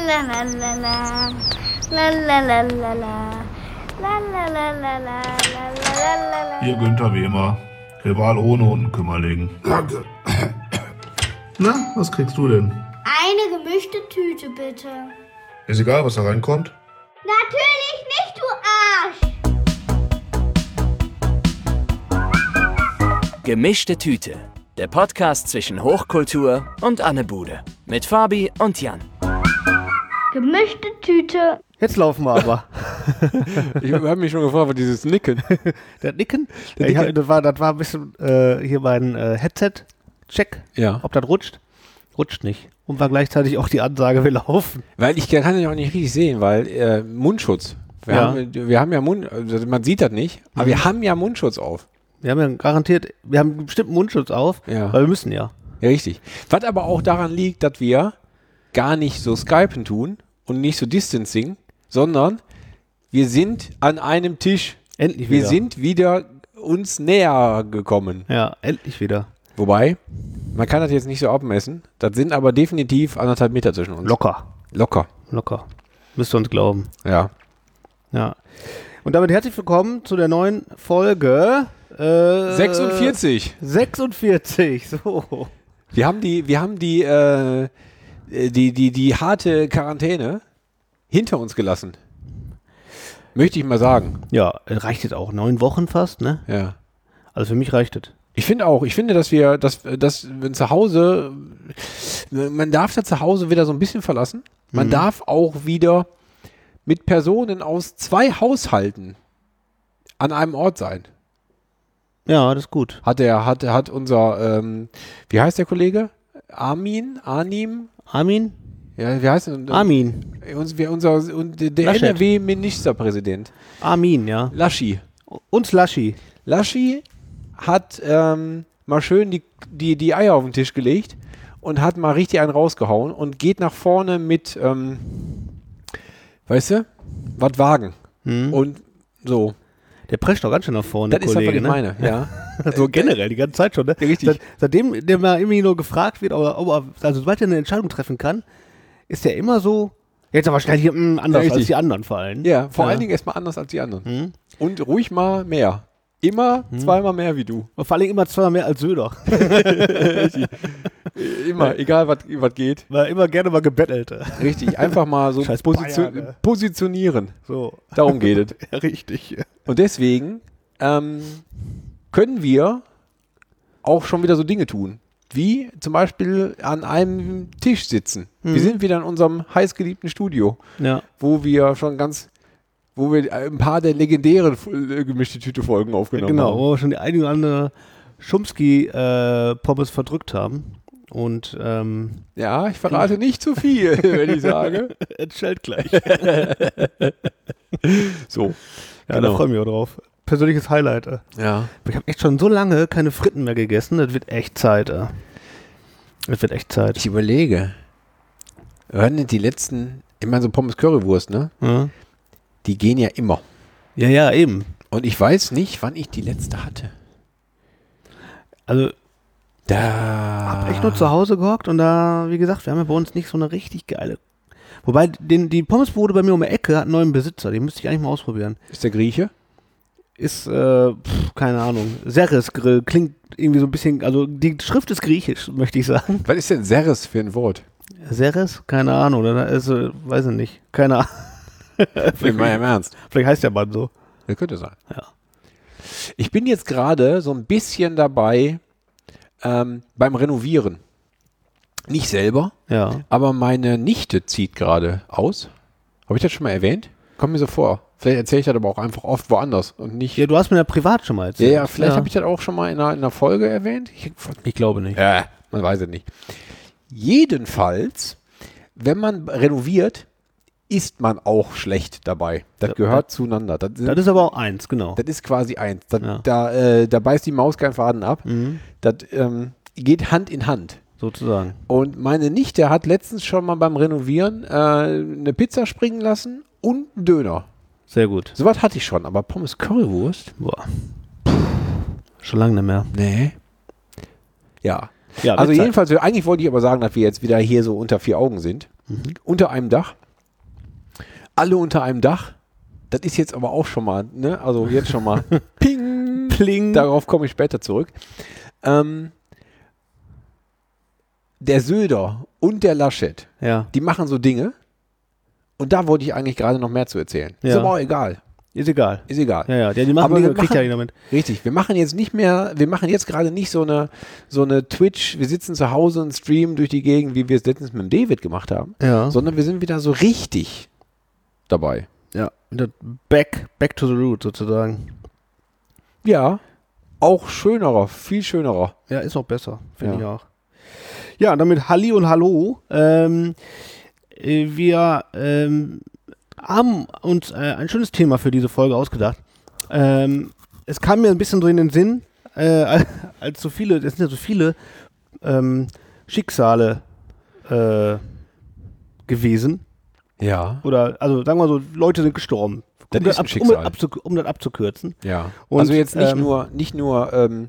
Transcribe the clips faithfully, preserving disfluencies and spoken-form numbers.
la la la la. La la la la la. La la la la la. La la la la. Hier Günther wie immer. Rival ohne Hundenkümmerling. Danke. Na, was kriegst du denn? Eine gemischte Tüte, bitte. Ist egal, was da reinkommt. Natürlich nicht, du Arsch! Gemischte Tüte. Der Podcast zwischen Hochkultur und Annebude. Mit Fabi und Jan. Gemischte Tüte. Jetzt laufen wir aber. Ich habe mich schon gefragt, was dieses Nicken. Der Nicken? Der ich hab, Nicken. das, war, das war ein bisschen äh, hier mein äh, Headset-Check. Ja. Ob das rutscht? Rutscht nicht. Und war gleichzeitig auch die Ansage, wir laufen. Weil ich kann ja auch nicht richtig sehen, weil äh, Mundschutz. Wir, Ja. haben, wir haben ja Mund, also man sieht das nicht, aber Mhm. wir haben ja Mundschutz auf. Wir haben ja garantiert, wir haben einen bestimmten Mundschutz auf, Ja. weil wir müssen ja. Ja, richtig. Was aber auch daran liegt, dass wir gar nicht so Skypen tun und nicht so Distancing, sondern wir sind an einem Tisch. Endlich Wir wieder. sind wieder uns näher gekommen. Ja, endlich wieder. Wobei, man kann das jetzt nicht so abmessen. Das sind aber definitiv anderthalb Meter zwischen uns. Locker. Locker. Locker. Müsst ihr uns glauben. Ja. Ja. Und damit herzlich willkommen zu der neuen Folge. Äh, sechsundvierzig. sechsundvierzig, so. Wir haben die, wir haben die, äh, die, die, die harte Quarantäne hinter uns gelassen. Möchte ich mal sagen. Ja, reicht jetzt auch. Neun Wochen fast, ne? Ja. Also für mich reicht es. Ich finde auch, ich finde, dass wir, dass, dass wir zu Hause, man darf da zu Hause wieder so ein bisschen verlassen. Man Mhm. darf auch wieder mit Personen aus zwei Haushalten an einem Ort sein. Ja, das ist gut. Hat der, hat, hat unser, ähm, wie heißt der Kollege? Armin? Arnim? Armin? Ja, wie heißt denn? Armin. Uns, wir, unser, und der Laschet. N R W-Ministerpräsident. Armin, ja. Laschi. Und Slushy. Laschi hat ähm, mal schön die, die, die Eier auf den Tisch gelegt und hat mal richtig einen rausgehauen und geht nach vorne mit, ähm, weißt du, was wagen. Hm. Und so. Der prescht doch ganz schön nach vorne, Das der ist das, was Kollege, ich ne? meine, ja. So generell, die ganze Zeit schon, ne? Ja, richtig. Seit, seitdem der mal irgendwie nur gefragt wird, ob er, ob er, also sobald er eine Entscheidung treffen kann, ist er immer so, jetzt aber schnell hier, mh, anders Ja, richtig. als die anderen vor allem. Ja, vor Ja. allen Dingen erstmal anders als die anderen. Hm. Und ruhig mal mehr. Immer zweimal mehr wie du. Und vor allem immer zweimal mehr als Söder. Immer, egal was was geht. War immer gerne mal gebettelt. Richtig, einfach mal so Scheiß positio Bayern, ne? positionieren. So. Darum geht es. Ja, richtig. Und deswegen ähm, können wir auch schon wieder so Dinge tun, wie zum Beispiel an einem Tisch sitzen. Wir sind wieder in unserem heißgeliebten Studio, Ja. wo wir schon ganz, wo wir ein paar der legendären äh, gemischte Tüte-Folgen aufgenommen Genau, haben. wo wir schon die eine oder andere Schumski-Pommes verdrückt haben. Und, ähm, Ja, ich verrate nicht zu viel, wenn ich sage. entschellt gleich. So. Ja, Genau. da freue ich mich auch drauf. Persönliches Highlight. Äh. Ja. Ich habe echt schon so lange keine Fritten mehr gegessen. Das wird echt Zeit. Äh. Das wird echt Zeit. Ich überlege, hören denn die letzten, ich meine so Pommes Currywurst, ne? Ja, Die gehen ja immer. ja, ja, eben. Und ich weiß nicht, wann ich die letzte hatte. Also, Da. hab echt nur zu Hause gehockt und da, wie gesagt, wir haben ja bei uns nicht so eine richtig geile. Wobei, den, die Pommesbude bei mir um die Ecke hat einen neuen Besitzer. Den müsste ich eigentlich mal ausprobieren. Ist der Grieche? Ist, äh, pff, keine Ahnung. Serres Grill klingt irgendwie so ein bisschen, also die Schrift ist griechisch, möchte ich sagen. Was ist denn Serres für ein Wort? Serres? Keine Ahnung. Oder ist, äh, weiß ich nicht. Keine Ahnung. Vielleicht mal im Ernst. Vielleicht heißt der Mann so. Das könnte sein. Ja. Ich bin jetzt gerade so ein bisschen dabei ähm, beim Renovieren. Nicht selber, Ja. aber meine Nichte zieht gerade aus. Habe ich das schon mal erwähnt? Kommt mir so vor. Vielleicht erzähle ich das aber auch einfach oft woanders und nicht. Ja, du hast mir ja privat schon mal Ja, erzählt. ja, vielleicht habe ich das auch schon mal in einer, in einer Folge erwähnt. Ich, Ich glaube nicht. Ja, man weiß es nicht. Jedenfalls, wenn man renoviert, ist man auch schlecht dabei. Das Ja, gehört zueinander. Das, sind, Das ist aber auch eins, genau. das ist quasi eins. Das, Ja. da, äh, da beißt die Maus keinen Faden ab. Mhm. Das ähm, geht Hand in Hand. Sozusagen. Und meine Nichte hat letztens schon mal beim Renovieren äh, eine Pizza springen lassen und einen Döner. Sehr gut. Sowas hatte ich schon, aber Pommes Currywurst? Boah. Schon lange nicht mehr. Nee. Ja. Ja, Also wird Zeit. jedenfalls, eigentlich wollte ich aber sagen, dass wir jetzt wieder hier so unter vier Augen sind. Mhm. Unter einem Dach. Alle unter einem Dach. Das ist jetzt aber auch schon mal, ne? Also jetzt schon mal ping, pling. Darauf komme ich später zurück. Ähm, der Söder und der Laschet, Ja. die machen so Dinge. Und da wollte ich eigentlich gerade noch mehr zu erzählen. Ja. Ist aber auch egal. Ist egal. Ist egal. Ja, ja. Die, die machen Aber Dinge, wir kriegt machen- ja jeder mit. Richtig, wir machen jetzt nicht mehr, wir machen jetzt gerade nicht so eine, so eine Twitch, wir sitzen zu Hause und streamen durch die Gegend, wie wir es letztens mit dem David gemacht haben, Ja. sondern wir sind wieder so richtig dabei. Ja. Back, back to the root sozusagen. Ja, auch schönerer, viel schönerer. Ja, ist auch besser, finde Ja. ich auch. Ja, damit Halli und Hallo. Ähm, äh, wir ähm, haben uns äh, ein schönes Thema für diese Folge ausgedacht. Ähm, es kam mir ein bisschen so in den Sinn, äh, als so viele, es sind ja so viele ähm, Schicksale äh, gewesen. Ja. Oder, also sagen wir so, Leute sind gestorben. Das um, ist ein ab, um, Schicksal. das abzu, um das abzukürzen. Ja. Und, also jetzt nicht ähm, nur, nicht nur ähm,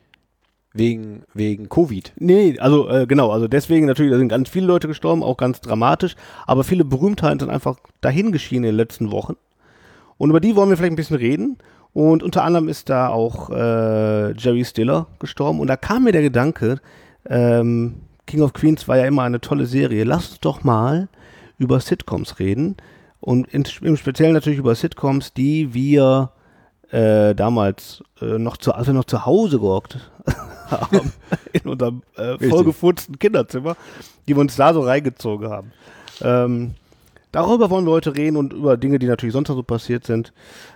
wegen, wegen Covid. Nee, also äh, genau, also deswegen natürlich, da sind ganz viele Leute gestorben, auch ganz dramatisch, aber viele Berühmtheiten sind einfach dahin geschieden in den letzten Wochen. Und über die wollen wir vielleicht ein bisschen reden. Und unter anderem ist da auch äh, Jerry Stiller gestorben. Und da kam mir der Gedanke, ähm, King of Queens war ja immer eine tolle Serie. Lass uns doch mal über Sitcoms reden. Und in, im Speziellen natürlich über Sitcoms, die wir äh, damals äh, noch, zu, als wir noch zu Hause gehockt haben, in unserem äh, vollgefurzten Kinderzimmer, die wir uns da so reingezogen haben. Ähm, darüber wollen wir heute reden und über Dinge, die natürlich sonst noch so passiert sind.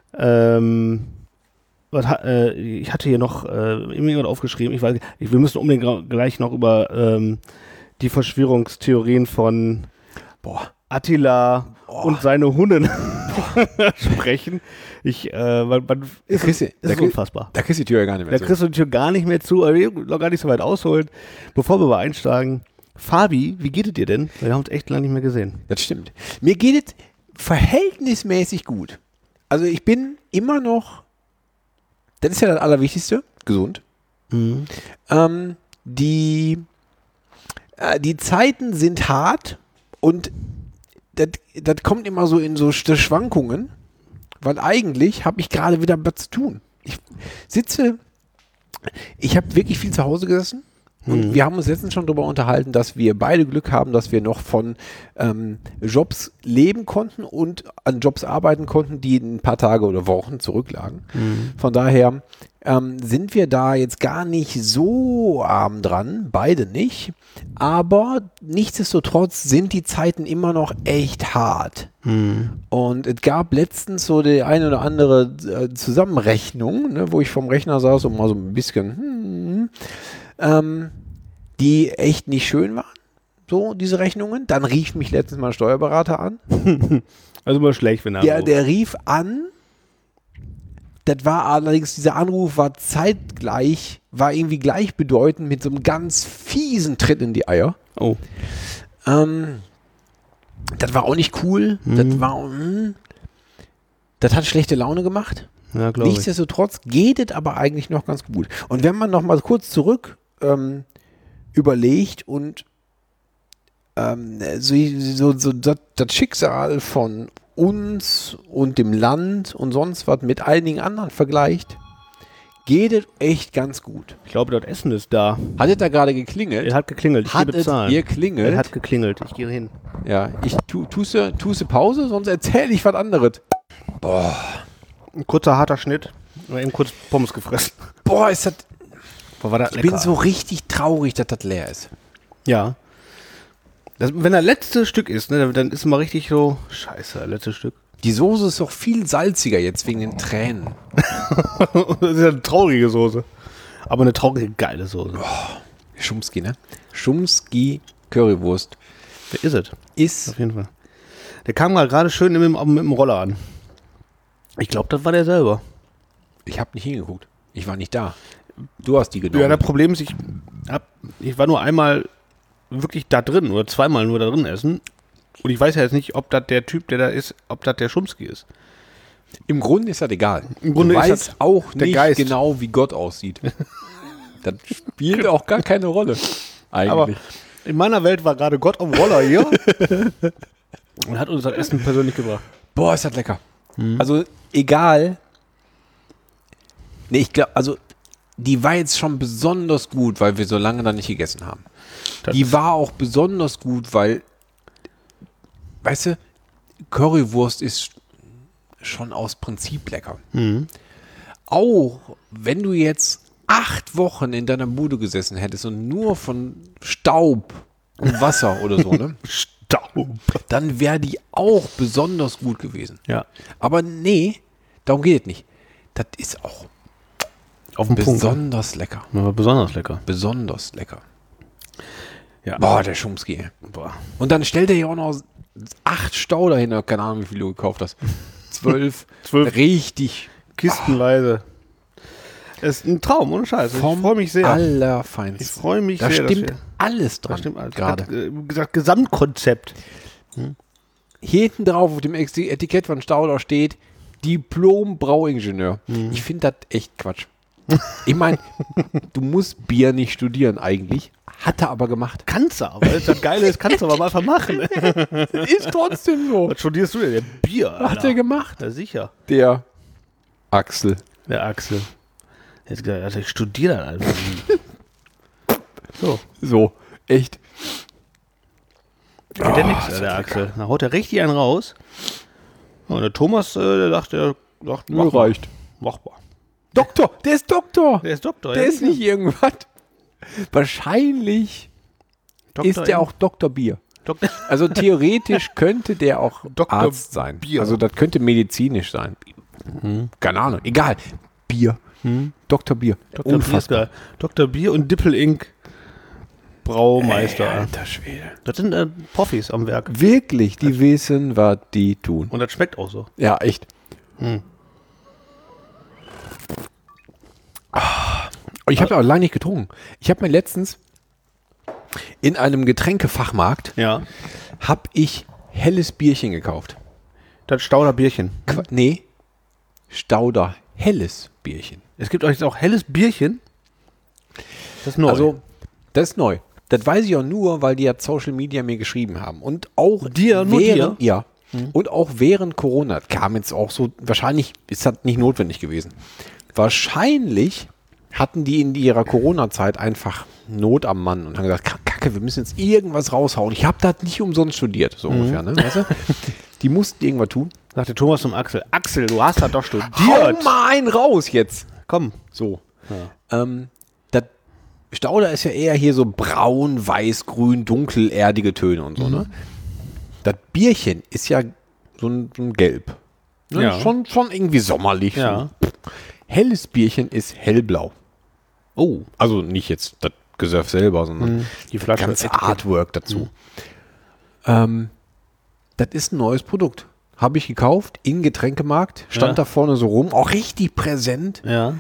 Ähm, was, ha- äh, ich hatte hier noch äh, irgendjemand aufgeschrieben, ich weiß nicht, ich, wir müssen unbedingt gra- gleich noch über ähm, die Verschwörungstheorien von Boah. Attila und seine Hunden sprechen. Ich, äh, man, man, ist, kriegst du- ist da krieg- unfassbar. Da kriegst du die Tür ja gar nicht mehr Da kriegst du die Tür gar nicht mehr zu, aber wir noch gar nicht so weit ausholen. Bevor wir aber einsteigen, Fabi, wie geht es dir denn? Wir haben uns echt lange nicht mehr gesehen. Das stimmt. Mir geht es verhältnismäßig gut. Also ich bin immer noch, das ist ja das Allerwichtigste, gesund. Mhm. Ähm, die, äh, die Zeiten sind hart und das, das kommt immer so in so Sch- Schwankungen, weil eigentlich habe ich gerade wieder was zu tun. Ich sitze, ich habe wirklich viel zu Hause gesessen und Mhm. wir haben uns letztens schon darüber unterhalten, dass wir beide Glück haben, dass wir noch von ähm, Jobs leben konnten und an Jobs arbeiten konnten, die ein paar Tage oder Wochen zurücklagen. Mhm. Von daher ähm, sind wir da jetzt gar nicht so arm dran, beide nicht. Aber nichtsdestotrotz sind die Zeiten immer noch echt hart. Mhm. Und es gab letztens so die eine oder andere äh, Zusammenrechnung, ne, wo ich vom Rechner saß und mal so ein bisschen, hm, ähm, die echt nicht schön waren. So, diese Rechnungen. Dann rief mich letztens mal ein Steuerberater an. Also immer schlecht, wenn er Der, anruft. der rief an. Das war allerdings, dieser Anruf war zeitgleich, war irgendwie gleichbedeutend mit so einem ganz fiesen Tritt in die Eier. Oh. Ähm, das war auch nicht cool. Mhm. Das war, mm, das hat schlechte Laune gemacht. Ja, glaube ich. Nichtsdestotrotz geht es aber eigentlich noch ganz gut. Und wenn man noch mal kurz zurück ähm, überlegt und ähm, so, so, so das, das Schicksal von uns und dem Land und sonst was mit einigen anderen vergleicht, geht es echt ganz gut. Ich glaube, das Essen ist da. Hat es da gerade geklingelt? Er hat geklingelt. Ich Hat gehe es bezahlen. geklingelt? Er hat geklingelt. Ich gehe hin. Ja, ich tu, tust du tust Pause, sonst erzähle ich was anderes. Boah, Ein kurzer, harter Schnitt. Mal eben kurz Pommes gefressen. boah, ist das. Boah, war das Ich lecker. bin so richtig traurig, dass das leer ist. Ja. Das, wenn das letzte Stück ist, ne, dann ist immer richtig so, scheiße, das letzte Stück. Die Soße ist doch viel salziger jetzt wegen den Tränen. Das ist ja eine traurige Soße. Aber eine traurige, geile Soße. Schumski, ne? Schumski Currywurst Wer ist es? ist. Auf jeden Fall. Der kam mal gerade schön mit, dem- mit dem Roller an. Ich glaube, das war der selber. Ich habe nicht hingeguckt. Ich war nicht da. Du hast die genommen. Ja, das Problem ist, ich, hab, ich war nur einmal wirklich da drin oder zweimal nur da drin essen. Und ich weiß ja jetzt nicht, ob das der Typ, der da ist, ob das der Schumski ist. Im Grunde ist das egal. Im Grunde du ist weißt das auch der nicht Geist. genau, wie Gott aussieht. Das spielt auch gar keine Rolle. Eigentlich. Aber In meiner Welt war gerade Gott am Roller hier und hat uns das Essen persönlich gebracht. Boah, ist das lecker. Mhm. Also, egal. Nee, ich glaube, also, die war jetzt schon besonders gut, weil wir so lange da nicht gegessen haben. Das die war auch besonders gut, weil, weißt du, Currywurst ist schon aus Prinzip lecker. Mhm. Auch wenn du jetzt acht Wochen in deiner Bude gesessen hättest und nur von Staub und Wasser oder so, ne? Staub. Dann wäre die auch besonders gut gewesen. Ja. Aber nee, darum geht es nicht. Das ist auch auf den besonders Punkt. lecker. Ja, besonders lecker. Besonders lecker. Ja. Boah, der Schumski, ey. Boah. Und dann stellt er ja auch noch acht Stau dahin, keine Ahnung, wie viel du gekauft hast. Zwölf. Zwölf. Richtig. Kistenweise. Es ist ein Traum, ohne Scheiß. Ich freue mich sehr. Allerfeinsten. Ich freue mich da sehr. Stimmt alles dran. Da stimmt alles. Gerade. Äh, gesagt, Gesamtkonzept. Hm. Hinten drauf auf dem Etikett von Stauder steht Diplom-Brauingenieur. Hm. Ich finde das echt Quatsch. Ich meine, du musst Bier nicht studieren eigentlich. Hat er aber gemacht. Kannst du aber. Das Geile ist, kannst du aber mal einfach machen. Ist trotzdem so. Was studierst du denn? Der Bier, Alter. Hat er gemacht. Ja, sicher. Der Axel. Der Axel. Jetzt gesagt, also ich studiere dann einfach. So. So, echt. Der, der, oh, nix, der Axel. Da haut er richtig einen raus. Und der Thomas, äh, der dachte, der sagt, mir reicht. Machbar. Doktor, der ist Doktor. Der ist Doktor, Der ja, ist nicht irgendwas. Wahrscheinlich Doktor ist der auch Doktor Bier. Doktor also theoretisch könnte der auch Doktor Arzt sein. Bier. Also das könnte medizinisch sein. Hm. Keine Ahnung. Egal. Bier. Hm. Doktor Bier. Doktor Bier, Doktor Bier und Dippel Inc. Braumeister. Ey, alter Schwede. Das sind äh, Profis am Werk. Wirklich, die wissen, was die tun. Und das schmeckt auch so. Ja, echt. Hm. Ah. Ich habe ja auch lange nicht getrunken. Ich habe mir letztens in einem Getränkefachmarkt ja. habe ich helles Bierchen gekauft. Das Stauder Bierchen. Qu- nee, Stauder helles Bierchen. Es gibt euch jetzt auch helles Bierchen? Das ist neu. Also, das ist neu. Das weiß ich auch nur, weil die ja Social Media mir geschrieben haben. Und auch dir, nur während, dir? Ja. Mhm. Und auch während Corona kam jetzt auch so, wahrscheinlich ist das nicht notwendig gewesen. Wahrscheinlich hatten die in ihrer Corona-Zeit einfach Not am Mann und haben gesagt, Kacke, wir müssen jetzt irgendwas raushauen. Ich habe das nicht umsonst studiert, so mhm. ungefähr. Ne? Weißt du? Die mussten irgendwas tun. Sagte Thomas zum Axel, Axel, du hast das doch studiert. Hau mal einen raus jetzt. Komm. So. Ja. Ähm, das Stauder ist ja eher hier so braun, weiß, grün, dunkelerdige Töne und so. Mhm. Ne? Das Bierchen ist ja so ein, so ein Gelb. Ne? Ja. Schon, schon irgendwie sommerlich. Ja. So. Helles Bierchen ist hellblau. Oh. Also nicht jetzt das Gesöff selber, sondern mhm. die Flasche, das ganze Artwork dazu. Mhm. Ähm, das ist ein neues Produkt. Habe ich gekauft, in Getränkemarkt, stand ja. da vorne so rum, auch richtig präsent. Ja.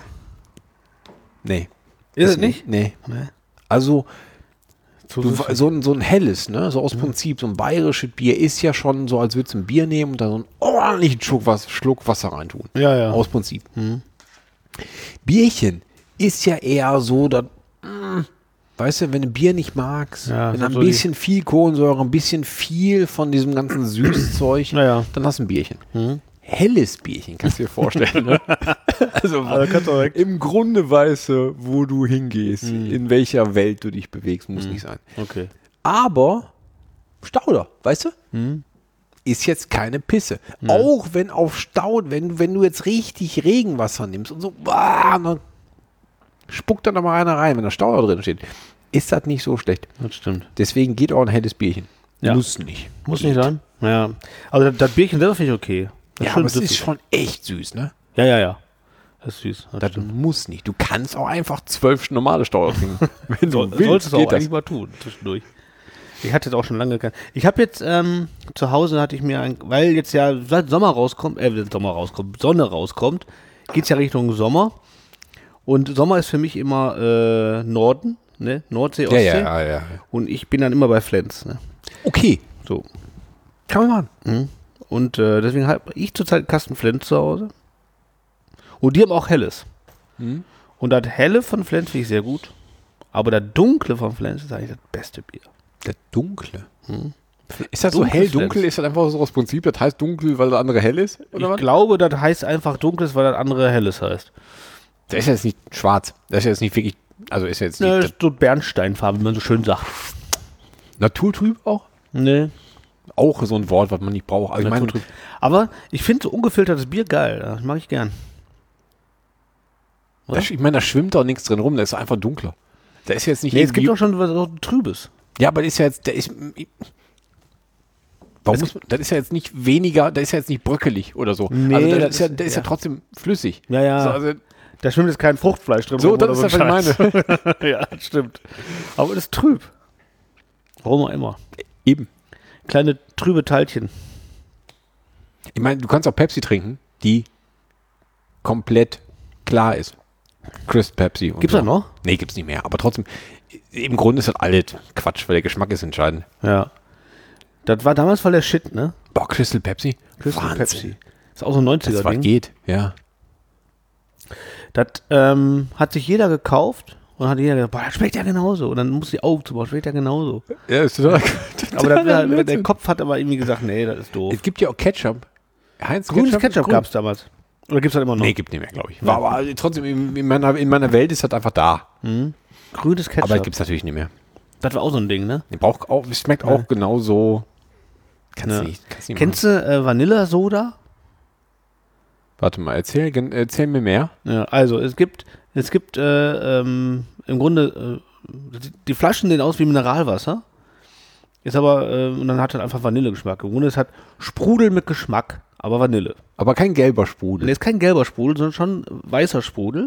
Nee. Ist es nicht? Nee. nee. Also, du, so, ein, so ein helles, ne, so aus mhm. Prinzip, so ein bayerisches Bier ist ja schon so, als würdest du ein Bier nehmen und da so einen ordentlichen Schluck Wasser, Schluck Wasser reintun. Ja, ja. Aus Prinzip. Mhm. Bierchen ist ja eher so, dass, mh, weißt du, wenn du Bier nicht magst, ja, wenn ein so bisschen viel Kohlensäure, ein bisschen viel von diesem ganzen Süßzeug, ja, ja. dann hast du ein Bierchen. Mhm. Helles Bierchen, kannst du dir vorstellen. Ne? Also, also kannst du im Grunde weißt du, wo du hingehst, mhm. in welcher Welt du dich bewegst, muss mhm. nicht sein. Okay. Aber Stauder, weißt du? Mhm. Ist jetzt keine Pisse. Mhm. Auch wenn auf Stauder, wenn, wenn du jetzt richtig Regenwasser nimmst und so, bah, dann spuckt da noch mal einer rein, wenn da Stauder drin steht. Ist das nicht so schlecht. Das stimmt. Deswegen geht auch ein helles Bierchen. Ja. Muss nicht. Muss nicht sein? Ja. Also das, das Bierchen selber finde ich okay. Das ja, aber es ist schon echt süß, ne? Ja, ja, ja. Das ist süß. Das, das muss nicht. Du kannst auch einfach zwölf normale Stauder trinken. Wenn du so, willst, solltest du auch das. eigentlich mal tun, zwischendurch. Ich hatte jetzt auch schon lange kein. Ich habe jetzt ähm, zu Hause hatte ich mir ein, weil jetzt ja seit Sommer rauskommt, äh, wenn Sommer rauskommt, Sonne rauskommt, geht's ja Richtung Sommer. Und Sommer ist für mich immer äh, Norden, ne? Nordsee, Ostsee. Ja, ja, ja, ja. Und ich bin dann immer bei Flens, ne? Okay. So. Kann man machen. Mhm. Und äh, deswegen habe ich zurzeit einen Kasten Flens zu Hause. Und die haben auch Helles. Mhm. Und das Helle von Flens finde ich sehr gut. Aber das Dunkle von Flens ist eigentlich das beste Bier. Der Dunkle. Hm. Ist das so Dunkles hell, dunkel? Lenz. Ist das einfach so das Prinzip? Das heißt dunkel, weil der andere hell ist? Oder Ich was? glaube, das heißt einfach dunkles, weil das andere helles heißt. Der ist ja jetzt nicht schwarz. Der ist ja jetzt nicht wirklich, also ist ja jetzt nicht Ja, das ist so Bernsteinfarbe, wie man so schön sagt. naturtrüb auch? Nee, Auch so ein Wort, was man nicht braucht. Also ich meine, naturtrüb. Aber ich finde so ungefiltertes Bier geil. Das mag ich gern. da, ich meine, da schwimmt doch nichts drin rum. Der ist einfach dunkler. Der ist jetzt nicht Nee, es gibt irgendwie- auch schon was so Trübes. Ja, aber das ist ja jetzt, der ist. Warum Es- muss man, das ist ja jetzt nicht weniger, das ist ja jetzt nicht bröckelig oder so. Nee, also das das ist ja, ist- der ist ja. ja. trotzdem flüssig. Ja, ja. So, also, Da schwimmt jetzt kein Fruchtfleisch drin. so rum das oder ist das, was ich ein meine. Scheiß. Ja, das stimmt. Aber das ist trüb. Warum auch immer. Eben. Kleine trübe Teilchen. Ich meine, du kannst auch Pepsi trinken, die komplett klar ist. Crisp Pepsi. Und Gibt's so. das noch? Nee, gibt's nicht mehr. Aber trotzdem, im Grunde ist das alles Quatsch, weil der Geschmack ist entscheidend. Ja. Das war damals voll der Shit, ne? Boah, Crystal Pepsi? Crystal Wahnsinn. Pepsi. Ist auch so ein Das was neunziger-Ding. geht, ja. Das ähm, hat sich jeder gekauft und hat jeder gedacht, boah, das schmeckt ja genauso. Und dann muss die Augen zu, boah, schmeckt ja genauso. Ja, ist total. Aber das, der, der Kopf hat aber irgendwie gesagt, nee, das ist doof. Es gibt ja auch Ketchup. Heinz Grünes Ketchup grün. gab es damals. Oder gibt es das immer noch? Nee, gibt nicht mehr, glaube ich. War aber trotzdem, in, in, meiner, in meiner Welt ist das einfach da. Grünes Ketchup. Aber gibt es natürlich nicht mehr. das war auch so ein Ding, ne? Der braucht auch, es schmeckt auch genauso. Kannst Ja. du nicht, kannst du nicht Kennst du äh, Vanillesoda? machen. Warte mal, erzähl, gen- erzähl mir mehr. Ja, also es gibt, es gibt äh, ähm, im Grunde, äh, die, die Flaschen sehen aus wie Mineralwasser. Ist aber, äh, und dann hat es einfach Vanillegeschmack. Im Grunde, es hat Sprudel mit Geschmack, aber Vanille. Aber kein gelber Sprudel. Und ist kein gelber Sprudel, sondern schon weißer Sprudel.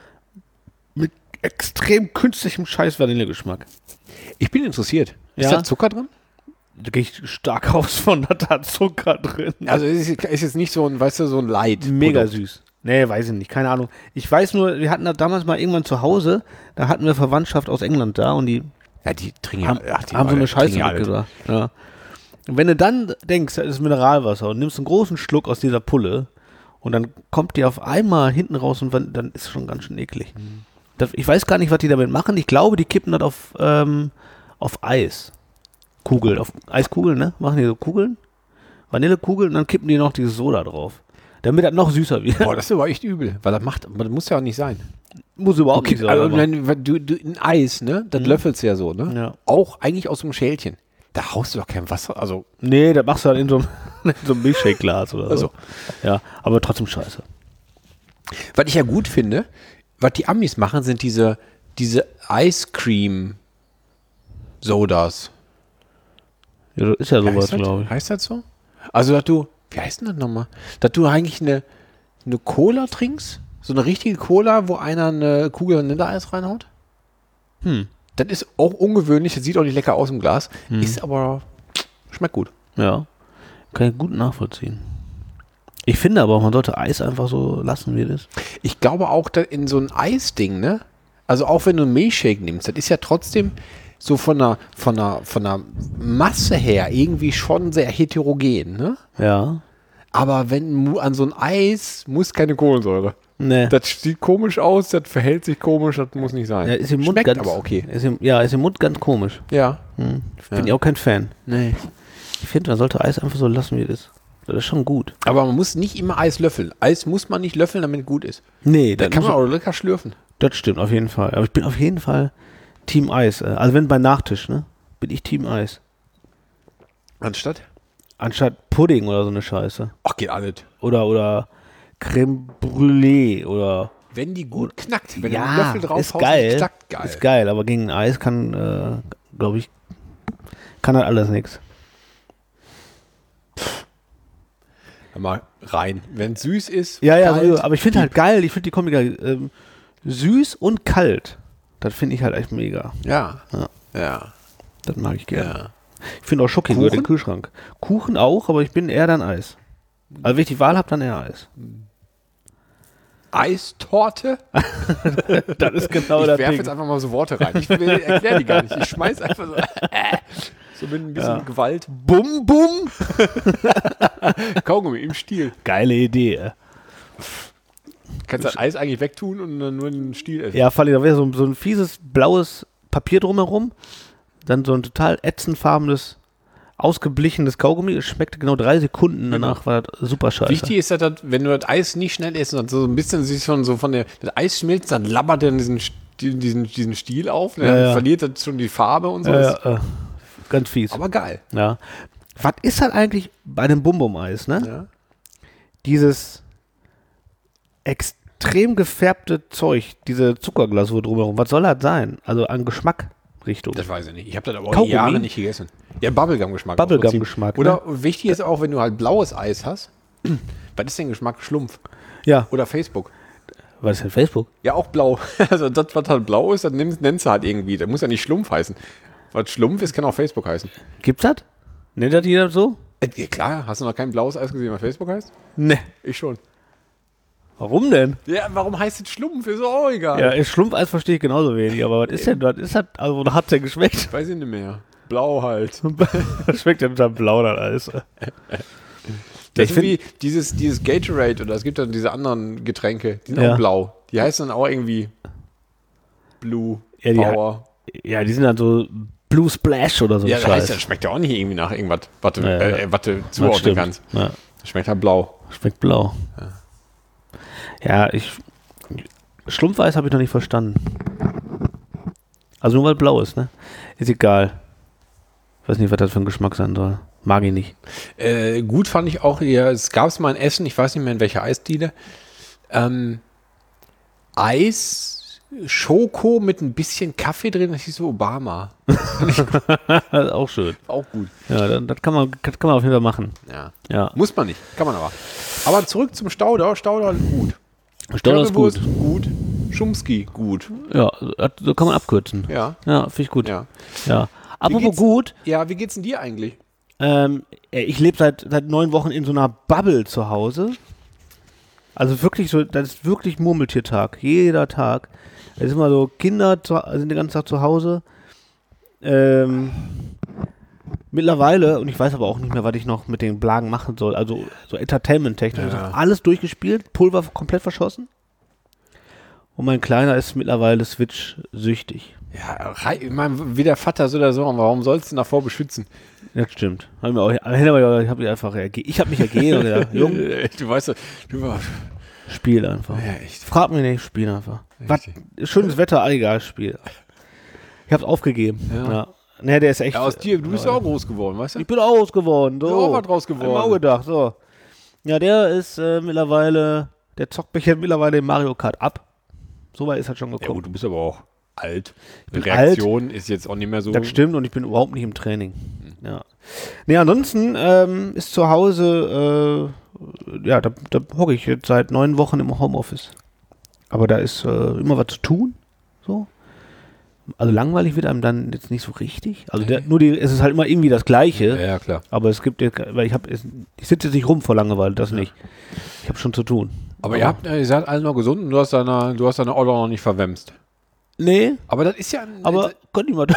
Mit extrem künstlichem scheiß Vanillegeschmack. Ich bin interessiert. Ist Ja. da Zucker drin? Da gehe ich stark aus von, da hat Zucker drin. Also es ist, ist jetzt nicht so ein, weißt du, so ein Light. Mega Produkt. süß. Nee, weiß ich nicht, keine Ahnung. Ich weiß nur, wir hatten das damals mal irgendwann zu Hause, da hatten wir Verwandtschaft aus England da und die Ja, die trinken haben, ja, ach, die haben so alle- eine Scheiße trinken ja alle. mitgebracht. Ja. Und wenn du dann denkst, das ist Mineralwasser und nimmst einen großen Schluck aus dieser Pulle und dann kommt die auf einmal hinten raus und dann dann ist es schon ganz schön eklig. Mhm. Das, ich weiß gar nicht, was die damit machen. Ich glaube, die kippen das auf, ähm, auf Eis. Kugeln, auf Eiskugeln, ne? Machen die so Kugeln? Vanillekugeln und dann kippen die noch dieses Soda drauf. Damit das noch süßer wird. Boah, das ist aber echt übel, weil das macht, aber das muss ja auch nicht sein. Muss überhaupt Okay, nicht sein. also, aber- wenn, wenn du, du, ein Eis, ne, das löffelst du ja so, ne? Ja. Auch eigentlich aus dem Schälchen. Da haust du doch kein Wasser, also Nee, das machst du dann in so einem, in so einem Milchshake-Glas oder so. Also. Ja, aber trotzdem scheiße. was ich ja gut finde, was die Amis machen, sind diese, diese Ice Cream Sodas. Ja, das ist ja sowas, heißt, das, glaube ich. heißt das so? Also, dass du, wie heißt denn das nochmal? Dass du eigentlich eine, eine Cola trinkst? So eine richtige Cola, wo einer eine Kugel Vanilleeis reinhaut? Hm. Das ist auch ungewöhnlich, das sieht auch nicht lecker aus im Glas, ist aber, schmeckt gut. Ja, kann ich gut nachvollziehen. Ich finde aber, man sollte Eis einfach so lassen, wie es ist. Ich glaube auch, dass in so ein Eisding, ne? Also auch wenn du einen Milchshake nimmst, das ist ja trotzdem so von der, von der, von der Masse her irgendwie schon sehr heterogen, ne? Ja. Aber wenn mu- an so ein Eis muss keine Kohlensäure. Nee. Das sieht komisch aus, das verhält sich komisch, das muss nicht sein. ja, ist im Mund Schmeckt ganz, aber okay. Ist im, ja, ist im Mund ganz komisch. Ja. Hm. Bin Ja. ich auch kein Fan. Nee. Ich finde, man sollte Eis einfach so lassen, wie es ist. Das ist schon gut. Aber man muss nicht immer Eis löffeln. Eis muss man nicht löffeln, damit es gut ist. Nee, Da das, kann muss man auch lecker schlürfen. das stimmt auf jeden Fall. Aber ich bin auf jeden Fall Team Eis. äh, Also wenn bei Nachtisch, ne? Bin ich Team Eis. Anstatt? Anstatt Pudding oder so eine Scheiße. Ach, geht alles. Oder, oder Creme Brûlée oder. Wenn die gut knackt, wenn du einen Ja, Löffel drauf ist haust, geil. knackt geil. Ist geil, aber gegen ein Eis kann, äh, glaube ich, kann halt alles nichts. Hör mal rein. Wenn es süß ist, Ja, ja, kalt, so, aber ich finde halt geil, ich finde die Kombi geil. Ähm, süß und kalt. Das finde ich halt echt mega. Ja. Ja. Ja. Das mag ich gerne. Ja. Ich finde auch Schoki Kuchen? gehört in den Kühlschrank. Kuchen auch, aber ich bin eher dann Eis. Also wenn ich die Wahl habe, dann eher Eis. Eistorte? Das ist genau Ich das werfe Ding. jetzt einfach mal so Worte rein. Ich erkläre die gar nicht. Ich schmeiß einfach so. So mit ein bisschen Ja. Gewalt. Bum, bum. Kaugummi im Stiel. Geile Idee. äh. Kannst das Eis eigentlich wegtun und dann nur den Stiel essen. Ja, Falli, da wäre so, so ein fieses blaues Papier drumherum. dann so ein total ätzendfarbenes, ausgeblichenes Kaugummi. Es schmeckte genau drei Sekunden, danach war das super scheiße. Wichtig ist, dass, wenn du das Eis nicht schnell isst, und so ein bisschen sich schon so von der, das Eis schmilzt, dann labbert er diesen, diesen, diesen Stiel auf, dann Ja, ja. verliert das schon die Farbe und so. Ja, ja, äh, ganz fies. Aber geil. Ja. Was ist halt eigentlich bei einem Bum-Bum-Eis, ne? Ja. Dieses extrem gefärbte Zeug, diese Zuckerglasur drumherum, was soll das sein? Also an Geschmackrichtung. Das weiß ich nicht. Ich habe das aber auch Kaugummi? Jahre nicht gegessen. Ja, Bubblegum-Geschmack. Bubblegum-Geschmack, Oder ne? wichtig ist auch, wenn du halt blaues Eis hast, was ist denn Geschmack? Schlumpf. Ja, Oder Facebook. was ist denn Facebook? Ja, auch blau. Also das, was halt blau ist, das nennst, nennst du halt irgendwie. Das muss ja nicht Schlumpf heißen. Was Schlumpf ist, kann auch Facebook heißen. Gibt's das? Nennt das jeder so? Äh, ja, klar, hast du noch kein blaues Eis gesehen, was Facebook heißt? Ne. Ich schon. Warum denn? Ja, warum heißt es Schlumpf? Ist auch egal. Ja, ist Schlumpfeis verstehe ich genauso wenig, aber was ist denn, was ist das, also da hat's ja geschmeckt. Weiß ich nicht mehr. Blau halt. Das schmeckt ja mit einem Blau das Eis. Das Ich ist wie dieses, dieses Gatorade oder es gibt dann diese anderen Getränke, die sind Ja. auch blau. Die heißen dann auch irgendwie Blue Ja, die Power. Ja, die sind dann so Blue Splash oder so ein Ja, das heißt, Scheiß. das schmeckt ja auch nicht irgendwie nach irgendwas, was du, Ja, ja. äh, was du Das zuordnen stimmt. kannst. Ja, Das schmeckt halt blau. schmeckt blau. Ja, ich Schlumpfeis habe ich noch nicht verstanden. Also nur weil blau ist, ne? Ist egal. Ich weiß nicht, was das für ein Geschmack sein soll. Mag ich nicht. Äh, gut fand ich auch, ja, es gab es mal in Essen, ich weiß nicht mehr in welcher Eisdiele. Ähm, Eis, Schoko mit ein bisschen Kaffee drin, das hieß so Obama. Das ist auch schön. Auch gut. Ja, das, das, kann man, das kann man auf jeden Fall machen. Ja. Ja. Muss man nicht, kann man aber. Aber zurück zum Stauder. Stauder gut. Stauder ist gut. Currywurst, gut. Schumski gut. Ja, das, so kann man abkürzen. Ja. Ja, finde ich gut. Ja. Ja. Apropos geht's- gut, Ja, wie geht's denn dir eigentlich? ähm, ich lebe seit, seit neun Wochen in so einer Bubble zu Hause. Also wirklich so, das ist wirklich Murmeltiertag. Jeder Tag. Es ist immer so, Kinder zu, sind den ganzen Tag zu Hause. Ähm, mittlerweile, und ich weiß aber auch nicht mehr, was ich noch mit den Blagen machen soll, also so Entertainment-technisch, Ja. alles durchgespielt, Pulver komplett verschossen. Und mein Kleiner ist mittlerweile Switch-süchtig. Ja, rei- ich meine, wie der Vater so oder so, warum sollst du ihn davor beschützen? Das stimmt. Hab ich mir auch, ich habe einfach erge- ich habe mich ergeben und gesagt, Jung, Du weißt doch, du warst. spiel einfach. Ja, echt. Frag mich nicht, spiel einfach. Was, schönes Wetter, egal, spiel. Ich hab's aufgegeben. Ja. Ja. Nee, der ist echt. Ja, aus dir, du bist ja auch groß geworden, weißt du? Ich bin auch groß geworden. So. Du bist auch was draus Hab ich geworden. mir auch gedacht, so. Ja, der ist äh, mittlerweile, der zockt mich jetzt mittlerweile in Mario Kart ab. So weit ist er schon Ja, gekommen. gut, du bist aber auch alt. Die bin Reaktion ist jetzt auch nicht mehr so. Das stimmt und ich bin überhaupt nicht im Training. Ja. Nee, ansonsten ähm, ist zu Hause, äh, ja, da, da hocke ich jetzt seit neun Wochen im Homeoffice. Aber da ist äh, immer was zu tun. So. Also langweilig wird einem dann jetzt nicht so richtig. Also der, nur die, es ist halt immer irgendwie das Gleiche. Ja, ja, klar. Aber es gibt, jetzt- weil ich habe, ich sitze jetzt nicht rum vor Langeweile, das nicht. Ich habe schon zu tun. Aber ihr habt, äh, ihr seid alle noch gesund und du hast deine, du hast deine Oller noch nicht verwemst. Nee, Aber das ist ja ein, aber konnte ich mal.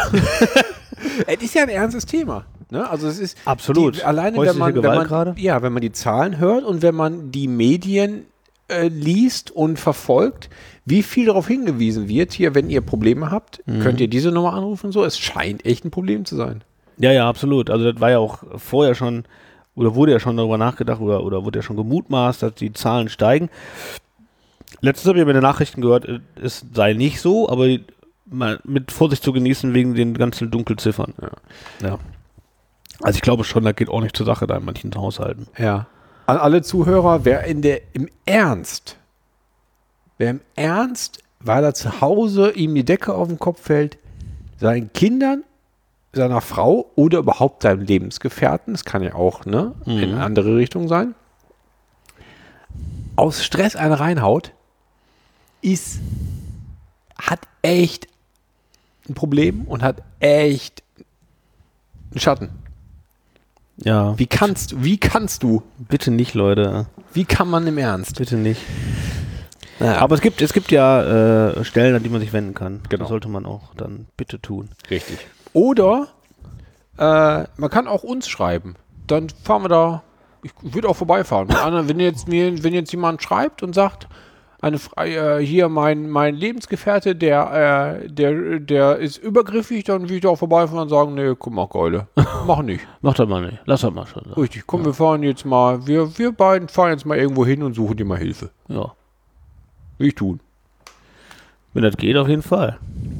es ist ja ein ernstes Thema. Ne? Also es ist Absolut. Die, alleine Häusliche wenn man, wenn Gewalt man gerade? ja, wenn man die Zahlen hört und wenn man die Medien äh, liest und verfolgt, wie viel darauf hingewiesen wird, hier, wenn ihr Probleme habt, Mhm. könnt ihr diese Nummer anrufen und so. Es scheint echt ein Problem zu sein. Ja, ja, absolut. Also das war ja auch vorher schon, oder wurde ja schon darüber nachgedacht, oder, oder wurde ja schon gemutmaßt, dass die Zahlen steigen. Letztens habe ich bei den Nachrichten gehört, äh, es sei nicht so, aber mal mit Vorsicht zu genießen wegen den ganzen Dunkelziffern. Ja. Ja. Also ich glaube schon, das geht auch nicht zur Sache da in manchen Haushalten. Ja. An alle Zuhörer, wer in der im Ernst, wer im Ernst, weil er zu Hause ihm die Decke auf den Kopf fällt, seinen Kindern, seiner Frau oder überhaupt seinem Lebensgefährten, das kann ja auch ne, in Mhm. eine andere Richtung sein, aus Stress einen reinhaut, ist, hat echt ein Problem und hat echt einen Schatten. Ja, Wie kannst du, wie kannst du, bitte nicht, Leute. wie kann man im Ernst? Bitte nicht. Naja. Aber es gibt, es gibt ja äh, Stellen, an die man sich wenden kann. Genau. Das sollte man auch dann bitte tun. Richtig. Oder äh, man kann auch uns schreiben. Dann fahren wir da. Ich würde auch vorbeifahren. Wenn, einer, wenn, jetzt, mir, wenn jetzt jemand schreibt und sagt, eine Fra- äh, hier mein, mein Lebensgefährte, der, äh, der, der ist übergriffig, dann will ich da auch vorbeifahren und sagen, nee, guck mal, Keule, mach nicht. Mach das mal nicht. Lass das mal schon. Richtig, komm, wir fahren jetzt mal, wir, wir beiden fahren jetzt mal irgendwo hin und suchen dir mal Hilfe. Ja. Will ich tun. Wenn das geht, auf jeden Fall.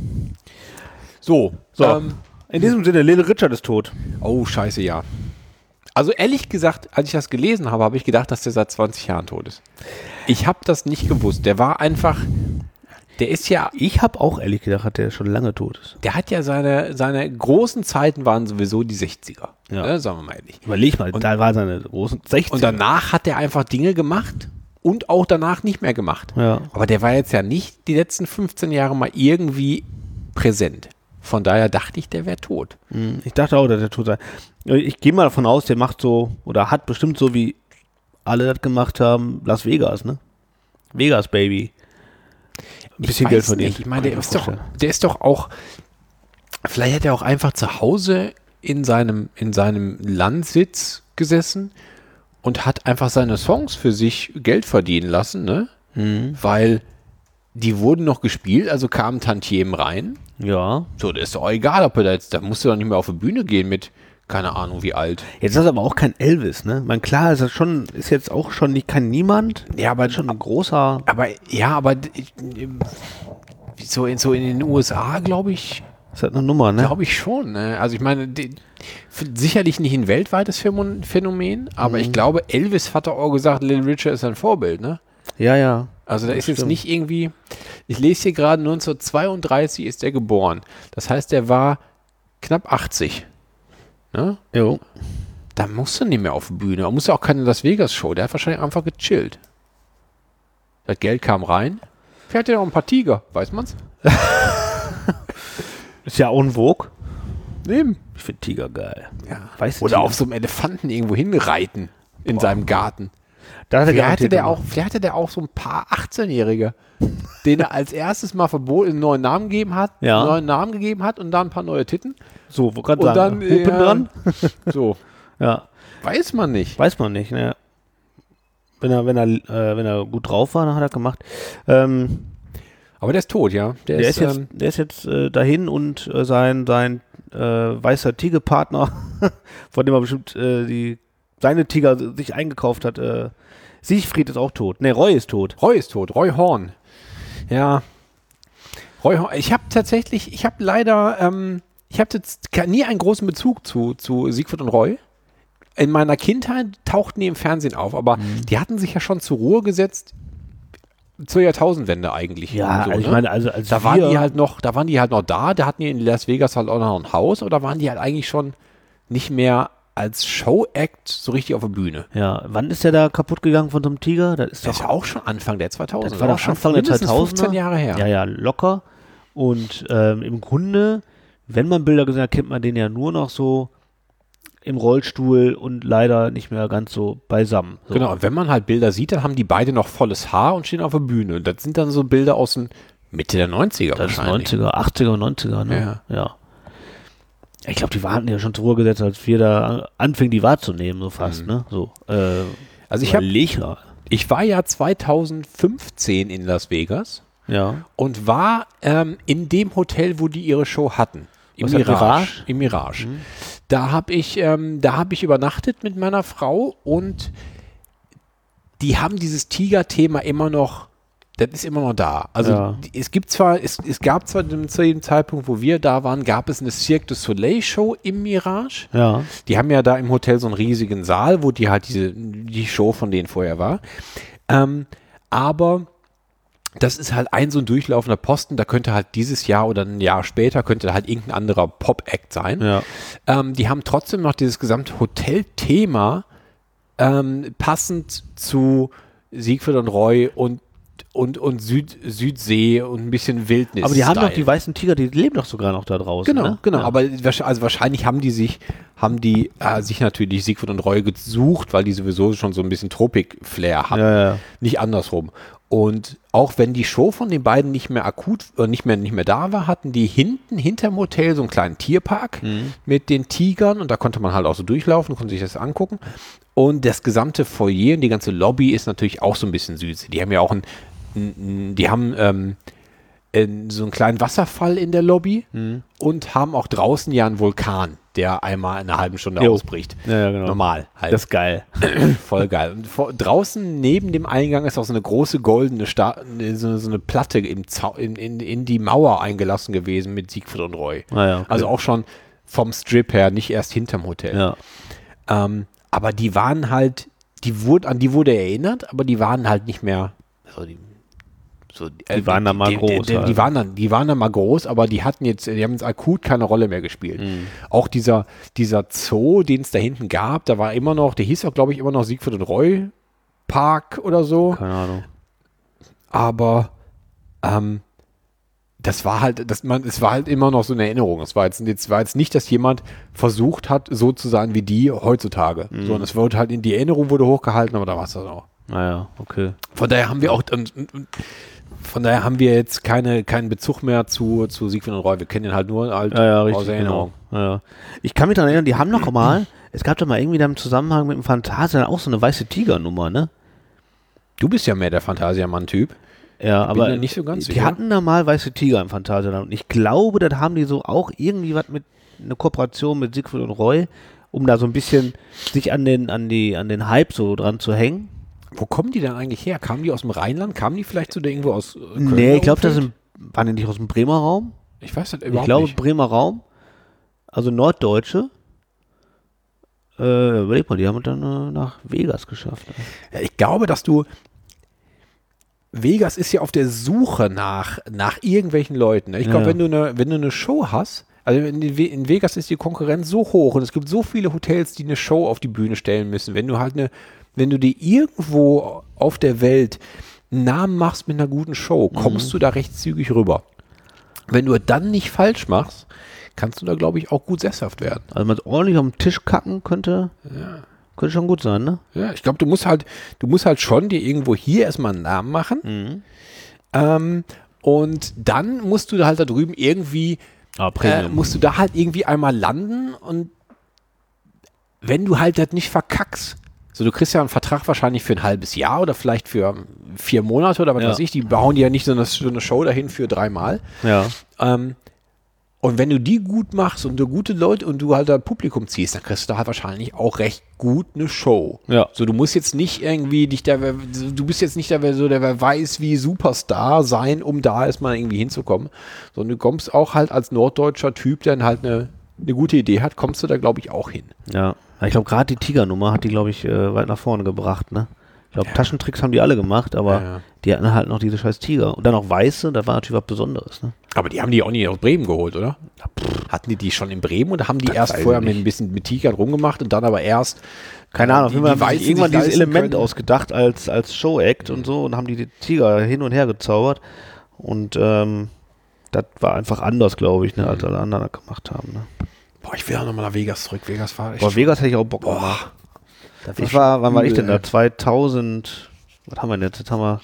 So, So. Ähm, In diesem Sinne, Little Richard ist tot. oh, scheiße, ja. Also ehrlich gesagt, als ich das gelesen habe, habe ich gedacht, dass der seit zwanzig Jahren tot ist. Ich habe das nicht gewusst. Der war einfach, der ist ja, Ich habe auch ehrlich gedacht, dass der schon lange tot ist. der hat ja seine, seine großen Zeiten waren sowieso die sechziger. Ja. Ne, sagen wir mal ehrlich. Überleg mal, Und- da war seine großen sechzig. Und danach hat er einfach Dinge gemacht und auch danach nicht mehr gemacht. Ja. Aber der war jetzt ja nicht die letzten fünfzehn Jahre mal irgendwie präsent. Von daher dachte ich, der wäre tot. Hm, Ich dachte auch, dass der tot sei. Ich gehe mal davon aus, der macht so, oder hat bestimmt so, wie alle das gemacht haben, Las Vegas, ne? Vegas, Baby. Ein bisschen Ich Geld weiß verdient. nicht. Ich meine, Kann der mir ist, doch, vorstellen. der ist doch auch, vielleicht hat er auch einfach zu Hause in seinem, in seinem Landsitz gesessen und hat einfach seine Songs für sich Geld verdienen lassen, ne? Mhm. Weil die wurden noch gespielt, also kamen Tantiemen rein. Ja. So, das ist doch egal, ob er da jetzt, da musst du doch nicht mehr auf die Bühne gehen mit, keine Ahnung, wie alt. Jetzt ist das aber auch kein Elvis, ne? Man, klar, ist das schon, ist jetzt auch schon nicht kein Niemand. Ja, aber Schon ein großer. Aber, ja, aber ich, so, in, so in den U S A, glaube ich, Ist halt eine Nummer, ne? glaube ich schon. Ne? Also ich meine, die, f- sicherlich nicht ein weltweites Phänomen, Phänomen aber ich glaube, Elvis hat doch auch gesagt, Little Richard ist ein Vorbild, ne? Ja, ja. Also da Das ist jetzt stimmt. nicht irgendwie, ich lese hier gerade, neunzehnhundertzweiunddreißig ist er geboren. Das heißt, er war knapp achtzig. Ne? Jo. Da musst du nicht mehr auf die Bühne. Er musste auch keine Las Vegas Show. Der hat wahrscheinlich einfach gechillt. Das Geld kam rein. Vielleicht hat er noch ein paar Tiger, weiß man's? Ist ja auch ein Vogue. Nehmen. Ich finde Tiger geil. Ja. Weißt du, Oder Tiger? auf so einem Elefanten irgendwo hinreiten in seinem Garten. Da hat er Vielleicht hatte, garantiert der gemacht. auch, vielleicht hatte der auch so ein paar achtzehnjährige, denen er als erstes mal verboten, einen neuen Namen gegeben hat, Ja. einen neuen Namen gegeben hat und dann ein paar neue Titten. So, wo gerade Und sagen, dann Hupen äh, dran. So, Ja. weiß man nicht. Weiß man nicht, ne? Wenn er, wenn er, äh, wenn er gut drauf war, dann hat er gemacht. Ähm, Aber der ist tot, ja. Der, der ist, ist jetzt, ähm, der ist jetzt äh, dahin und äh, sein, sein äh, weißer Tigerpartner, von dem er bestimmt äh, die, seine Tiger sich eingekauft hat, äh, Siegfried ist auch tot. Ne, Roy ist tot. Roy ist tot, Roy Horn. Ja. Roy Horn. Ich habe tatsächlich, ich habe leider, ähm, ich habe jetzt ke- nie einen großen Bezug zu, zu Siegfried und Roy. In meiner Kindheit tauchten die im Fernsehen auf, aber Mhm. die hatten sich ja schon zur Ruhe gesetzt zur Jahrtausendwende eigentlich. Ja, so, also ich ne? meine, also als da wir, waren die halt noch, da waren die halt noch da, da hatten die in Las Vegas halt auch noch ein Haus, oder waren die halt eigentlich schon nicht mehr als Show-Act so richtig auf der Bühne? ja, wann ist der da kaputt gegangen von so einem Tiger? Das ist Das ist doch ja auch schon Anfang der zweitausender. Das war doch auch schon Anfang der mindestens zweitausender. fünfzehn Jahre her. Ja, ja, locker. Und ähm, im Grunde, wenn man Bilder gesehen hat, kennt man den ja nur noch so im Rollstuhl und leider nicht mehr ganz so beisammen. So. Genau, und wenn man halt Bilder sieht, dann haben die beide noch volles Haar und stehen auf der Bühne. Das sind dann so Bilder aus den Mitte der neunziger Das ist wahrscheinlich. neunziger, achtziger und neunziger, ne? Ja. Ich glaube, die waren ja schon zur Ruhe gesetzt, als wir da anfingen, die wahrzunehmen, so fast, ne? So. Äh, Also ich, hab, überleg mal. ich war ja zweitausendfünfzehn in Las Vegas Ja. und war ähm, in dem Hotel, wo die ihre Show hatten. Im Was hat Mirage. Mirage? Im Mirage. Da habe ich, ähm, da hab ich übernachtet mit meiner Frau und die haben dieses Tiger-Thema immer noch, das ist immer noch da. Also Ja. die, es gibt zwar, es, es gab zwar dem- zu dem Zeitpunkt, wo wir da waren, gab es eine Cirque du Soleil Show im Mirage. Ja. Die haben ja da im Hotel so einen riesigen Saal, wo die halt diese, die Show von denen vorher war. Ähm, aber das ist halt ein so ein durchlaufender Posten, da könnte halt dieses Jahr oder ein Jahr später könnte halt irgendein anderer Pop-Act sein. Ja. Ähm, die haben trotzdem noch dieses gesamte Hotel-Thema ähm, passend zu Siegfried und Roy und und, und Süd, Südsee und ein bisschen Wildnis. Aber die haben doch die weißen Tiger, die leben doch sogar noch da draußen. Genau, ne? genau. Ja. Aber wahrsch- also wahrscheinlich haben die sich, haben die äh, sich natürlich Siegfried und Roy gesucht, weil die sowieso schon so ein bisschen Tropik-Flair hatten. Ja, ja. Nicht andersrum. Und auch wenn die Show von den beiden nicht mehr akut, äh, nicht mehr, nicht mehr da war, hatten die hinten, hinterm Hotel so einen kleinen Tierpark mit den Tigern und da konnte man halt auch so durchlaufen, konnte sich das angucken. Und das gesamte Foyer und die ganze Lobby ist natürlich auch so ein bisschen süß. Die haben ja auch ein die haben ähm, in so einen kleinen Wasserfall in der Lobby Mhm. und haben auch draußen ja einen Vulkan, der einmal in einer halben Stunde Jo. ausbricht. Ja, ja, genau. Normal halt. Das ist geil. Voll geil. Und vor, draußen neben dem Eingang ist auch so eine große goldene Sta so, so eine Platte im Zau in, in, in die Mauer eingelassen gewesen mit Siegfried und Roy. Ah, ja, okay. Also auch schon vom Strip her, nicht erst hinterm Hotel. Ja. Ähm, aber die waren halt, die wurde, an die wurde erinnert, aber die waren halt nicht mehr, so die, so, äh, Die waren da mal die, groß, Die, die, halt. die, waren dann, die waren dann mal groß, aber die hatten jetzt, die haben jetzt akut keine Rolle mehr gespielt. Mhm. Auch dieser, dieser Zoo, den es da hinten gab, da war immer noch, der hieß auch, glaube ich, immer noch Siegfried und Roy Park oder so. Keine Ahnung. Aber ähm, das war halt, das, man, es war halt immer noch so eine Erinnerung. Es war jetzt, jetzt, war jetzt nicht, dass jemand versucht hat, so zu sein wie die heutzutage. Mhm. Sondern es wurde halt in die Erinnerung wurde hochgehalten, aber da war es dann auch. Naja, okay. Von daher haben wir auch, und, und, und, von daher haben wir jetzt keine, keinen Bezug mehr zu, zu Siegfried und Roy. Wir kennen ihn halt nur halt Ja, ja, aus richtig. Erinnerung. Genau. Ja, ja. Ich kann mich daran erinnern, die haben noch mal, es gab da mal irgendwie da im Zusammenhang mit dem Phantasialand auch so eine weiße Tiger-Nummer, ne? Du bist ja mehr der Phantasiamann-Typ. Ja, aber da nicht so ganz die sicher. hatten da mal weiße Tiger im Phantasialand. Und ich glaube, das haben die so auch irgendwie was mit, eine Kooperation mit Siegfried und Roy, um da so ein bisschen sich an den, an die, an den Hype so dran zu hängen. Wo kommen die denn eigentlich her? Kamen die aus dem Rheinland? Kamen die vielleicht so da irgendwo aus äh, Köln Nee, ich glaube, das Umfeld? sind, waren die nicht aus dem Bremer Raum? Ich weiß das Ich überhaupt glaube, nicht. Bremer Raum, also Norddeutsche. Äh, überleg mal, die haben es dann äh, nach Vegas geschafft. Ja, ich glaube, dass du Vegas ist ja auf der Suche nach, nach irgendwelchen Leuten. Ne? Ich glaube, Ja. wenn du eine, wenn du eine Show hast, also in, in Vegas ist die Konkurrenz so hoch und es gibt so viele Hotels, die eine Show auf die Bühne stellen müssen. Wenn du halt eine, wenn du dir irgendwo auf der Welt einen Namen machst mit einer guten Show, kommst du da recht zügig rüber. Wenn du dann nicht falsch machst, kannst du da, glaube ich, auch gut sesshaft werden. Also man ordentlich am Tisch kacken könnte, könnte schon gut sein, ne? Ja, ich glaube, du musst halt, du musst halt schon dir irgendwo hier erstmal einen Namen machen. Ähm, und dann musst du da halt da drüben irgendwie, Ah, äh, musst du da halt irgendwie einmal landen und wenn du halt das nicht verkackst, so du kriegst ja einen Vertrag wahrscheinlich für ein halbes Jahr oder vielleicht für vier Monate oder was Ja. weiß ich, die bauen dir ja nicht so eine, so eine Show dahin für dreimal. Ja. Ähm, und wenn du die gut machst und du gute Leute und du halt da Publikum ziehst, dann kriegst du da halt wahrscheinlich auch recht gut eine Show. Ja. So, du musst jetzt nicht irgendwie dich da, du bist jetzt nicht der, so der wer weiß wie Superstar sein, um da erstmal irgendwie hinzukommen, sondern du kommst auch halt als norddeutscher Typ, der dann halt eine, eine gute Idee hat, kommst du da, glaube ich, auch hin. Ja. Ich glaube, gerade die Tiger-Nummer hat die, glaube ich, äh, weit nach vorne gebracht, ne? Ich glaube, Taschentricks haben die alle gemacht, aber Ja, ja. die hatten halt noch diese scheiß Tiger. Und dann noch weiße, das war natürlich was Besonderes, ne? Aber die haben die auch nicht aus Bremen geholt, oder? Hatten die die schon in Bremen oder haben die Das erst weiß vorher ich mit nicht. ein bisschen mit Tigern rumgemacht und dann aber erst Keine Ahnung, auf die- jeden Fall die haben sie Weißen sich irgendwann sich dieses leisten Element können. ausgedacht als, als Show-Act und so und haben die, die Tiger hin und her gezaubert. Und ähm, das war einfach anders, glaube ich, ne, als alle anderen das gemacht haben. Ne? Boah, ich will auch nochmal nach Vegas zurück. Vegas war echt Aber Vegas hätte ich auch Bock Boah. gemacht. das Ich war, wann war ich denn übel, da? zweitausend, was haben wir denn jetzt? Jetzt haben wir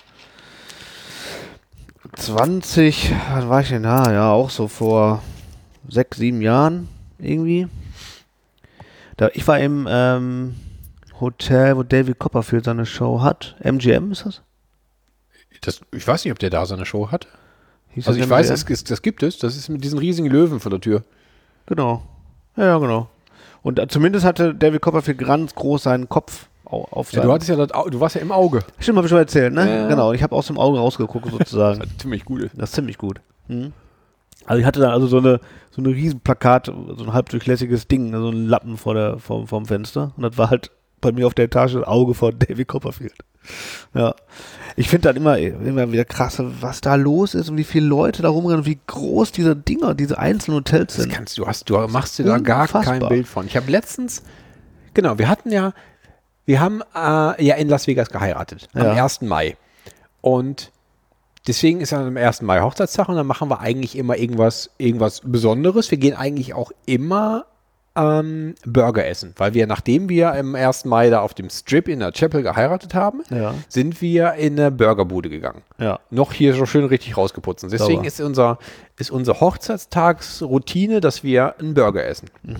zwanzig, wann war ich denn da? Ja, auch so vor sechs, sieben Jahren irgendwie. Da, ich war im ähm, Hotel, wo David Copperfield seine Show hat. M G M ist das? Das, ich weiß nicht, ob der da seine Show hat. Hieß Also das ich weiß, M G M? es, es, das gibt es. Das ist mit diesen riesigen Löwen vor der Tür. Genau. Ja, ja, genau. Und äh, zumindest hatte David Copperfield ganz groß seinen Kopf au- auf Ja, seinem... du hattest ja das, Au- du warst ja im Auge. Stimmt, habe ich schon erzählt, ne? Ja. Genau, ich habe aus dem Auge rausgeguckt sozusagen. Das ist ziemlich gut. Das ist ziemlich gut. Mhm. Also ich hatte da also so eine so eine riesen Plakat, so ein halbdurchlässiges Ding, so ein Lappen vor der vom, vom Fenster und das war halt bei mir auf der Etage das Auge von David Copperfield. Ja. Ich finde dann immer immer wieder krass, was da los ist und wie viele Leute da rumrennen und wie groß diese Dinger, diese einzelnen Hotels Das sind. kannst du, hast, du machst dir da gar kein Unfassbar. Bild von. Ich habe letztens, genau, wir hatten ja, wir haben äh, ja in Las Vegas geheiratet, am Ja. ersten Mai. Und deswegen ist ja am ersten Mai Hochzeitstag und dann machen wir eigentlich immer irgendwas, irgendwas Besonderes. Wir gehen eigentlich auch immer ähm, Burger essen, weil wir, nachdem wir am ersten Mai da auf dem Strip in der Chapel geheiratet haben, Ja. sind wir in eine Burgerbude gegangen. Ja. Noch hier so schön richtig rausgeputzt. Und deswegen Sauber. ist unser, ist unsere Hochzeitstagsroutine, dass wir einen Burger essen.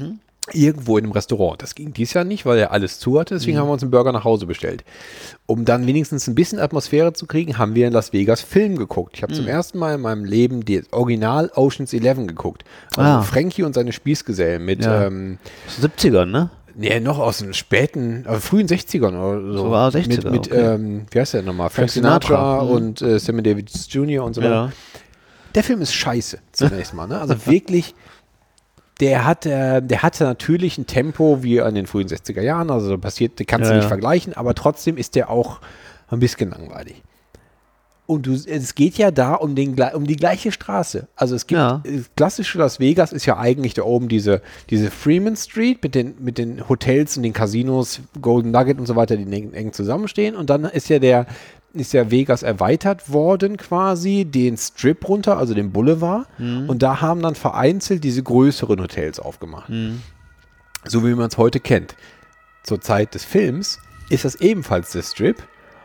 irgendwo in einem Restaurant. Das ging dies Jahr nicht, weil er alles zu hatte, deswegen mhm. haben wir uns einen Burger nach Hause bestellt. Um dann wenigstens ein bisschen Atmosphäre zu kriegen, haben wir in Las Vegas Film geguckt. Ich habe mhm. zum ersten Mal in meinem Leben die Original Ocean's Eleven geguckt. Also ah. Frankie und seine Spießgesellen mit ja. ähm, siebzigern, ne? Nee, noch aus den späten, also frühen sechzigern oder so. So war sechziger, Mit, mit okay. ähm, wie heißt der nochmal? Frank Frank Sinatra, Sinatra. Mhm. und äh, Sammy Davis Junior und so weiter. Ja. Der Film ist scheiße, zunächst mal. Ne? Also wirklich, der hat, äh, der hatte natürlich ein Tempo wie an den frühen sechziger Jahren, also passiert, kannst ja, du nicht ja. vergleichen, aber trotzdem ist der auch ein bisschen langweilig. Und du, es geht ja da um, den, um die gleiche Straße. Also es gibt, Ja. äh, klassische Las Vegas ist ja eigentlich da oben diese, diese Freeman Street mit den, mit den Hotels und den Casinos, Golden Nugget und so weiter, die eng, eng zusammenstehen. Und dann ist ja der, ist ja Vegas erweitert worden quasi, den Strip runter, also den Boulevard. Mhm. Und da haben dann vereinzelt diese größeren Hotels aufgemacht. Mhm. So wie man es heute kennt. Zur Zeit des Films ist das ebenfalls der Strip,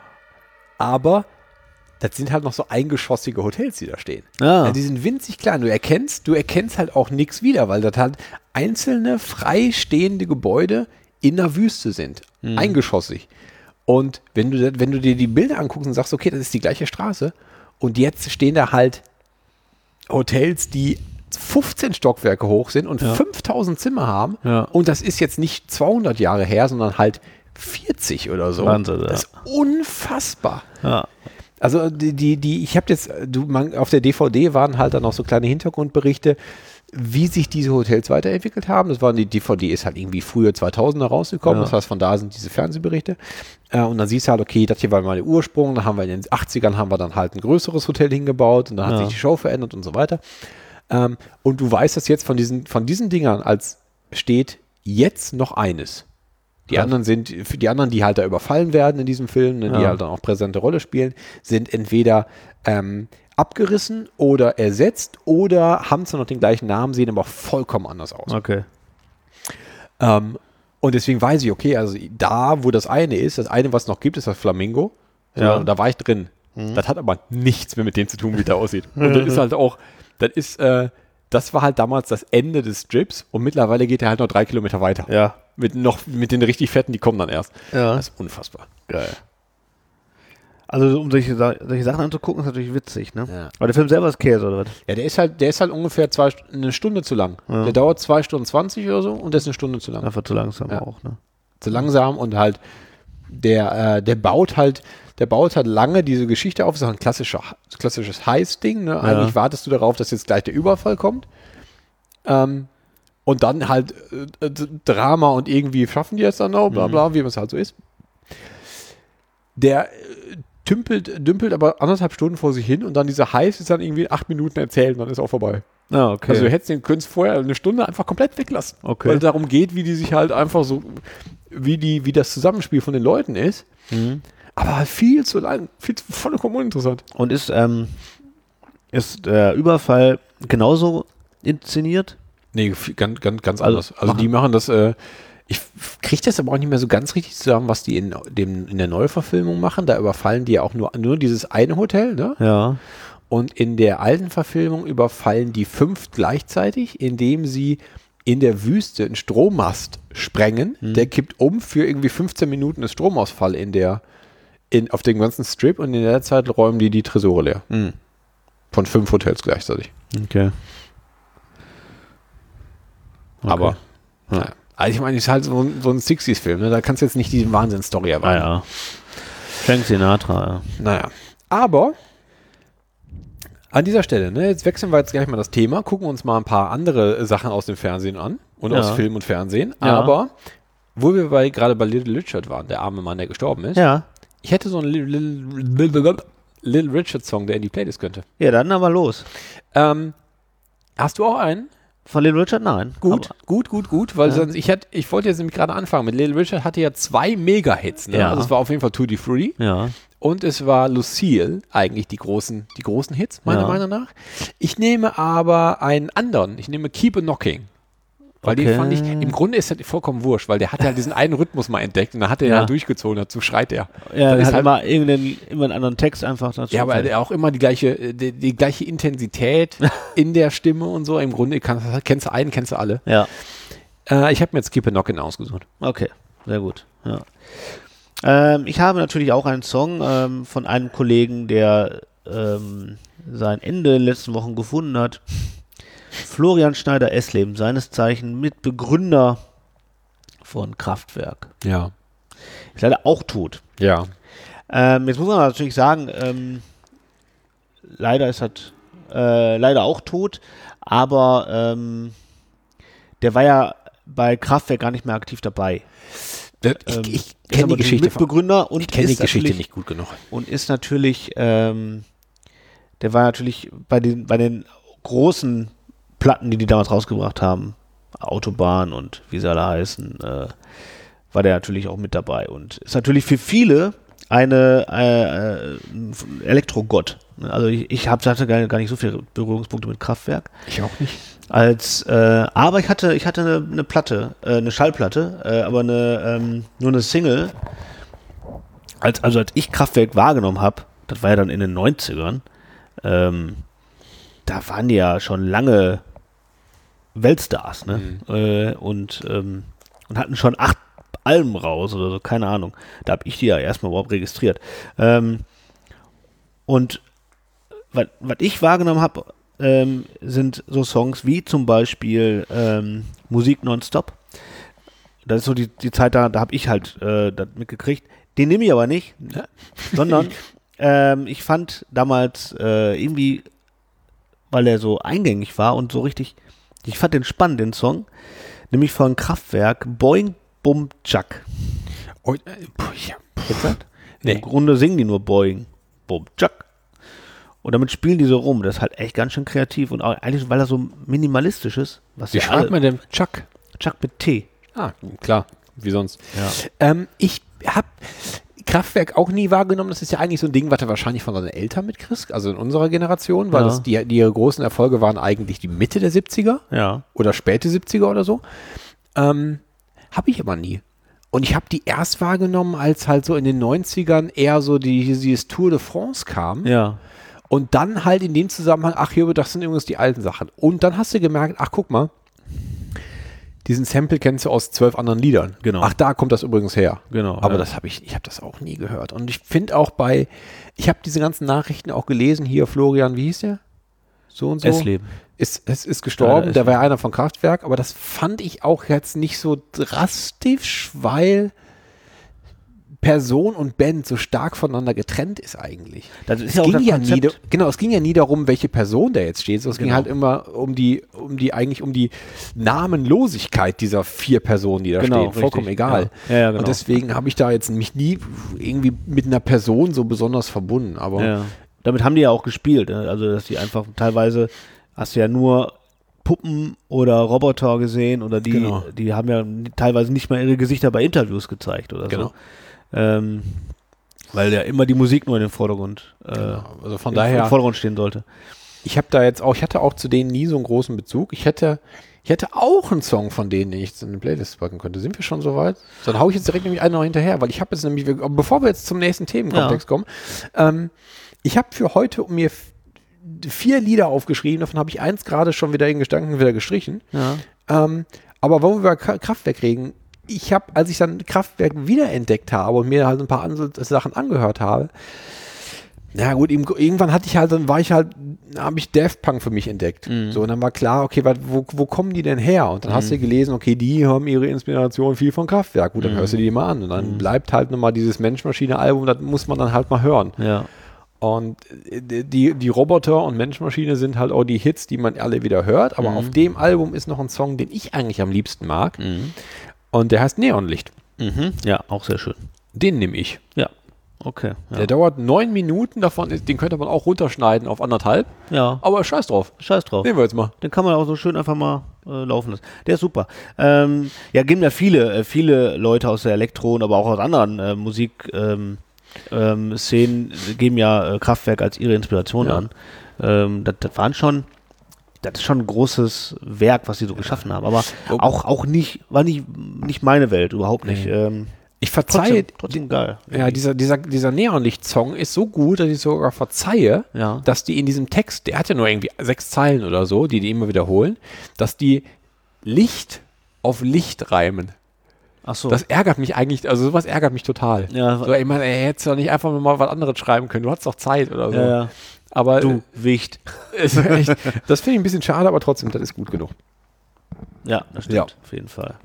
aber das sind halt noch so eingeschossige Hotels, die da stehen. Ah. Ja, die sind winzig klein. Du erkennst, du erkennst halt auch nichts wieder, weil das halt einzelne freistehende Gebäude in der Wüste sind. Mhm. Eingeschossig. Und wenn du, wenn du dir die Bilder anguckst und sagst, okay, das ist die gleiche Straße, und jetzt stehen da halt Hotels, die fünfzehn Stockwerke hoch sind und ja. fünftausend Zimmer haben, ja. und das ist jetzt nicht zweihundert Jahre her, sondern halt vierzig oder so. Wahnsinn, ja. Das ist unfassbar. Ja. Also die, die, die ich habe jetzt, du, man, auf der D V D waren halt dann noch so kleine Hintergrundberichte, wie sich diese Hotels weiterentwickelt haben. Das waren die D V D ist halt irgendwie früher zweitausender rausgekommen, Ja. das heißt, von da sind diese Fernsehberichte. Äh, und dann siehst du halt, okay, das hier war mal der Ursprung, dann haben wir in den achtzigern haben wir dann halt ein größeres Hotel hingebaut und dann hat Ja. sich die Show verändert und so weiter. Ähm, und du weißt das jetzt von diesen, von diesen Dingern, als steht jetzt noch eines. Die Krass. anderen sind, für die anderen, die halt da überfallen werden in diesem Film, ne, die Ja. halt dann auch präsente Rolle spielen, sind entweder ähm, abgerissen oder ersetzt oder haben zwar noch den gleichen Namen, sehen aber auch vollkommen anders aus. Okay. Ähm, und deswegen weiß ich, okay, also da, wo das eine ist, das eine, was noch gibt, ist das Flamingo. So, Ja. Da war ich drin. Mhm. Das hat aber nichts mehr mit dem zu tun, wie der aussieht. Und das ist halt auch, das ist, äh, das war halt damals das Ende des Strips und mittlerweile geht er halt noch drei Kilometer weiter. Ja. Mit noch, mit den richtig fetten, die kommen dann erst. Ja. Das ist unfassbar. Geil. Also um solche, Sa- solche Sachen anzugucken, ist natürlich witzig, ne? Ja. Aber der Film selber ist Käse, oder was? Ja, der ist halt, der ist halt ungefähr zwei, St- eine Stunde zu lang. Ja. Der dauert zwei Stunden zwanzig oder so und der ist eine Stunde zu lang. Einfach zu langsam Ja. auch, ne? Zu langsam und halt, der, äh, der baut halt, der baut halt lange diese Geschichte auf. Das ist auch ein klassischer, klassisches Heist-Ding, ne? Eigentlich wartest du darauf, dass jetzt gleich der Überfall kommt. Ähm, und dann halt äh, D- Drama und irgendwie schaffen die es dann noch, bla bla, wie es halt so ist. Der äh, tümpelt, dümpelt aber anderthalb Stunden vor sich hin und dann dieser Heist ist dann irgendwie in acht Minuten erzählt und dann ist auch vorbei. Ah, okay. Also du hättest den Künst vorher eine Stunde einfach komplett weglassen. Okay. Weil es darum geht, wie die sich halt einfach so, wie die, wie das Zusammenspiel von den Leuten ist. Mhm. Aber halt viel zu lang, viel zu, vollkommen uninteressant. Und ist, ähm, ist der Überfall genauso inszeniert? Nee, viel- ganz, ganz, ganz Also anders. Also machen- die machen das, äh, ich kriege das aber auch nicht mehr so ganz richtig zusammen, was die in, dem, in der Neuverfilmung machen. Da überfallen die ja auch nur, nur dieses eine Hotel, ne? Ja. Und in der alten Verfilmung überfallen die fünf gleichzeitig, indem sie in der Wüste einen Strommast sprengen. Mhm. Der kippt um für irgendwie fünfzehn Minuten ist Stromausfall in der, in, auf dem ganzen Strip und in der Zeit räumen die die Tresore leer. Mhm. Von fünf Hotels gleichzeitig. Okay. Okay. Aber, naja. Also ich meine, es ist halt so, ein- so ein sechziger-Film, ne? Da kannst du jetzt nicht diese Wahnsinnsstory Ah erwarten. ja. Frank Sinatra, Naja. Aber an dieser Stelle, ne, jetzt wechseln wir jetzt gleich mal das Thema, gucken uns mal ein paar andere Sachen aus dem Fernsehen an und Ja. aus Film und Fernsehen. Ja. Aber wo wir bei, gerade bei Little Richard waren, der arme Mann, der gestorben ist, ja. Ja. ich hätte so einen Little, Little, Little Richard Song, der in die Playlist könnte. Ja, dann aber los. Ähm, hast du auch einen? Von Little Richard? Nein. Gut, Aber, gut, gut, gut, weil Ja. sonst, ich, hätte, ich wollte jetzt nämlich gerade anfangen. Mit Little Richard hatte ja zwei Mega-Hits. Ne? Ja. Also es war auf jeden Fall Tutti Frutti ja. und es war Lucille, eigentlich die großen, die großen Hits, meiner Ja. Meinung nach. Ich nehme aber einen anderen. Ich nehme Keep a Knocking. Weil Okay. den fand ich, im Grunde ist das vollkommen wurscht, weil der hat ja diesen einen Rhythmus mal entdeckt und dann hat er Ja. ja durchgezogen, dazu schreit er. Ja, Das er ist hat halt- immer, irgendeinen, immer einen anderen Text einfach dazu. Ja, aber er auch immer die gleiche, die, die gleiche Intensität in der Stimme und so. Im Grunde kannst, kennst du einen, kennst du alle. Ja. Äh, ich habe mir jetzt Keep a Knockin' ausgesucht. Okay, sehr gut. Ja. Ähm, ich habe natürlich auch einen Song ähm, von einem Kollegen, der ähm, sein Ende in den letzten Wochen gefunden hat. Florian Schneider-Esleben, seines Zeichen Mitbegründer von Kraftwerk. Ja. Ist leider auch tot. Ja. Ähm, jetzt muss man natürlich sagen, ähm, leider ist er äh, leider auch tot, aber ähm, der war ja bei Kraftwerk gar nicht mehr aktiv dabei. Das, ich Ähm, ich ist kenne aber die Geschichte. Mitbegründer und ich kenne die ist Geschichte natürlich- nicht gut genug. Und ist natürlich, ähm, der war natürlich bei den, bei den großen Platten, die die damals rausgebracht haben, Autobahn und wie sie alle heißen, äh, war der natürlich auch mit dabei und ist natürlich für viele eine äh, ein Elektrogott. Also ich, ich hab, hatte gar, gar nicht so viele Berührungspunkte mit Kraftwerk. Ich auch nicht. Als, äh, aber ich hatte, ich hatte eine, eine Platte, äh, eine Schallplatte, äh, aber eine, ähm, nur eine Single. Als, also als ich Kraftwerk wahrgenommen habe, das war ja dann in den neunzigern, ähm, da waren die ja schon lange Weltstars, ne? Mhm. Äh, und, ähm, und hatten schon acht Alben raus oder so, keine Ahnung. Da habe ich die ja erstmal überhaupt registriert. Ähm, und was ich wahrgenommen habe, ähm, sind so Songs wie zum Beispiel ähm, Musik nonstop. Das ist so die, die Zeit, da, da habe ich halt äh, das mitgekriegt. Den nehme ich aber nicht, sondern ähm, ich fand damals äh, irgendwie, weil er so eingängig war und so richtig, ich fand den spannend, den Song, nämlich von Kraftwerk, Boing, Bum, Chuck. Oh, äh, puh, ja, puh. Nee. Im Grunde singen die nur Boing, Bum, Chuck. Und damit spielen die so rum. Das ist halt echt ganz schön kreativ und auch eigentlich, weil er so minimalistisch ist. Was Wie ja schreibt alle- man denn Chuck? Chuck mit T. Ah, klar. Wie sonst. Ja. Ähm, ich habe Kraftwerk auch nie wahrgenommen. Das ist ja eigentlich so ein Ding, was du wahrscheinlich von deinen Eltern mitkriegst, also in unserer Generation, weil Ja. das, die, die großen Erfolge waren eigentlich die Mitte der siebziger Ja. oder späte siebziger oder so. Ähm, habe ich aber nie. Und ich habe die erst wahrgenommen, als halt so in den neunzigern eher so die, dieses Tour de France kam. Ja. Und dann halt in dem Zusammenhang, ach hier, das sind übrigens die alten Sachen. Und dann hast du gemerkt, ach guck mal, diesen Sample kennst du aus zwölf anderen Liedern. Genau. Ach, da kommt das übrigens her. Genau, Aber ja. das habe ich, ich habe das auch nie gehört. Und ich finde auch bei, ich habe diese ganzen Nachrichten auch gelesen, hier Florian, wie hieß der? So und so. Esleben. Ist, es ist gestorben, Ja, der Esleben. war ja einer von Kraftwerk, aber das fand ich auch jetzt nicht so drastisch, weil Person und Band so stark voneinander getrennt ist eigentlich. Das ist Es ja auch ging das ja nie, Konzept. da- genau, es ging ja nie darum, welche Person da jetzt steht, sondern es ging Genau. halt immer um die, um die, eigentlich um die Namenlosigkeit dieser vier Personen, die da Genau, stehen. Vollkommen richtig. egal. Ja. Ja, ja, genau. Und deswegen habe ich da jetzt mich nie irgendwie mit einer Person so besonders verbunden. Aber Ja. Damit haben die ja auch gespielt. ne? Also, dass die einfach teilweise, hast du ja nur Puppen oder Roboter gesehen oder die, Genau. die haben ja teilweise nicht mal ihre Gesichter bei Interviews gezeigt oder Genau. so. Ähm, weil ja immer die Musik nur in den Vordergrund, äh, also von im daher, Vordergrund stehen sollte. ich habe da jetzt auch, ich hatte auch zu denen nie so einen großen Bezug. Ich hätte, ich hätte auch einen Song von denen, den ich jetzt in eine Playlist packen könnte. Sind wir schon soweit? Dann hau ich jetzt direkt nämlich einen noch hinterher, weil ich habe jetzt nämlich, bevor wir jetzt zum nächsten Themenkomplex Ja. kommen, ähm, ich habe für heute mir f- vier Lieder aufgeschrieben, davon habe ich eins gerade schon wieder in Gedanken wieder gestrichen. Ja. Ähm, aber wo wir über K- Kraftwerk reden, ich habe, als ich dann Kraftwerk wiederentdeckt habe und mir halt ein paar andere Sachen angehört habe, na gut, eben- irgendwann hatte ich halt, dann war ich halt, habe ich Daft Punk für mich entdeckt. So, und dann war klar, okay, wat, wo, wo kommen die denn her? Und dann hast du gelesen, okay, die haben ihre Inspiration viel von Kraftwerk. Gut, dann hörst du die mal an. Und dann bleibt halt nochmal dieses Mensch-Maschine-Album, das muss man dann halt mal hören. Ja. Und äh, die, die Roboter und Menschmaschine sind halt auch die Hits, die man alle wieder hört. Aber auf dem Album ist noch ein Song, den ich eigentlich am liebsten mag. Und der heißt Neonlicht. Mhm. Ja, auch sehr schön. Den nehme ich. Ja. Okay. Ja. Der dauert neun Minuten, davon ist, den könnte man auch runterschneiden auf anderthalb. ja. Aber scheiß drauf. Scheiß drauf. Nehmen wir jetzt mal. Den kann man auch so schön einfach mal äh, laufen lassen. Der ist super. Ähm, ja, geben ja viele, äh, viele Leute aus der Elektro- aber auch aus anderen äh, Musik ähm, ähm, Szenen geben ja äh, Kraftwerk als ihre Inspiration Ja. an. Ähm, das, das waren schon, das ist schon ein großes Werk, was sie so geschaffen haben. Aber Oh. auch, auch nicht, war nicht, nicht meine Welt, überhaupt nicht. Nee. Ähm, Ich verzeihe, trotzdem, trotzdem geil. ja, dieser, dieser, dieser Neonlicht-Song ist so gut, dass ich sogar verzeihe, Ja. dass die in diesem Text, der hat ja nur irgendwie sechs Zeilen oder so, die die immer wiederholen, dass die Licht auf Licht reimen. Ach so. Das ärgert mich eigentlich, also sowas ärgert mich total. Ja. So, ich meine, er hätte doch nicht einfach mal was anderes schreiben können. Du hast doch Zeit oder so. ja, ja. Aber Du, Wicht. ist echt, das finde ich ein bisschen schade, aber trotzdem, das ist gut genug. Ja, das stimmt. Ja. Auf jeden Fall.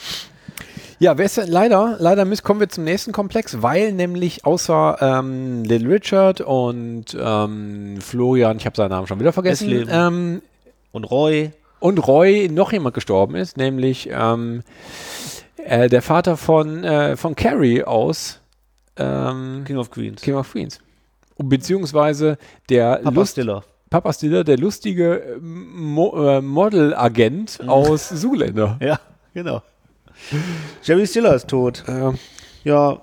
Ja, wer ist denn, leider, leider müssen, kommen wir zum nächsten Komplex, weil nämlich außer ähm, Little Richard und ähm, Florian, ich habe seinen Namen schon wieder vergessen, Esleben. ähm, Und Roy. und Roy noch jemand gestorben ist, nämlich ähm, äh, der Vater von, äh, von Carrie aus ähm, King of Queens. King of Queens. Beziehungsweise der Papa Lust, Stiller. Papa Stiller, der lustige Mo äh, Modelagent aus Zoolander. Ja, genau. Jerry Stiller ist tot. Äh, Ja.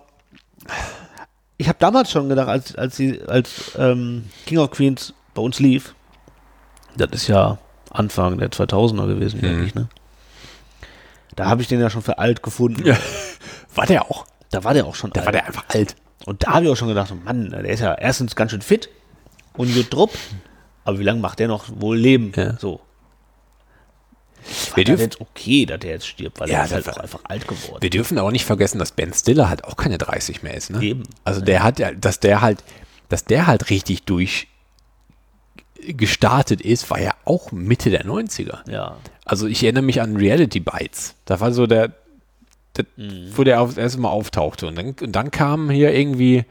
Ich habe damals schon gedacht, als, als, sie, als ähm, King of Queens bei uns lief, das ist ja Anfang der zweitausender gewesen, denke ich, ne? Da habe ich den ja schon für alt gefunden. ja. War der auch? Da war der auch schon Da alt. war der einfach alt. Und da habe ich auch schon gedacht, so, Mann, der ist ja erstens ganz schön fit und gut drupp, aber wie lange macht der noch wohl leben? Ja. So. Wir Wir dürfen- jetzt okay, dass der jetzt stirbt, weil Ja, er ist halt das- auch einfach alt geworden. Wir dürfen aber nicht vergessen, dass Ben Stiller halt auch keine dreißig mehr ist, ne? Eben. Also der hat ja, dass der halt, dass der halt richtig durch gestartet ist, war ja auch Mitte der neunziger. Ja. Also ich erinnere mich an Reality Bites. Da war so der, der wo der auf, das erste Mal auftauchte. Und dann, und dann kam hier irgendwie,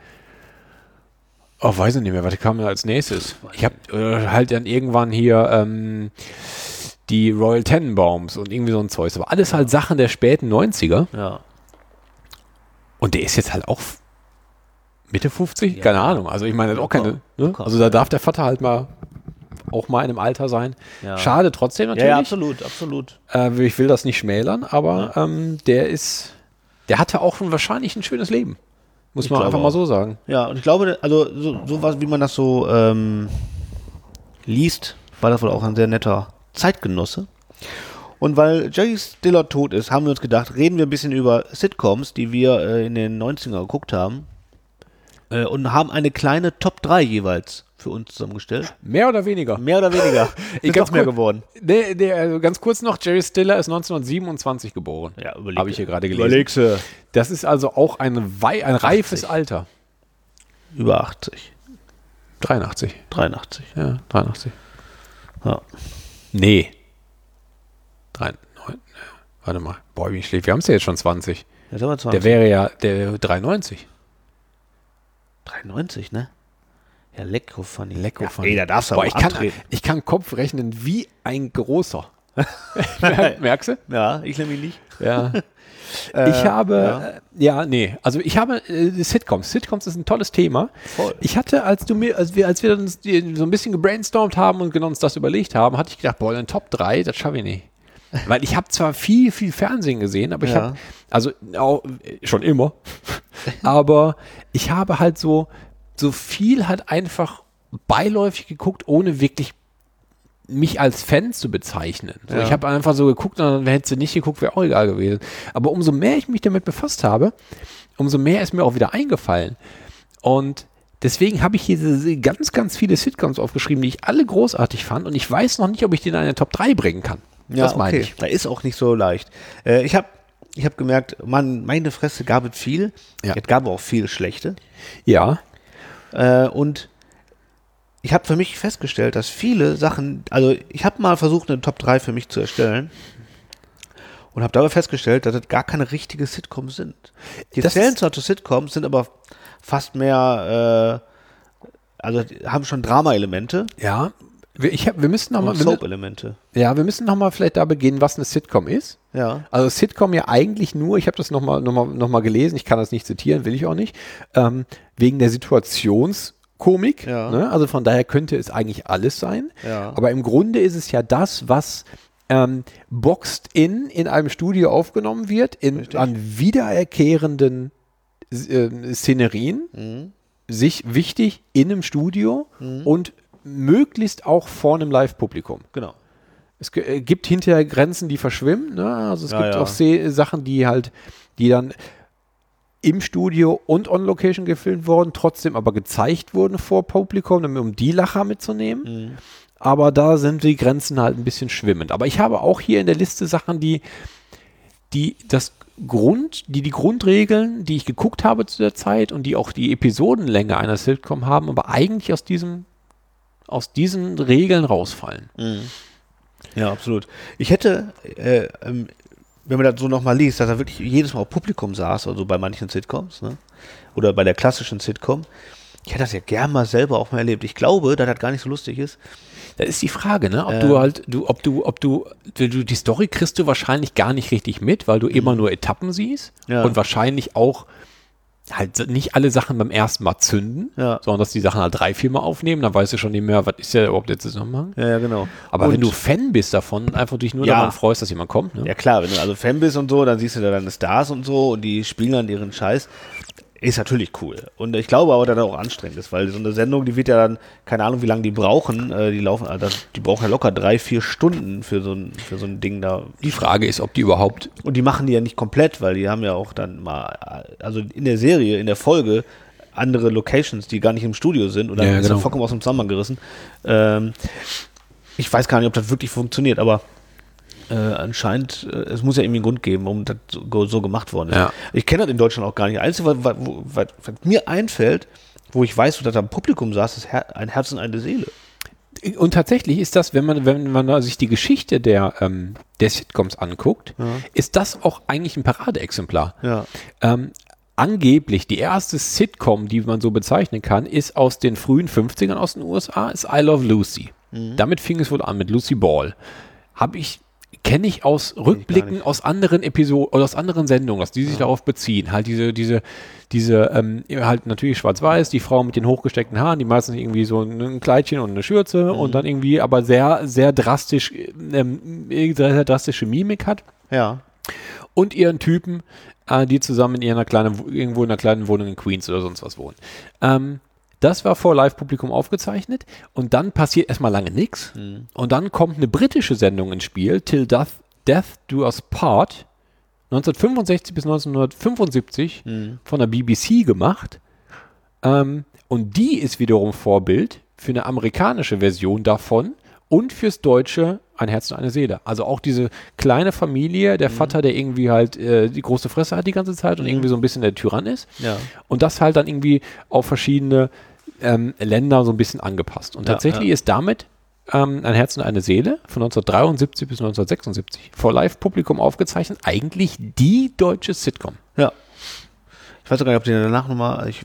oh, weiß ich nicht mehr, was kam da als nächstes? Ich habe äh, halt dann irgendwann hier ähm, die Royal Tenenbaums und irgendwie so ein Zeug. Aber alles halt Sachen der späten neunziger. Ja. Und der ist jetzt halt auch Mitte fünfzig? Keine Ahnung. Also ich meine, das ist auch keine. Ne? Locker. Also da darf der Vater halt mal auch mal in einem Alter sein. Ja. Schade trotzdem Ja, natürlich. ja, absolut, absolut. Äh, ich will das nicht schmälern, aber ähm, der ist, der hatte auch schon wahrscheinlich ein schönes Leben. Muss Ich man glaube einfach mal auch. so sagen. Ja, und ich glaube, also so, so was, wie man das so ähm, liest, war das wohl auch ein sehr netter Zeitgenosse. Und weil Jerry Stiller tot ist, haben wir uns gedacht, reden wir ein bisschen über Sitcoms, die wir äh, in den neunzigern geguckt haben. Äh, und haben eine kleine Top drei jeweils für uns zusammengestellt. Mehr oder weniger? Mehr oder weniger. Ich Ist ganz doch mehr cool. geworden. Nee, nee, also ganz kurz noch, Jerry Stiller ist neunzehnhundertsiebenundzwanzig geboren. Ja, überleg Habe ich hier dir. gerade gelesen. Überlegst du. Das ist also auch ein, wei ein reifes Alter. Über achtzig. dreiundachtzig. dreiundachtzig. Ja, dreiundachtzig. Ja. Nee. Drei, neun, warte mal. Boah, wie schlecht. Wir haben es ja jetzt schon zwanzig. Jetzt haben wir Der zwanzig. wäre ja der dreiundneunzig. dreiundneunzig, ne? Ja, lecko funny. Lecko ja, funny. Ey, da darfst du Boah, aber ich kann, abtreten. ich kann Kopf rechnen wie ein großer. Mer- Merkst du? Ja, ich nämlich nicht. Ja. Äh, ich habe, ja. ja. ja, nee, also ich habe äh, Sitcoms. Sitcoms ist ein tolles Thema. Voll. Ich hatte, als du mir, als wir, als wir uns die, so ein bisschen gebrainstormt haben und genau uns das überlegt haben, hatte ich gedacht, boah, in Top drei, das schaffe ich nicht. Weil ich habe zwar viel, viel Fernsehen gesehen, aber ich Ja. habe, also auch, äh, schon immer, aber ich habe halt so, so viel halt einfach beiläufig geguckt, ohne wirklich mich als Fan zu bezeichnen. So, Ja. Ich habe einfach so geguckt und dann hättest du nicht geguckt, wäre auch egal gewesen. Aber umso mehr ich mich damit befasst habe, umso mehr ist mir auch wieder eingefallen. Und deswegen habe ich hier diese ganz, ganz viele Sitcoms aufgeschrieben, die ich alle großartig fand und ich weiß noch nicht, ob ich die in eine Top drei bringen kann. Ja, das meine okay. ich. Da ist auch nicht so leicht. Äh, ich habe ich hab gemerkt, Mann, meine Fresse gab es viel. Ja. Es gab auch viel schlechte. Ja, Äh, und ich habe für mich festgestellt, dass viele Sachen, also ich habe mal versucht, eine Top drei für mich zu erstellen und habe dabei festgestellt, dass das gar keine richtige Sitcoms sind. Die Das zählen ist- zwar zu Sitcoms, sind aber fast mehr, äh, also die haben schon Drama-Elemente ja. Wir, ich hab, wir müssen noch mal, und wir, Soap-Elemente. ja, wir müssen noch mal vielleicht da beginnen, was eine Sitcom ist. Ja. Also Sitcom ja eigentlich nur, ich habe das nochmal noch mal, noch mal gelesen, ich kann das nicht zitieren, will ich auch nicht, ähm, wegen der Situationskomik. Ja. Ne? Also von daher könnte es eigentlich alles sein. Ja. Aber im Grunde ist es ja das, was ähm, boxed in in einem Studio aufgenommen wird, in, Richtig. an wiedererkehrenden äh, Szenerien, Mhm. sich wichtig in einem Studio und möglichst auch vor einem Live-Publikum. Genau. Es ge- äh, gibt hinterher Grenzen, die verschwimmen. Ne? Also es Ja, gibt ja. auch Se Sachen, die halt, die dann im Studio und on Location gefilmt wurden, trotzdem aber gezeigt wurden vor Publikum, damit- um die Lacher mitzunehmen. Mhm. Aber da sind die Grenzen halt ein bisschen schwimmend. Aber ich habe auch hier in der Liste Sachen, die, die das Grund, die die Grundregeln, die ich geguckt habe zu der Zeit und die auch die Episodenlänge einer Sitcom haben, aber eigentlich aus diesem, aus diesen Regeln rausfallen. Ja, absolut. Ich hätte, äh, ähm, wenn man das so nochmal liest, dass er wirklich jedes Mal auf Publikum saß, also bei manchen Sitcoms, ne? Oder bei der klassischen Sitcom. Ich hätte das ja gern mal selber auch mal erlebt. Ich glaube, dass das gar nicht so lustig ist. Da ist die Frage, ne? Ob Ähm. du halt, du, ob du, ob du, du, die Story kriegst du wahrscheinlich gar nicht richtig mit, weil du immer nur Etappen siehst Ja. und wahrscheinlich auch halt nicht alle Sachen beim ersten Mal zünden, Ja. sondern dass die Sachen halt drei, vier Mal aufnehmen, dann weißt du schon nicht mehr, was ist ja überhaupt der Zusammenhang. Ja, ja, genau. Aber Und- wenn du Fan bist davon und einfach dich nur Ja. daran freust, dass jemand kommt, ne? Ja klar, wenn du also Fan bist und so, dann siehst du da deine Stars und so und die spielen dann ihren Scheiß. Ist natürlich cool. Und ich glaube aber, dass das auch anstrengend ist, weil so eine Sendung, die wird ja dann, keine Ahnung, wie lange die brauchen, äh, die laufen, also die brauchen ja locker drei, vier Stunden für so ein, für so ein Ding da. Die Frage ist, ob die überhaupt, Und die machen die ja nicht komplett, weil die haben ja auch dann mal, also in der Serie, in der Folge, andere Locations, die gar nicht im Studio sind und dann Ja, ist genau. das vollkommen aus dem Zusammenhang gerissen. Ähm, ich weiß gar nicht, ob das wirklich funktioniert, aber äh, anscheinend, äh, es muss ja irgendwie einen Grund geben, warum das so, so gemacht worden ist. Ja. Ich kenne das in Deutschland auch gar nicht. Einzige, was, was, was mir einfällt, wo ich weiß, dass da im Publikum saß, ist Her- ein Herz und eine Seele. und tatsächlich ist das, wenn man, wenn man sich die Geschichte der, ähm, der Sitcoms anguckt, ist das auch eigentlich ein Paradeexemplar. Ja. Ähm, angeblich die erste Sitcom, die man so bezeichnen kann, ist aus den frühen fünfzigern aus den U S A, ist I Love Lucy. Damit fing es wohl an, mit Lucy Ball. Habe ich, kenne ich aus Rückblicken nicht. aus anderen Episoden oder aus anderen Sendungen, dass die sich darauf beziehen. Halt diese, diese, diese, ähm, halt natürlich schwarz-weiß, die Frau mit den hochgesteckten Haaren, die meistens irgendwie so ein Kleidchen und eine Schürze und dann irgendwie aber sehr, sehr drastisch, ähm, sehr drastische Mimik hat. Ja. Und ihren Typen, äh, die zusammen in ihrer kleinen, irgendwo in einer kleinen Wohnung in Queens oder sonst was wohnen. Ähm, das war vor Live-Publikum aufgezeichnet und dann passiert erstmal lange nichts und dann kommt eine britische Sendung ins Spiel, Till Death, Death Do Us Part, neunzehnhundertfünfundsechzig bis neunzehnhundertfünfundsiebzig von der B B C gemacht, ähm, und die ist wiederum Vorbild für eine amerikanische Version davon und fürs Deutsche Ein Herz und eine Seele. Also auch diese kleine Familie, der Vater, der irgendwie halt äh, die große Fresse hat die ganze Zeit und irgendwie so ein bisschen der Tyrann ist. Ja. Und das halt dann irgendwie auf verschiedene ähm, Länder so ein bisschen angepasst. Und Ja, tatsächlich ja. ist damit ähm, Ein Herz und eine Seele von neunzehnhundertdreiundsiebzig bis neunzehnhundertsechsundsiebzig vor Live-Publikum aufgezeichnet, eigentlich die deutsche Sitcom. Ja. Ich weiß auch gar nicht, ob die danach nochmal, ich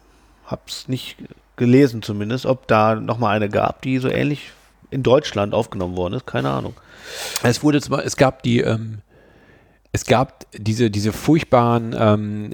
hab's nicht gelesen zumindest, ob da nochmal eine gab, die so ähnlich in Deutschland aufgenommen worden ist. Keine Ahnung. Es wurde zwar, es gab die, ähm, es gab diese, diese furchtbaren ähm,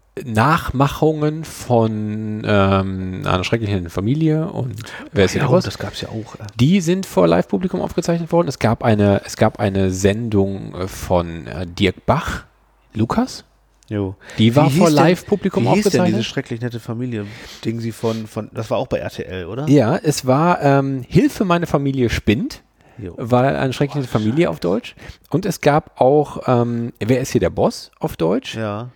Nachmachungen von ähm, einer schrecklichen Familie und wer ist ja, hier oh, raus? das gab's ja auch. äh. Die sind vor Live-Publikum aufgezeichnet worden. Es gab eine, es gab eine Sendung äh, von äh, Dirk Bach, Lukas. Jo. Die war Wie vor hieß denn- Live-Publikum Wie hieß denn aufgezeichnet. diese schrecklich nette Familie? Ding sie von, von, das war auch bei R T L, oder? Ja, es war ähm, Hilfe, meine Familie spinnt. Jo. War eine schreckliche Familie auf Deutsch. Und es gab auch, ähm, wer ist hier der Boss auf Deutsch? Ja.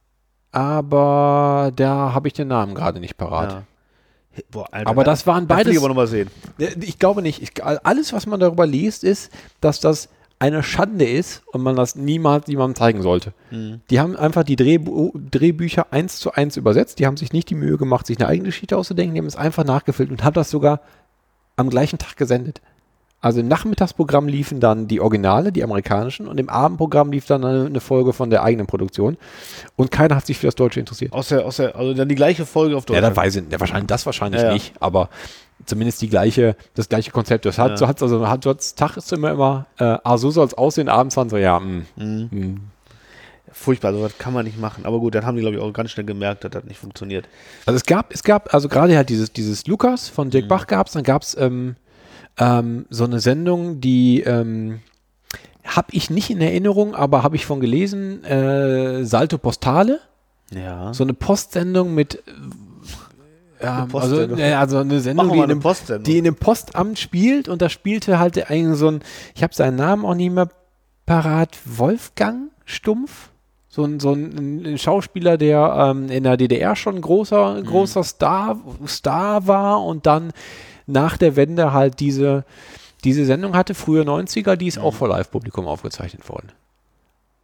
Aber da habe ich den Namen gerade nicht parat. ja. Boah, Alter, Aber das waren Das will beides. ich aber nochmal sehen. Ich glaube nicht. Ich, alles, was man darüber liest, ist, dass das eine Schande ist und man das niemals jemandem zeigen sollte. Die haben einfach die Drehbu Drehbücher eins zu eins übersetzt. Die haben sich nicht die Mühe gemacht, sich eine eigene Geschichte auszudenken. Die haben es einfach nachgefüllt und haben das sogar am gleichen Tag gesendet. Also im Nachmittagsprogramm liefen dann die Originale, die amerikanischen, und im Abendprogramm lief dann eine, eine Folge von der eigenen Produktion. Und keiner hat sich für das Deutsche interessiert. Aus der, aus der, also dann die gleiche Folge auf Ja, Deutsch. da weiß ich, ja, wahrscheinlich, das wahrscheinlich Ja, ja. nicht, aber zumindest die gleiche, das gleiche Konzept. Das hat, Ja. so hat, also hat, so hat's, Tag ist immer immer, äh, ah, so soll es aussehen, abends dann so, ja, mh, mh. Furchtbar, sowas kann man nicht machen. Aber gut, dann haben die, glaube ich, auch ganz schnell gemerkt, dass das nicht funktioniert. Also es gab, es gab, also gerade halt dieses, dieses Lukas von Dirk Bach gab es, dann gab es ähm, ähm, so eine Sendung, die ähm, habe ich nicht in Erinnerung, aber habe ich von gelesen, äh, Salto Postale. Ja. So eine Postsendung mit äh, ähm, also, Postsendung. äh, also eine Sendung, Machen wir die mal in, eine einem, Postsendung. die in einem Postamt spielt und da spielte halt eigentlich so ein, ich habe seinen Namen auch nicht mehr parat, Wolfgang Stumpf, so ein, so ein, ein Schauspieler, der ähm, in der D D R schon ein großer, Mhm. großer Star, Star war und dann nach der Wende halt diese, diese Sendung hatte, frühe neunziger, die ist Mhm. auch vor Live-Publikum aufgezeichnet worden.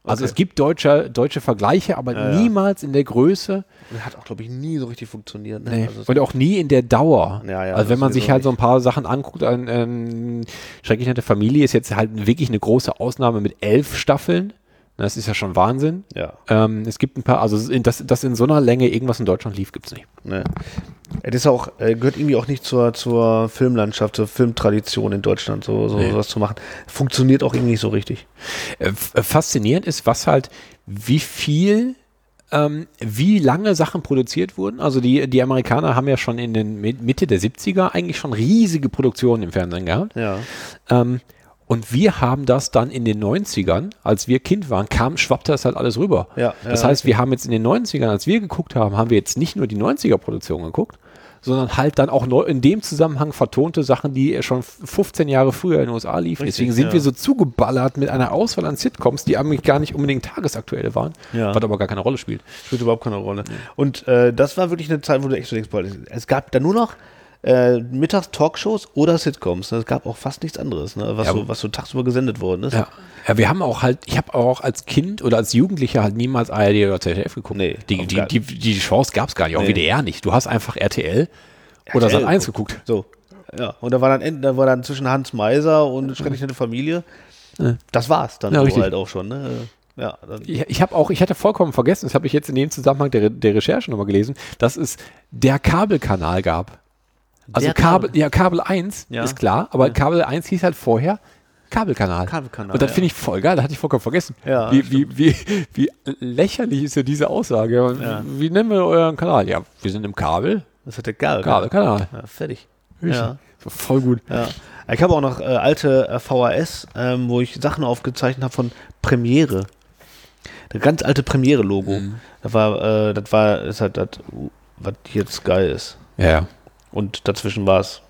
Also Okay. es gibt deutsche, deutsche Vergleiche, aber Ja, ja. niemals in der Größe Hat auch, glaube ich, nie so richtig funktioniert. Ne? nee. Also es- und auch nie in der Dauer. Ja, ja, also wenn das man sich sowieso halt so ein nicht. paar Sachen anguckt, ein, ein Schrecklich nette Familie ist jetzt halt wirklich eine große Ausnahme mit elf Staffeln. Das ist ja schon Wahnsinn. Ja. Ähm, es gibt ein paar, also in, dass, dass in so einer Länge irgendwas in Deutschland lief, gibt es nicht. Ne. Das ist auch, äh, gehört irgendwie auch nicht zur, zur Filmlandschaft, zur Filmtradition in Deutschland, so, so Nee. sowas zu machen. Funktioniert auch irgendwie nicht so richtig. Äh, f- äh, faszinierend ist, was halt, wie viel, ähm, wie lange Sachen produziert wurden. Also die, die Amerikaner haben ja schon in den Mi- Mitte der siebziger eigentlich schon riesige Produktionen im Fernsehen gehabt. Ja. Ähm, und wir haben das dann in den neunzigern, als wir Kind waren, kam, schwappte das halt alles rüber. Ja, das ja, heißt, wir haben jetzt in den neunzigern, als wir geguckt haben, haben wir jetzt nicht nur die neunziger-Produktion geguckt, sondern halt dann auch neu, in dem Zusammenhang vertonte Sachen, die schon fünfzehn Jahre früher in den U S A liefen. Richtig, Deswegen sind ja. wir so zugeballert mit einer Auswahl an Sitcoms, die eigentlich gar nicht unbedingt tagesaktuell waren, Ja. was aber gar keine Rolle spielt. Spielt überhaupt keine Rolle. Und äh, das war wirklich eine Zeit, wo du echt so denkst, boah, es gab da nur noch äh, mittags Talkshows oder Sitcoms. Es gab auch fast nichts anderes, ne, was, Ja, so, was so tagsüber gesendet worden ist. Ja. ja, wir haben auch halt, ich habe auch als Kind oder als Jugendlicher halt niemals A R D oder Z D F geguckt. Nee, die, auf die, gar- die, die Chance gab es gar nicht, auch Nee. W D R nicht. Du hast einfach R T L oder R T L Sat eins geguckt. So. Ja. Und da war dann end- da war dann zwischen Hans Meiser und Schrecklich nette Familie. Das war's dann Ja, so richtig. halt auch schon, ne? Ja, dann, Ich, ich habe auch, ich hatte vollkommen vergessen, das habe ich jetzt in dem Zusammenhang der, Re- der Recherche nochmal gelesen, dass es der Kabelkanal gab. Also Der Kabel, Kabel- ja, Kabel eins Ja. ist klar, aber Kabel eins hieß halt vorher Kabelkanal. Kabelkanal, Und das ja. finde ich voll geil, da hatte ich vollkommen vergessen. Ja, wie, wie, wie, wie lächerlich ist ja diese Aussage. Ja. Wie nennen wir euren Kanal? Ja, wir sind im Kabel. das hat der Kabel. Kabelkanal. Ja, fertig. Richtig. Ja. So voll gut. Ja. Ich habe auch noch äh, alte äh, V H S, ähm, wo ich Sachen aufgezeichnet habe von Premiere. Das ganz alte Premiere-Logo. Mhm. Das war, äh, das war, ist halt das, was jetzt geil ist. Ja, ja. Und dazwischen war es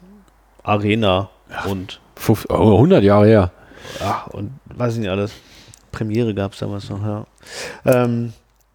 Arena und, Fünf, oh, hundert Jahre her. ach, und weiß ich nicht alles. Premiere gab es damals noch, ja. Ähm,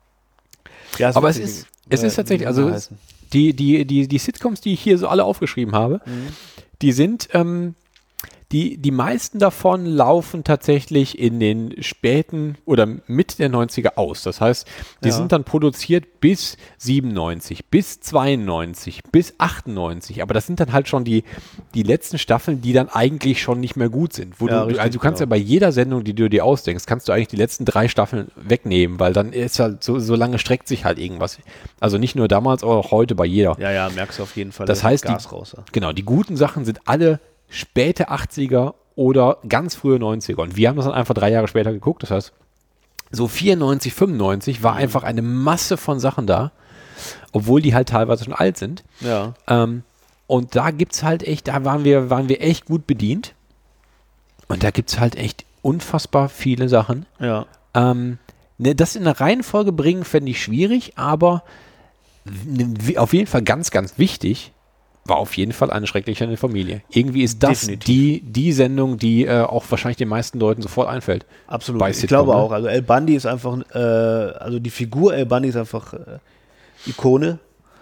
ja Aber es wird ist- nicht- es ist äh, tatsächlich, wie also die es- heißen. Die, die, die, die Sitcoms, die ich hier so alle aufgeschrieben habe, die sind, ähm, die, die meisten davon laufen tatsächlich in den späten oder Mitte der neunziger aus. Das heißt, die Ja. sind dann produziert bis siebenundneunzig, bis zweiundneunzig, bis achtundneunzig. Aber das sind dann halt schon die, die letzten Staffeln, die dann eigentlich schon nicht mehr gut sind. Wo Ja, du, richtig, also du kannst genau. ja bei jeder Sendung, die du dir ausdenkst, kannst du eigentlich die letzten drei Staffeln wegnehmen, weil dann ist halt so, so lange streckt sich halt irgendwas. Also nicht nur damals, aber auch heute bei jeder. Ja, ja, merkst du auf jeden Fall. Das da ist heißt, Gas die, raus. Ja. genau, die guten Sachen sind alle späte achtziger oder ganz frühe neunziger. Und wir haben das dann einfach drei Jahre später geguckt. Das heißt, so vierundneunzig, fünfundneunzig war einfach eine Masse von Sachen da, obwohl die halt teilweise schon alt sind. Ja. Ähm, und da gibt es halt echt, da waren wir, waren wir echt gut bedient. Und da gibt es halt echt unfassbar viele Sachen. Ja. Ähm, ne, das in eine Reihenfolge bringen, fände ich schwierig, aber ne, wie- auf jeden Fall ganz, ganz wichtig war auf jeden Fall eine schreckliche Familie. Irgendwie ist das Definitiv. die, die Sendung, die äh, auch wahrscheinlich den meisten Leuten sofort einfällt. Absolut. Bei Ich Sitcom, glaube ne? auch. Also El Bundy ist einfach, äh, also die Figur El Bundy ist einfach äh, Ikone.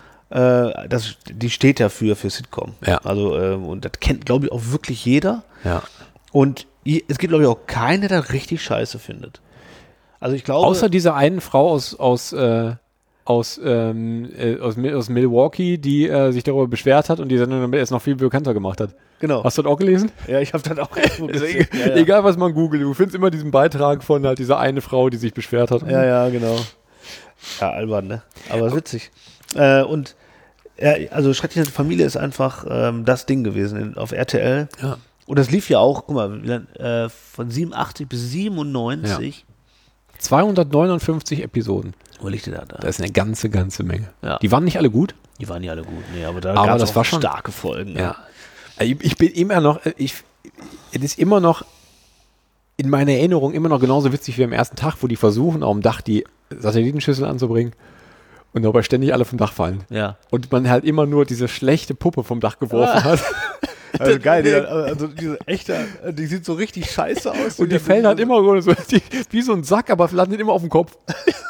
Äh, das, die steht ja für, für Sitcom. Ja. Also, äh, und das kennt, glaube ich, auch wirklich jeder. Ja. Und i- es gibt, glaube ich, auch keinen, der das richtig scheiße findet. Also ich glaube. Außer dieser einen Frau aus, aus, äh, aus, ähm, äh, aus, Mi- aus Milwaukee, die äh, sich darüber beschwert hat und die Sendung damit erst noch viel bekannter gemacht hat. genau. Hast du das auch gelesen? Ja, ich habe das auch irgendwo Also, gesehen. egal, Ja, ja. egal, was man googelt, du findest immer diesen Beitrag von halt dieser eine Frau, die sich beschwert hat. Ja, ja, genau. Ja, albern, ne? Aber ist witzig. Äh, und ja, also Schreckliche Familie ist einfach ähm, das Ding gewesen in, auf R T L. Ja. Und das lief ja auch, guck mal, wie lang, äh, von siebenundachtzig bis siebenundneunzig. zweihundertneunundfünfzig Episoden. Wo liegt der da? da? Das ist eine ganze, ganze Menge. Ja. Die waren nicht alle gut. Die waren nicht alle gut, nee, aber da Aber gab das es war auch schon- starke Folgen. Ja. Ich, ich bin immer noch, ich, es ist immer noch in meiner Erinnerung immer noch genauso witzig wie am ersten Tag, wo die versuchen, auf dem Dach die Satellitenschüssel anzubringen und dabei ständig alle vom Dach fallen. Ja. Und man halt immer nur diese schlechte Puppe vom Dach geworfen hat. Also geil, die, also diese echte, die sieht so richtig scheiße aus. Und die fällt halt immer so, die, wie so ein Sack, aber landet immer auf dem Kopf.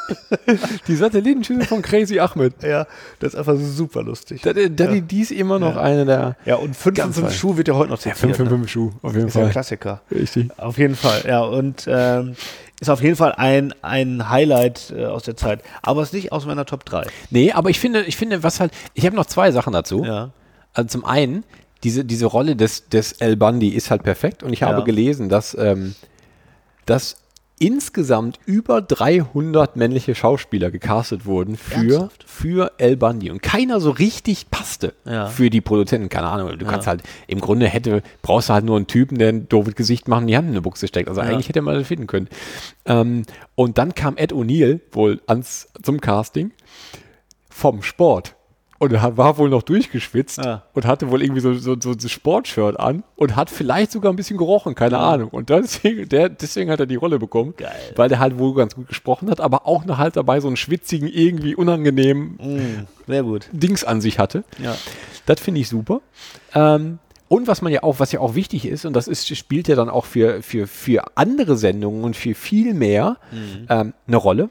Die Satellitenschüssel von Crazy Ahmed. Ja, das ist einfach super lustig. Da, da, die, die ist immer noch eine der Ja, und fünf Ganz von fünf fein. Schuh wird ja heute noch zitiert. fünf ne? fünf Schuh, auf jeden Ist ja ein Fall. Klassiker. Richtig. Auf jeden Fall, ja. Und ähm, Ist auf jeden Fall ein, ein Highlight äh, aus der Zeit. Aber es ist nicht aus meiner Top drei. Nee, aber ich finde, ich finde, was halt, ich habe noch zwei Sachen dazu. Ja. Also zum einen, diese, diese Rolle des, des Al Bundy ist halt perfekt und ich habe Ja. gelesen, dass, ähm, dass insgesamt über dreihundert männliche Schauspieler gecastet wurden für, Ernsthaft? für Al Bundy und keiner so richtig passte Ja. für die Produzenten. Keine Ahnung, du kannst halt, im Grunde hätte, brauchst du halt nur einen Typen, der ein doofes Gesicht macht und die Hand in eine Buchse steckt. Also Ja. eigentlich hätte man das finden können. Ähm, und dann kam Ed O'Neill wohl ans, zum Casting vom Sport. Und er hat- war wohl noch durchgeschwitzt Ja. und hatte wohl irgendwie so, so, so ein Sportshirt an und hat vielleicht sogar ein bisschen gerochen, keine Ahnung. Und deswegen, der, deswegen hat er die Rolle bekommen, Geil. weil der halt wohl ganz gut gesprochen hat, aber auch noch halt dabei so einen schwitzigen, irgendwie unangenehmen Mm, sehr gut. Dings an sich hatte. Ja. Das finde ich super. Ähm, und was man ja auch, was ja auch wichtig ist, und das ist, spielt ja dann auch für, für, für andere Sendungen und für viel mehr ähm, eine Rolle.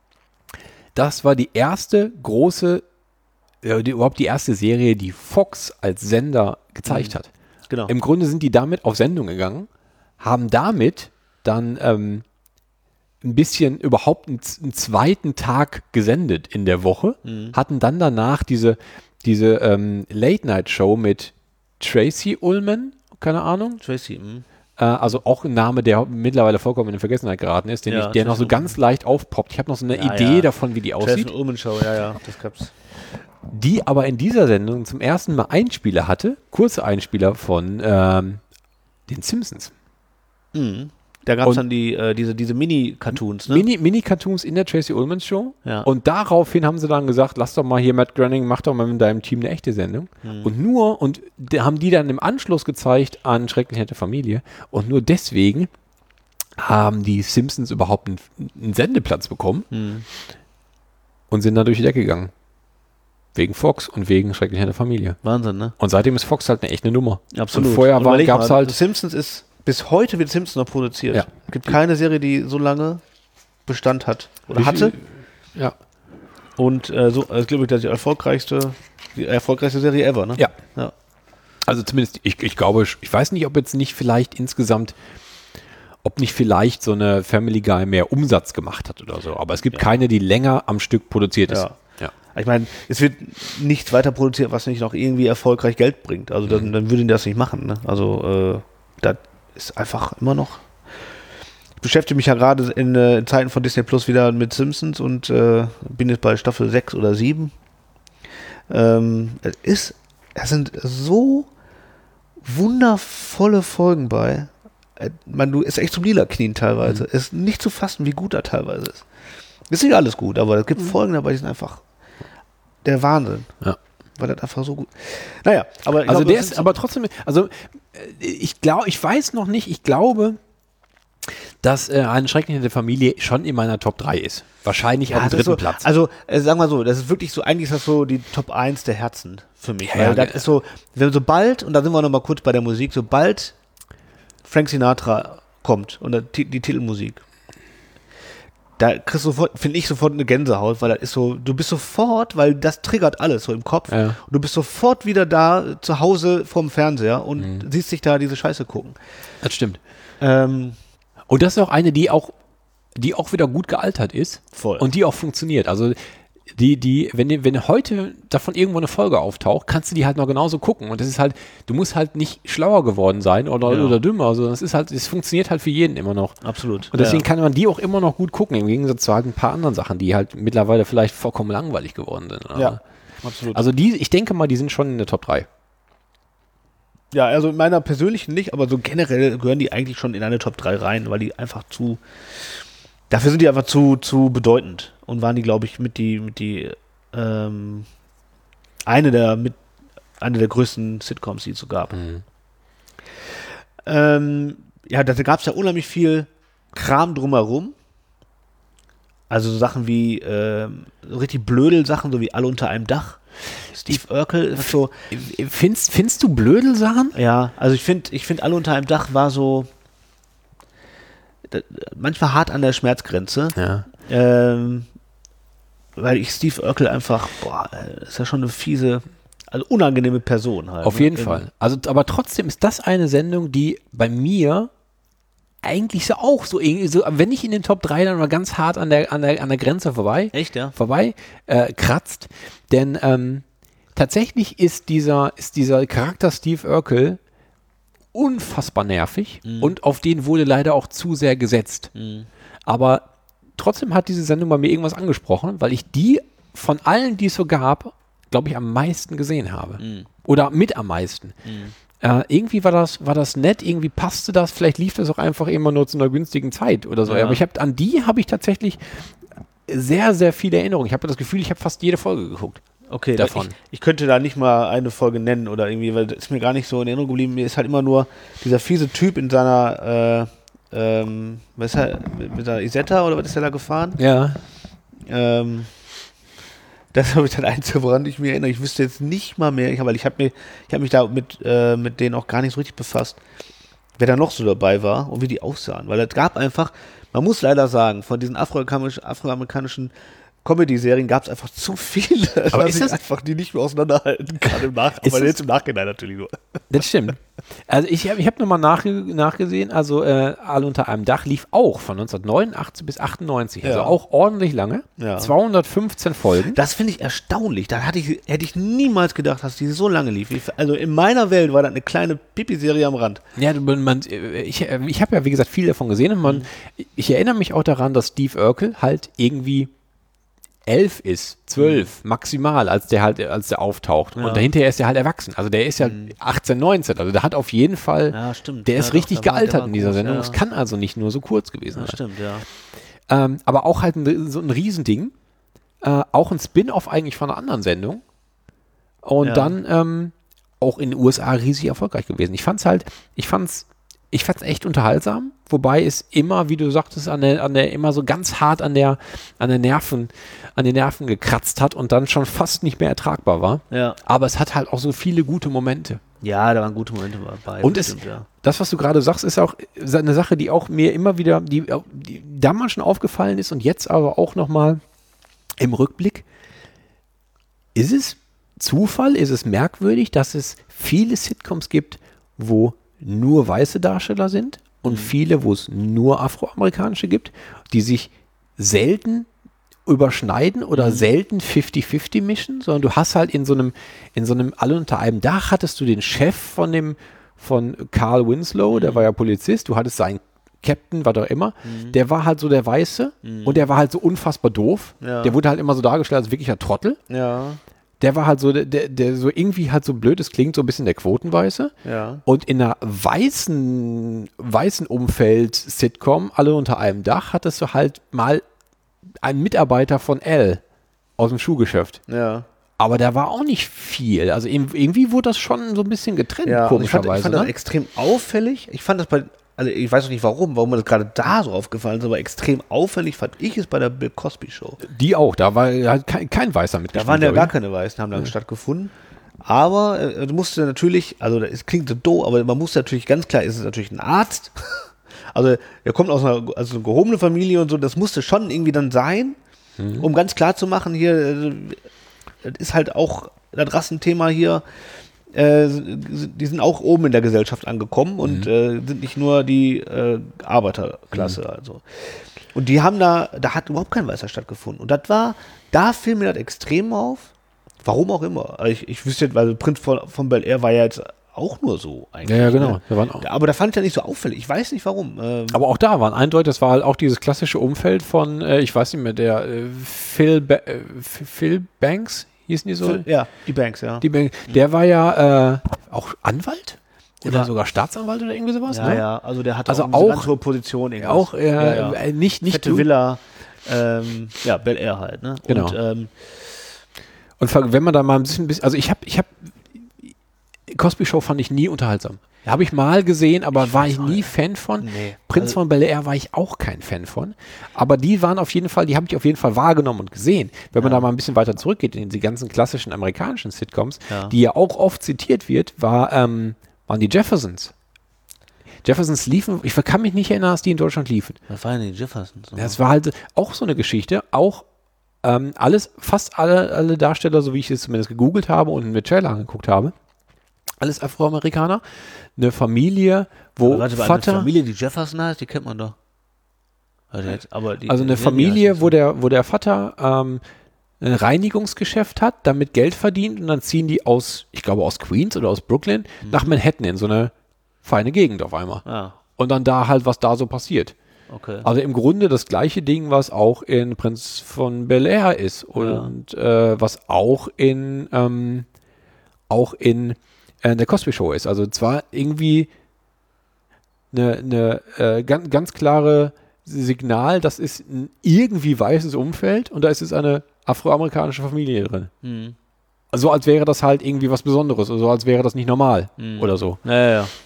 Das war die erste große, äh, die, überhaupt die erste Serie, die Fox als Sender gezeigt hat. Genau. Im Grunde sind die damit auf Sendung gegangen, haben damit dann ähm, ein bisschen überhaupt einen, z- einen zweiten Tag gesendet in der Woche, hatten dann danach diese, diese ähm, Late-Night-Show mit Tracy Ullman, keine Ahnung, Tracy. mm. äh, also auch ein Name, der mittlerweile vollkommen in Vergessenheit geraten ist, den Ja, ich, der noch Tracy so ganz leicht aufpoppt. Ich habe noch so eine Ja, Idee ja. davon, wie die aussieht, Jason Ullman Show, ja, ja, das gab's. die aber in dieser Sendung zum ersten Mal Einspieler hatte, kurze Einspieler von ähm, den Simpsons. Mhm. Da gab's Und- dann die, äh, diese, diese Mini-Cartoons, ne? Mini, Mini-Cartoons in der Tracy Ullman Show. Ja. Und daraufhin haben sie dann gesagt, lass doch mal hier Matt Groening, mach doch mal mit deinem Team eine echte Sendung. Und nur, und die haben die dann im Anschluss gezeigt an Schrecklich nette Familie. Und nur deswegen haben die Simpsons überhaupt einen, einen Sendeplatz bekommen und sind dann durch die Decke gegangen. Wegen Fox und wegen Schrecklich nette Familie. Wahnsinn, ne? Und seitdem ist Fox halt eine echte Nummer. Absolut. Und vorher Und war, überleg gab es mal, halt, Simpsons ist, bis heute wird Simpsons noch produziert. Ja. Gibt keine Serie, die so lange Bestand hat. Oder Wie hatte. viel- ja, Und äh, so, also, glaube ich, das ist die erfolgreichste, die erfolgreichste Serie ever, ne? ja. Ja. Also zumindest, ich, ich glaube, ich weiß nicht, ob jetzt nicht vielleicht insgesamt, ob nicht vielleicht so eine Family Guy mehr Umsatz gemacht hat oder so. Aber es gibt keine, die länger am Stück produziert ist. Ja. Ja. Ich meine, es wird nichts weiter produziert, was nicht noch irgendwie erfolgreich Geld bringt. Also dann, dann würden die das nicht machen. Ne? Also äh, das ist einfach immer noch. Ich beschäftige mich ja gerade in, äh, in Zeiten von Disney Plus wieder mit Simpsons und äh, bin jetzt bei Staffel sechs oder sieben. Ähm, es ist, es sind so wundervolle Folgen bei. Äh, Man, du ist echt zum Lila knien teilweise. Es ist nicht zu fassen, wie gut er teilweise ist. Ist nicht alles gut, aber es gibt Folgen dabei, die sind einfach der Wahnsinn. Ja. Weil das einfach so gut. Naja, aber ich Also glaube, der das ist sind aber trotzdem, also äh, ich glaube, ich weiß noch nicht, ich glaube, dass äh, eine Schrecklich nette Familie schon in meiner Top drei ist. Wahrscheinlich ja, auf dem das ist dritten so, Platz. Also, äh, sagen wir so, das ist wirklich so, eigentlich ist das so die Top eins der Herzen für mich. Ja, weil ja, das ge- ist so, wenn sobald, und da sind wir nochmal kurz bei der Musik, sobald Frank Sinatra kommt und der, Ti- die Titelmusik, da kriegst du sofort, finde ich, sofort eine Gänsehaut, weil das ist so, du bist sofort, weil das triggert alles so im Kopf. Ja. Und du bist sofort wieder da zu Hause vorm Fernseher und Mhm. siehst dich da diese Scheiße gucken. Das stimmt. Ähm, Und das ist auch eine, die auch, die auch wieder gut gealtert ist. Voll. Und die auch funktioniert. Also die, die, wenn, die- wenn heute davon irgendwo eine Folge auftaucht, kannst du die halt noch genauso gucken. Und das ist halt, du musst halt nicht schlauer geworden sein oder, Ja. oder dümmer, sondern es ist halt, es funktioniert halt für jeden immer noch. absolut. Und deswegen ja. kann man die auch immer noch gut gucken, im Gegensatz zu halt ein paar anderen Sachen, die halt mittlerweile vielleicht vollkommen langweilig geworden sind. oder? Ja, absolut. Also die, ich denke mal, die sind schon in der Top drei. Ja, also in meiner persönlichen nicht, aber so generell gehören die eigentlich schon in eine Top drei rein, weil die einfach zu, dafür sind die einfach zu, zu bedeutend und waren die, glaube ich, mit die, mit die, ähm, eine der, mit, eine der größten Sitcoms, die es so gab. Ähm, ja, da gab es ja unheimlich viel Kram drumherum. Also so Sachen wie, ähm, so richtig blödel Sachen, so wie Alle unter einem Dach. Steve Urkel, was so, Findest, findest du Blödel-Sachen? ja, also ich finde, ich finde Alle unter einem Dach war so da, manchmal hart an der Schmerzgrenze, Ja. ähm, weil ich Steve Urkel einfach, boah, äh, ist ja schon eine fiese, also unangenehme Person halt. Auf ne? jeden Ähm, Fall. Also, aber trotzdem ist das eine Sendung, die bei mir eigentlich so auch so, irgendwie so, wenn nicht in den Top drei, dann mal ganz hart an der, an der, an der Grenze vorbei. Echt, ja? Vorbei äh, kratzt. Denn ähm, tatsächlich ist dieser, ist dieser Charakter Steve Urkel unfassbar nervig Mhm. und auf den wurde leider auch zu sehr gesetzt. Mhm. Aber trotzdem hat diese Sendung bei mir irgendwas angesprochen, weil ich die von allen, die es so gab, glaube ich, am meisten gesehen habe. Mhm. Oder mit am meisten. Mhm. Äh, irgendwie war das, war das nett, irgendwie passte das, vielleicht lief das auch einfach immer nur zu einer günstigen Zeit oder so. Ja. Aber ich habe an die habe ich tatsächlich sehr, sehr viele Erinnerungen. Ich habe das Gefühl, ich habe fast jede Folge geguckt. Okay, Davon. Ich, ich könnte da nicht mal eine Folge nennen oder irgendwie, weil das ist mir gar nicht so in Erinnerung geblieben. Mir ist halt immer nur dieser fiese Typ in seiner, äh, ähm, was ist er, mit, mit der Isetta oder was ist er da gefahren? Ja. Ähm, das habe ich dann eins, woran ich mich erinnere. Ich wüsste jetzt nicht mal mehr, ich, weil ich habe mir, ich habe mich da mit, äh, mit denen auch gar nicht so richtig befasst, wer da noch so dabei war und wie die aussahen. Weil es gab einfach, man muss leider sagen, von diesen afroamerikanischen, afroamerikanischen Comedy-Serien gab es einfach zu viele, Aber dass ist ich das- einfach die nicht mehr auseinanderhalten kann im Nach Ist aber das- jetzt im Nachhinein natürlich nur. Das stimmt. Also ich habe ich hab nochmal nachge nachgesehen, also äh, Alle unter einem Dach lief auch von neunzehnhundertneunundachtzig bis achtundneunzig, also Ja. auch ordentlich lange, Ja. zweihundertfünfzehn Folgen. Das finde ich erstaunlich. Da hatte ich, hätte ich niemals gedacht, dass die so lange lief. Ich, also in meiner Welt war das eine kleine Pipi-Serie am Rand. Ja, du- man, man, äh, ich, äh, ich habe ja wie gesagt viel davon gesehen und man, ich erinnere mich auch daran, dass Steve Urkel halt irgendwie elf ist, zwölf maximal, als der halt, als der auftaucht. Ja. Und dahinter ist er halt erwachsen. Also der ist ja achtzehn, neunzehn. Also der hat auf jeden Fall, Ja, stimmt. der Ja, ist doch, richtig der war- der gealtert war in dieser groß, Sendung. ja. Es kann also nicht nur so kurz gewesen Ja, sein. stimmt, ja. Ähm, aber auch halt ein, so ein Riesending. Äh, auch ein Spin-off eigentlich von einer anderen Sendung. Und Ja. dann ähm, auch in den U S A riesig erfolgreich gewesen. Ich fand's halt, ich fand's, ich fand's echt unterhaltsam, wobei es immer, wie du sagtest, an der, an der, immer so ganz hart an der, an der Nerven, an den Nerven gekratzt hat und dann schon fast nicht mehr ertragbar war. Ja. Aber es hat halt auch so viele gute Momente. Ja, da waren gute Momente dabei. Und das es, stimmt, ja. das, was du gerade sagst, ist auch eine Sache, die auch mir immer wieder, die, die damals schon aufgefallen ist und jetzt aber auch nochmal im Rückblick. Ist es Zufall, ist es merkwürdig, dass es viele Sitcoms gibt, wo nur weiße Darsteller sind und viele, wo es nur afroamerikanische gibt, die sich selten überschneiden oder selten fifty fifty mischen, sondern du hast halt in so einem, in so einem Alle unter einem Dach hattest du den Chef von dem, von Carl Winslow, der war ja Polizist, du hattest seinen Captain, was auch immer, der war halt so der Weiße und der war halt so unfassbar doof. Ja. Der wurde halt immer so dargestellt als wirklicher Trottel. Ja, Der war halt so, der, der, der so irgendwie halt so blöd, es klingt so ein bisschen der Quotenweiße. ja. Und in einer weißen, weißen Umfeld-Sitcom, Alle unter einem Dach, hattest du halt mal einen Mitarbeiter von L aus dem Schuhgeschäft. Ja. Aber da war auch nicht viel. Also irgendwie irgendwie wurde das schon so ein bisschen getrennt, Ja, und ich fand, ich komischerweise. fand das Ne? extrem auffällig. Ich fand das bei, also ich weiß auch nicht warum, warum mir das gerade da so aufgefallen ist, aber extrem auffällig fand ich es bei der Bill Cosby Show. Die auch, da war halt kein, kein Weißer Da mitgespielt. waren ja glaub gar ich. keine Weißen, haben da stattgefunden. Aber äh, du musst natürlich, also es klingt so doof, aber man muss natürlich, ganz klar, ist es natürlich ein Arzt. Also er kommt aus einer, also einer gehobenen Familie und so, das musste schon irgendwie dann sein, Mhm. um ganz klar zu machen, hier, äh, das ist halt auch das Rassenthema hier, äh, die sind auch oben in der Gesellschaft angekommen und Mhm. äh, sind nicht nur die äh, Arbeiterklasse. Mhm. Also. Und die haben da, da hat überhaupt kein Weißer stattgefunden. Und das war, da fiel mir das extrem auf. Warum auch immer. Also ich, ich wüsste jetzt, weil Prinz von, von Bel Air war ja jetzt auch nur so eigentlich. Ja, ja, genau. Ne? Da waren auch, Aber da fand ich ja nicht so auffällig. Ich weiß nicht warum. Ähm, aber auch da waren eindeutig, das war halt auch dieses klassische Umfeld von, äh, ich weiß nicht mehr, der äh, Phil, ba äh, Phil Banks, hießen die so? ja, die Banks, ja. Die Bank, der war ja äh, auch Anwalt? Oder Ja. sogar Staatsanwalt oder irgendwie sowas? ja, ne? ja, also der hat Also auch, eine auch- ganz hohe Position. irgendwas. Auch äh, ja, ja. äh, nicht, nicht Fette du- Villa, ähm, ja, Bel Air halt, ne? Genau. Und, ähm, Und ver- wenn man da mal ein bisschen, bisschen- also ich habe, ich habe, Cosby Show fand ich nie unterhaltsam. Habe ich mal gesehen, aber war ich nie Fan von. Nee. Prinz Also- von Bel Air war ich auch kein Fan von. Aber die waren auf jeden Fall, die habe ich auf jeden Fall wahrgenommen und gesehen. Wenn man da mal ein bisschen weiter zurückgeht in die ganzen klassischen amerikanischen Sitcoms, Ja. die ja auch oft zitiert wird, war, ähm, waren die Jeffersons. Jeffersons liefen, ich kann mich nicht erinnern, dass die in Deutschland liefen. was waren denn die Jeffersons? Ja, es war halt auch so eine Geschichte, auch ähm, alles, fast alle, alle Darsteller, so wie ich es zumindest gegoogelt habe und mir Trailer angeguckt habe, alles Afroamerikaner. Eine Familie, wo Warte mal, Vater... eine Familie, die Jefferson heißt, die kennt man doch. Also, jetzt, aber die, Also eine die- Familie, die wo der, wo der Vater ähm, ein Reinigungsgeschäft hat, damit Geld verdient und dann ziehen die aus, ich glaube aus Queens oder aus Brooklyn, Mhm. nach Manhattan in so eine feine Gegend auf einmal. Ah, Und dann da halt, was da so passiert. okay. Also im Grunde das gleiche Ding, was auch in Prinz von Bel-Air ist und äh, was auch in ähm, auch in äh, der Cosby Show ist. Also zwar irgendwie eine, eine äh, ganz, ganz klare Signal, das ist ein irgendwie weißes Umfeld und da ist jetzt eine afroamerikanische Familie drin. Mhm. So als wäre das halt irgendwie was Besonderes, so als wäre das nicht normal Mhm. oder so. Ja, ja, ja.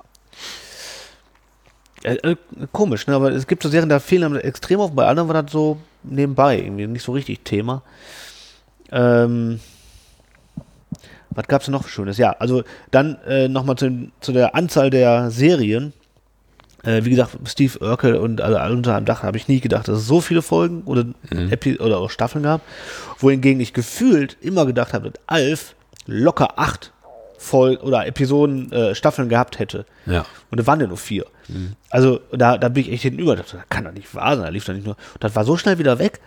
Äh, äh, komisch, ne? Aber es gibt so Serien, da fehlen einem extrem auf, bei anderen war das so nebenbei, irgendwie nicht so richtig Thema. Ähm, was gab es noch für Schönes? Ja, also dann äh, nochmal zu, zu der Anzahl der Serien. Äh, wie gesagt, Steve Urkel und also alle unter einem Dach habe ich nie gedacht, dass es so viele Folgen oder, Epi oder auch Staffeln gab. Wohingegen ich gefühlt immer gedacht habe, dass Alf locker acht Folgen oder Episoden, äh, Staffeln gehabt hätte. Ja. Und da waren ja nur vier. Also da, da bin ich echt hinüber. Das kann doch nicht wahr sein. Da lief doch nicht nur. Und das war so schnell wieder weg.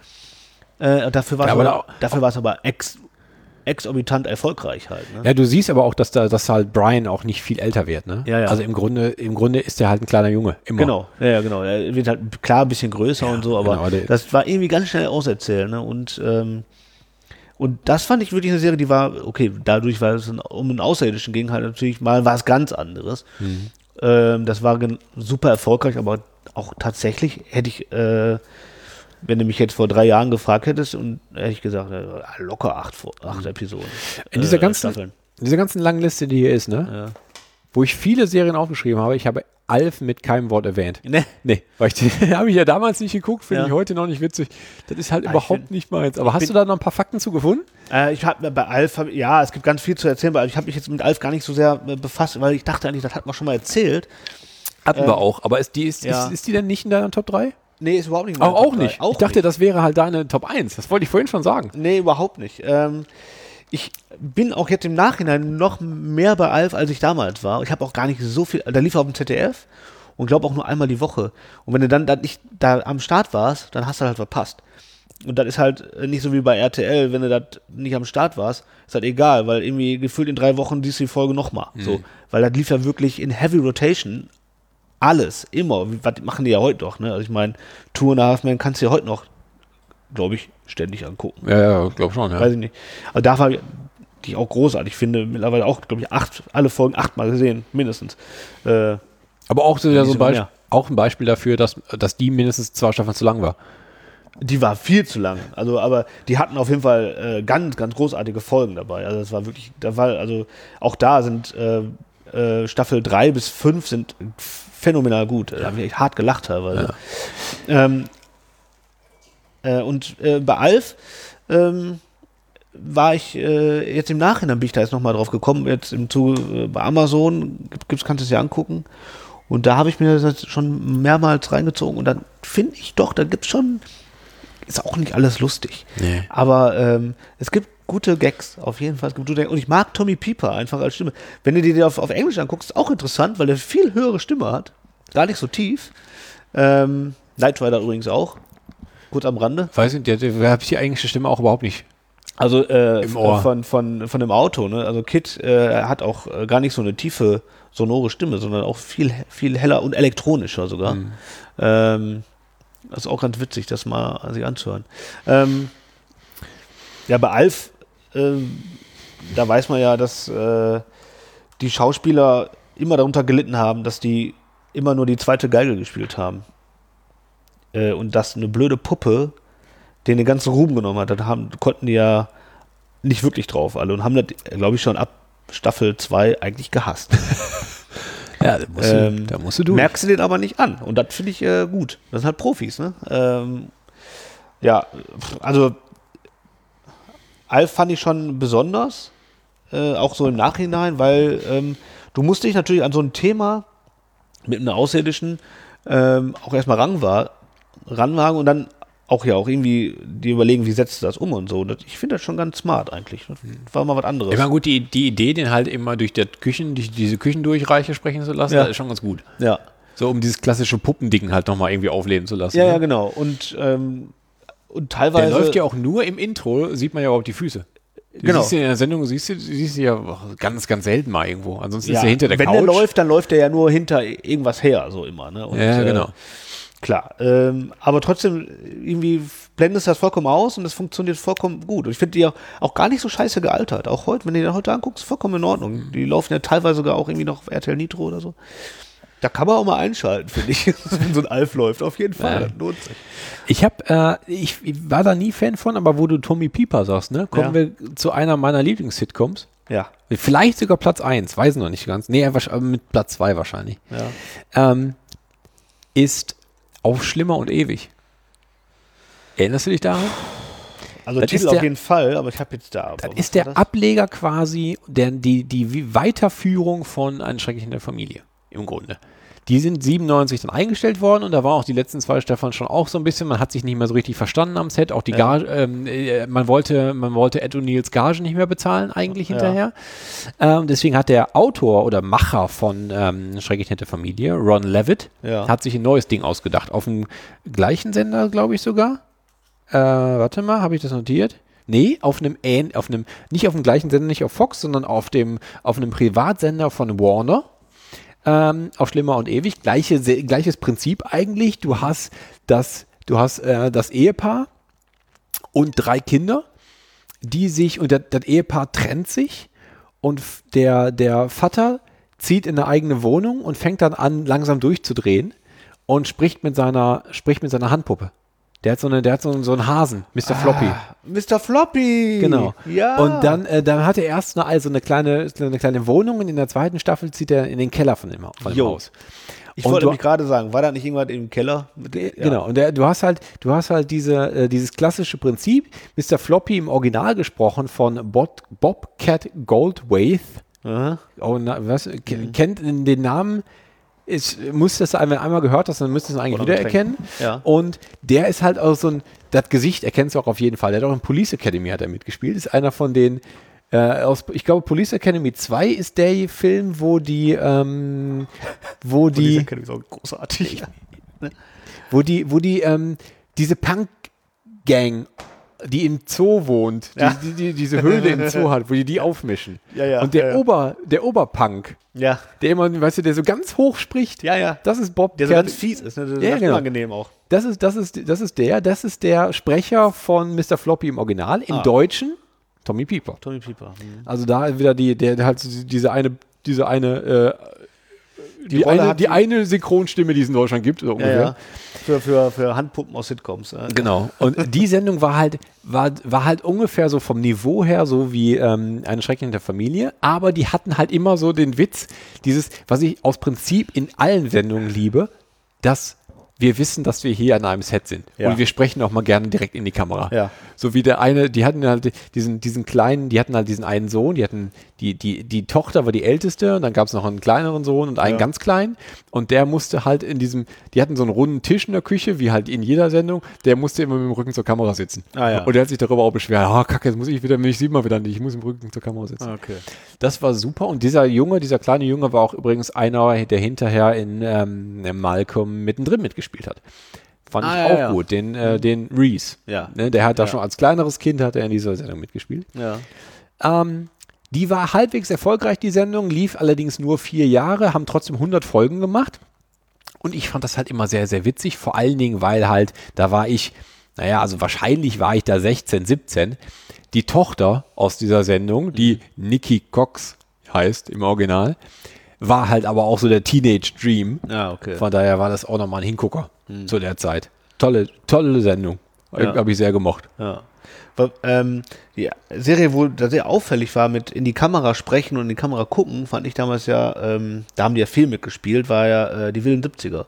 Äh, dafür war Ja, es aber aber, da- dafür war es aber ex, exorbitant erfolgreich halt. Ne? Ja, du siehst aber auch, dass da, dass halt Brian auch nicht viel älter wird, ne? Ja, ja. Also im Grunde, im Grunde ist der halt ein kleiner Junge, immer. Genau, ja, ja, genau. Er wird halt klar ein bisschen größer und so, aber genau, der- das war irgendwie ganz schnell auserzählt. Ne? Und, ähm, und das fand ich wirklich eine Serie, die war, okay, dadurch, weil es um einen Außerirdischen ging, halt natürlich mal was ganz anderes. Mhm. Ähm, das war gen- super erfolgreich, aber auch tatsächlich hätte ich, äh, wenn du mich jetzt vor drei Jahren gefragt hättest, und hätte ich gesagt, äh, locker acht, acht Episoden. In dieser äh, ganzen, Staffeln. in dieser ganzen langen Liste, die hier ist, ne? Ja. Wo ich viele Serien aufgeschrieben habe, ich habe Alf mit keinem Wort erwähnt. Ne? Nee, weil ich die habe ich ja damals nicht geguckt, finde Ja. ich heute noch nicht witzig. Das ist halt Ah, ich überhaupt find- nicht meins. Aber hast bin- du da noch ein paar Fakten zu gefunden? Äh, ich habe bei Alf, hab, ja, es gibt ganz viel zu erzählen, weil ich habe mich jetzt mit Alf gar nicht so sehr äh, befasst, weil ich dachte eigentlich, das hat man schon mal erzählt. Hatten Ähm, wir auch. Aber ist die, ist, ja. ist, ist die denn nicht in deiner Top drei? Nee, ist überhaupt nicht. in Auch, meiner auch Top drei. nicht. Auch ich dachte, nicht. das wäre halt deine Top eins. Das wollte ich vorhin schon sagen. Nee, überhaupt nicht. Ähm, ich bin auch jetzt im Nachhinein noch mehr bei Alf, als ich damals war. Ich habe auch gar nicht so viel, da lief er auf dem Z D F und glaube auch nur einmal die Woche. Und wenn du dann da nicht da am Start warst, dann hast du halt verpasst. Und das ist halt nicht so wie bei R T L, wenn du das nicht am Start warst, ist halt egal, weil irgendwie gefühlt in drei Wochen siehst du die Folge nochmal. So, weil das lief ja wirklich in Heavy Rotation. Alles, immer. Was machen die ja heute noch, ne? Also ich meine, Two and a Half Men kannst du ja heute noch, glaube ich, ständig angucken. Ja, ja, glaube schon, ja. Weiß ich nicht. Aber da war die ich auch großartig finde, mittlerweile auch, glaube ich, acht, alle Folgen achtmal gesehen, mindestens. Äh, Aber auch so, ja, so ein sogar Beisp- mehr. auch ein Beispiel dafür, dass, dass die mindestens zwei Staffeln zu lang war. die war viel zu lang. Also, aber die hatten auf jeden Fall äh, ganz, ganz großartige Folgen dabei. Also das war wirklich, da war, also auch da sind äh, äh, Staffel drei bis fünf sind phänomenal gut. Da habe ich echt hart gelacht teilweise. Ähm, äh, und äh, bei Alf ähm, war ich äh, jetzt im Nachhinein, bin ich da jetzt nochmal drauf gekommen, jetzt im Zuge äh, bei Amazon, gibt's, kannst du es ja angucken. Und da habe ich mir das schon mehrmals reingezogen und dann finde ich doch, da gibt es schon, ist auch nicht alles lustig. Nee. Aber ähm, es gibt gute Gags, auf jeden Fall. Es gibt gute Gags. Und ich mag Tommy Pieper einfach als Stimme. Wenn du dir die auf, auf Englisch anguckst, ist auch interessant, weil er viel höhere Stimme hat. Gar nicht so tief. Ähm, Knight Rider übrigens auch. Kurz am Rande. Weiß nicht, der, der habe ich die eigentliche Stimme auch überhaupt nicht. Also äh, Im Ohr. Von, von, von dem Auto. Ne? Also Kid äh, hat auch äh, gar nicht so eine tiefe, sonore Stimme, sondern auch viel, viel heller und elektronischer sogar. Mhm. Ähm, das ist auch ganz witzig, das mal sich anzuhören. Ähm, ja, bei Alf, ähm, da weiß man ja, dass äh, die Schauspieler immer darunter gelitten haben, dass die immer nur die zweite Geige gespielt haben. Äh, und dass eine blöde Puppe den den ganzen Ruhm genommen hat. Dann haben, konnten die ja nicht wirklich drauf alle und haben das, glaube ich, schon ab Staffel zwei eigentlich gehasst. Ja, da musst, Ähm, du, da musst du durch. Merkst du den aber nicht an. Und das finde ich äh, gut. Das sind halt Profis, ne? Ähm, ja, also Alf fand ich schon besonders, äh, auch so im Nachhinein, weil ähm, du musst dich natürlich an so ein Thema mit einem Außerirdischen ähm, auch erstmal ranwa- ranwagen und dann auch ja auch irgendwie die überlegen, wie setzt du das um und so. Das, ich finde das schon ganz smart eigentlich. Das war mal was anderes. Ich meine, gut, die, die Idee, den halt immer durch der Küchen, durch diese Küchendurchreiche sprechen zu lassen, Ja. das ist schon ganz gut. Ja. So, um dieses klassische Puppending halt nochmal irgendwie aufleben zu lassen. Ja, ne? ja, genau. Und, ähm, und teilweise. Der läuft ja auch nur im Intro, sieht man ja überhaupt die Füße. Du Genau. siehst ihn in der Sendung, siehst du, siehst du ja ganz, ganz selten mal irgendwo. Ansonsten ja, ist er hinter der wenn Couch. der läuft, dann läuft der ja nur hinter irgendwas her, so immer. Ne? Und, Ja, äh, genau. Klar, ähm, aber trotzdem irgendwie blendest du das vollkommen aus und das funktioniert vollkommen gut. Und ich finde die auch, auch gar nicht so scheiße gealtert. Auch heute, wenn du die heute anguckst, vollkommen in Ordnung. Die laufen ja teilweise sogar auch irgendwie noch auf R T L Nitro oder so. Da kann man auch mal einschalten, finde ich, wenn so ein Alf läuft. Auf jeden Fall, Ja. das lohnt sich. Ich hab, äh, ich, ich war da nie Fan von, aber wo du Tommy Pieper sagst, ne, kommen Ja. wir zu einer meiner Lieblings-Sitcoms. Ja, Vielleicht sogar Platz eins, weiß noch nicht ganz. Nee, wahrsch- äh, mit Platz zwei wahrscheinlich. ja. Ähm, ist Auf Schlimmer und Ewig. Erinnerst du dich daran? Also Das Titel ist auf der- jeden Fall, aber ich habe jetzt da. Das was ist war der Ableger quasi, der, die, die wie- Weiterführung von Ein Schrecklich in der Familie, im Grunde. Die sind siebenundneunzig dann eingestellt worden und da waren auch die letzten zwei Staffeln schon auch so ein bisschen, man hat sich nicht mehr so richtig verstanden am Set, auch die Ja. Gage, ähm, äh, man wollte, man wollte Ed O'Neills Gage nicht mehr bezahlen eigentlich Ja. hinterher. Ähm, deswegen hat der Autor oder Macher von ähm, Schrecklich nette Familie, Ron Levitt, Ja. hat sich ein neues Ding ausgedacht, auf dem gleichen Sender, glaube ich sogar. Äh, warte mal, habe ich das notiert? Nee, auf einem, ähn- auf einem, nicht auf dem gleichen Sender, nicht auf Fox, sondern auf dem, auf einem Privatsender von Warner. Ähm, auf Schlimmer und Ewig. Gleiche, se- gleiches Prinzip eigentlich. Du hast das, du hast äh, das Ehepaar und drei Kinder, die sich, und das, das Ehepaar trennt sich und f- der, der Vater zieht in eine eigene Wohnung und fängt dann an, langsam durchzudrehen und spricht mit seiner, spricht mit seiner Handpuppe. Der hat so, eine, der hat so, so einen Hasen, Mister Floppy. Mister Floppy! Genau. Ja. Und dann, äh, dann hat er erst eine, also eine kleine, eine kleine Wohnung und in der zweiten Staffel zieht er in den Keller von dem, von dem Jo. Haus. Ich und wollte du- nämlich gerade sagen, war da nicht irgendwas im Keller? Mit, Ge- Genau, und der, du hast halt, du hast halt diese, äh, dieses klassische Prinzip, Mister Floppy im Original gesprochen von Bob, Bobcat Goldthwait. Aha. Oh, na, was, ke- kennt den Namen, ist, muss das einmal, einmal gehört hast, dann müsstest du ihn eigentlich Oder wiedererkennen. Ja. Und der ist halt auch so ein, das Gesicht erkennst du auch auf jeden Fall. Der hat auch in Police Academy hat er mitgespielt. Ist einer von den, äh, aus, ich glaube Police Academy zwei ist der Film, wo die, ähm, wo die, Die ist auch großartig. wo die, wo die, ähm, diese Punk-Gang, die im Zoo wohnt, die, Ja. die, die, diese Höhle im Zoo hat, wo die die aufmischen. Ja, ja, Und der ja, ja. Ober, der Oberpunk, Ja. der immer, weißt du, der so ganz hoch spricht. Ja, ja. Das ist Bob. Der so Cat- ganz fies ist, ne? Das Ja, ist genau. unangenehm auch. Das ist, das ist, das ist der, das ist der Sprecher von Mister Floppy im Original. Im Ah. Deutschen Tommy Pieper. Tommy Pieper. Hm. Also da wieder die, der, der hat so diese eine, diese eine, äh, die, Rolle eine, hat die die- eine Synchronstimme, die es in Deutschland gibt, so Ja, ungefähr. ja. Für, für, für Handpuppen aus Sitcoms. äh. Genau. Und die Sendung war halt, war, war halt ungefähr so vom Niveau her so wie ähm, Eine Schreckliche in der Familie, aber die hatten halt immer so den Witz, dieses, was ich aus Prinzip in allen Sendungen liebe, dass wir wissen, dass wir hier an einem Set sind. Ja. Und wir sprechen auch mal gerne direkt in die Kamera. Ja. So wie der eine, die hatten halt diesen, diesen kleinen, die hatten halt diesen einen Sohn, die hatten, die, die, die Tochter war die älteste und dann gab es noch einen kleineren Sohn und einen Ja. ganz kleinen und der musste halt in diesem, die hatten so einen runden Tisch in der Küche, wie halt in jeder Sendung, der musste immer mit dem Rücken zur Kamera sitzen. Ah, ja. Und der hat sich darüber auch beschwert, ah, kacke, jetzt muss ich wieder, mich sieht man wieder nicht, ich muss im Rücken zur Kamera sitzen. Okay. Das war super und dieser Junge, dieser kleine Junge war auch übrigens einer, der hinterher in ähm, Malcolm mittendrin mitgespielt hat. Fand Ah, ich ja, auch ja. gut, den, äh, den Reese. Ja. Ne, der hat da Ja. schon als kleineres Kind hat er in dieser Sendung mitgespielt. Ja. Ähm, die war halbwegs erfolgreich, die Sendung, lief allerdings nur vier Jahre, haben trotzdem hundert Folgen gemacht. Und ich fand das halt immer sehr, sehr witzig, vor allen Dingen, weil halt, da war ich, naja, also wahrscheinlich war ich da sechzehn, siebzehn. Die Tochter aus dieser Sendung, die Nikki Cox heißt im Original, war halt aber auch so der Teenage Dream. Ja, okay. Von daher war das auch nochmal ein Hingucker zu der Zeit. Tolle, tolle Sendung. Ja. Habe ich sehr gemocht. Ja. Weil, ähm, die Serie, wo da sehr auffällig war mit in die Kamera sprechen und in die Kamera gucken, fand ich damals ja, ähm, da haben die ja viel mitgespielt, war ja äh, die wilden siebziger.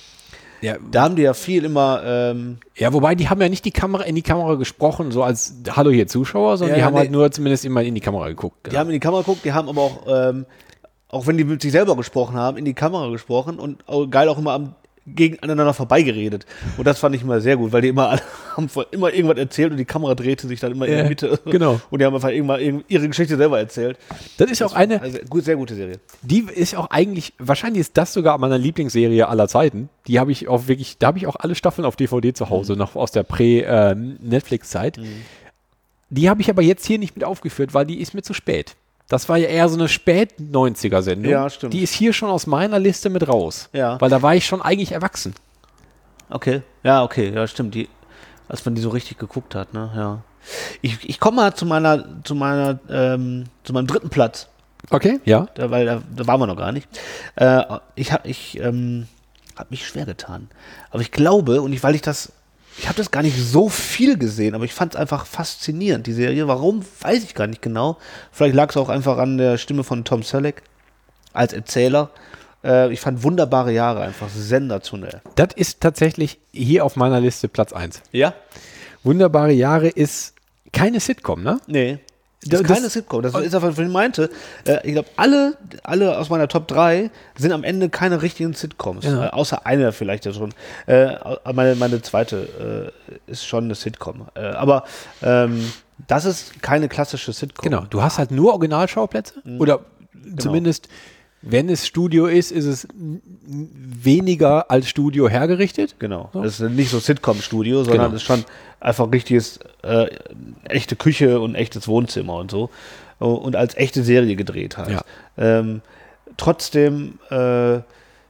Ja, Da haben die ja viel immer, ähm, ja, wobei die haben ja nicht die Kamera in die Kamera gesprochen, so als Hallo hier Zuschauer, sondern Ja, die ja, haben nee. halt nur zumindest immer in die Kamera geguckt. die haben in die Kamera geguckt, die haben aber auch, ähm, auch wenn die mit sich selber gesprochen haben, in die Kamera gesprochen und auch, geil auch immer am gegeneinander vorbeigeredet. Und das fand ich immer sehr gut, weil die immer alle haben voll immer irgendwas erzählt und die Kamera drehte sich dann immer in Ja, der Mitte. genau. Und die haben einfach irgendwann irg- ihre Geschichte selber erzählt. Das ist ja auch eine, Also gut, sehr gute Serie. die ist auch eigentlich, wahrscheinlich ist das sogar meine Lieblingsserie aller Zeiten. Die habe ich auch wirklich, da habe ich auch alle Staffeln auf D V D zu Hause, noch aus der Prä-Netflix-Zeit. Die habe ich aber jetzt hier nicht mit aufgeführt, weil die ist mir zu spät. Das war ja eher so eine Spät-neunziger-Sendung. Ja, stimmt. Die ist hier schon aus meiner Liste mit raus. Ja. Weil da war ich schon eigentlich erwachsen. Okay, ja, okay, ja, stimmt. Die, als man die so richtig geguckt hat, ne, ja. Ich, ich komme mal zu meiner, zu meiner, ähm, zu meinem dritten Platz, Okay, ja. da, weil da, da waren wir noch gar nicht. Äh, ich habe ich, ähm, hab mich schwer getan. Aber ich glaube, und ich, weil ich das, ich habe das gar nicht so viel gesehen, aber ich fand es einfach faszinierend, die Serie. Warum, weiß ich gar nicht genau. Vielleicht lag es auch einfach an der Stimme von Tom Selleck als Erzähler. Äh, ich fand Wunderbare Jahre einfach sensationell. Das ist tatsächlich hier auf meiner Liste Platz eins. Ja? Wunderbare Jahre ist keine Sitcom, ne? Nee. Das Das- ist keine Sitcom. Das ist einfach, was ich meinte. Äh, ich glaube, alle, alle aus meiner Top drei sind am Ende keine richtigen Sitcoms. Ja. Äh, außer eine vielleicht ja schon. Äh, meine, meine zweite äh, ist schon eine Sitcom. Äh, aber ähm, das ist keine klassische Sitcom. Genau. Du hast halt nur Originalschauplätze. Oder zumindest, wenn es Studio ist, ist es n- n- weniger als Studio hergerichtet. Genau. So. Das ist nicht so Sitcom-Studio, sondern Genau. es ist schon einfach richtiges, äh, echte Küche und echtes Wohnzimmer und so. Und als echte Serie gedreht halt. Ja. Ähm, trotzdem äh,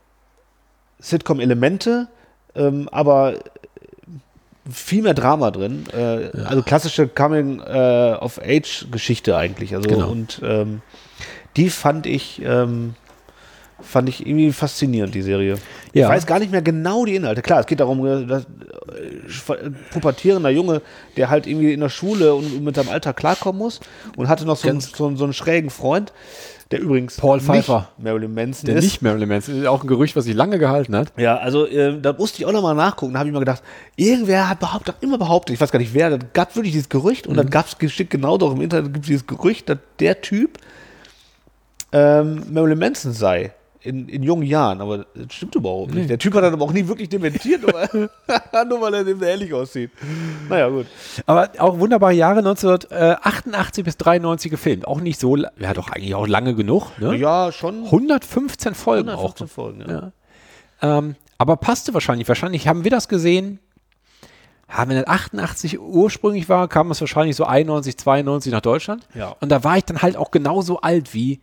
Sitcom-Elemente, ähm, aber viel mehr Drama drin. Äh, Also klassische Coming-of-Age-Geschichte eigentlich. Also Genau. und ähm, die fand ich ähm, fand ich irgendwie faszinierend, die Serie. Ja. Ich weiß gar nicht mehr genau die Inhalte. Klar, es geht darum, äh, dass äh, pubertierender Junge, der halt irgendwie in der Schule und mit seinem Alter klarkommen muss und hatte noch so einen, so, einen, so einen schrägen Freund, der übrigens Paul nicht Pfeiffer. Marilyn Manson Der ist. nicht Marilyn Manson. Das ist auch ein Gerücht, was sich lange gehalten hat. Ja, also äh, da musste ich auch nochmal nachgucken. Da habe ich mir gedacht, irgendwer hat behauptet, immer behauptet, ich weiß gar nicht wer, da gab es wirklich dieses Gerücht und dann gab es steht genau doch im Internet gibt es dieses Gerücht, dass der Typ ähm, Marilyn Manson sei. In, in jungen Jahren, aber das stimmt überhaupt nicht. Der Typ hat dann aber auch nie wirklich dementiert, nur, nur weil er dem ähnlich aussieht. Naja, gut. Aber auch wunderbare Jahre, neunzehnhundertachtundachtzig bis dreiundneunzig gefilmt. Auch nicht so, la- ja doch eigentlich auch lange genug. Ne? Ja, schon hundertfünfzehn Folgen hundertfünfzehn auch. Folgen. Ja. Ja. Ähm, aber passte wahrscheinlich. Wahrscheinlich haben wir das gesehen. Ja, wenn das achtundachtzig ursprünglich war, kam es wahrscheinlich so einundneunzig, zweiundneunzig nach Deutschland. Ja. Und da war ich dann halt auch genauso alt wie.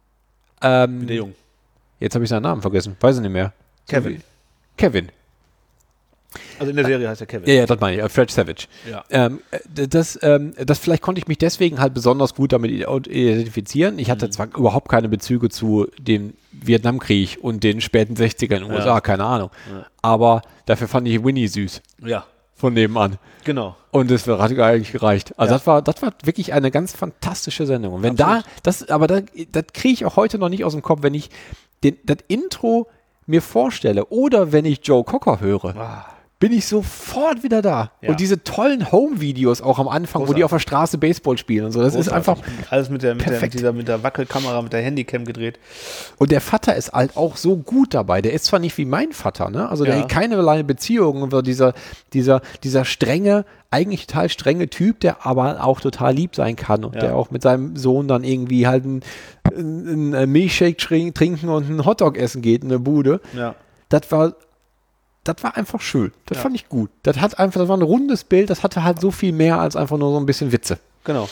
Ähm, Der Jung. Jetzt habe ich seinen Namen vergessen. Weiß ich nicht mehr. Kevin. Kevin. Also in der Serie heißt er Kevin. Ja, ja, das meine ich. äh, Fred Savage. Ja. Ähm, äh, das, ähm, das vielleicht konnte ich mich deswegen halt besonders gut damit identifizieren. Ich hatte zwar überhaupt keine Bezüge zu dem Vietnamkrieg und den späten sechzigern in den U S A, Ja. keine Ahnung. Aber dafür fand ich Winnie süß Ja, von nebenan. genau. Und das hat eigentlich gereicht. Also Ja. das war, das war wirklich eine ganz fantastische Sendung. Und wenn Absolut. da, das, aber da, das kriege ich auch heute noch nicht aus dem Kopf, wenn ich den, das Intro mir vorstelle oder wenn ich Joe Cocker höre, Ah. bin ich sofort wieder da. Ja. Und diese tollen Home-Videos auch am Anfang, wo die Großartig. auf der Straße Baseball spielen und so, das ist einfach, alles mit der, mit der, mit perfekt. dieser, mit der Wackelkamera, mit der Handycam gedreht. und der Vater ist halt auch so gut dabei. Der ist zwar nicht wie mein Vater, ne? Also der Ja. hat keinerlei Beziehung, aber dieser, dieser, dieser strenge, eigentlich total strenge Typ, der aber auch total lieb sein kann und Ja. der auch mit seinem Sohn dann irgendwie halt einen, einen, einen Milchshake trin- trinken und einen Hotdog essen geht in der Bude. Ja. Das war, das war einfach schön. Das Ja. fand ich gut. Das hat einfach, das war ein rundes Bild, das hatte halt so viel mehr als einfach nur so ein bisschen Witze. Genau.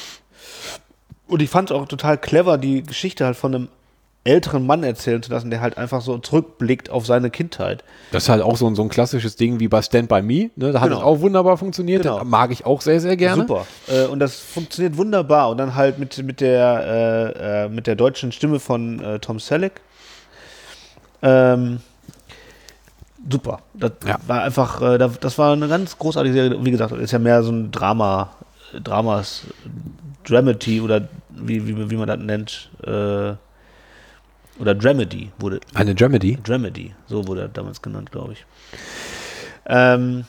Und ich fand es auch total clever, die Geschichte halt von einem älteren Mann erzählen zu lassen, der halt einfach so zurückblickt auf seine Kindheit. Das ist halt auch so ein, so ein klassisches Ding wie bei Stand By Me. Ne? Da hat Genau. es auch wunderbar funktioniert. Genau. Das mag ich auch sehr, sehr gerne. Super. Äh, und das funktioniert wunderbar. Und dann halt mit, mit, der, äh, äh, mit der deutschen Stimme von äh, Tom Selleck. Ähm, super. Das Ja. war einfach, äh, das das war eine ganz großartige Serie. Wie gesagt, das ist ja mehr so ein Drama, Dramas, Dramedy oder wie, wie, wie man das nennt. Äh, oder Dramedy wurde. Eine Dramedy. Dramedy, so wurde er damals genannt, glaube ich. Ähm,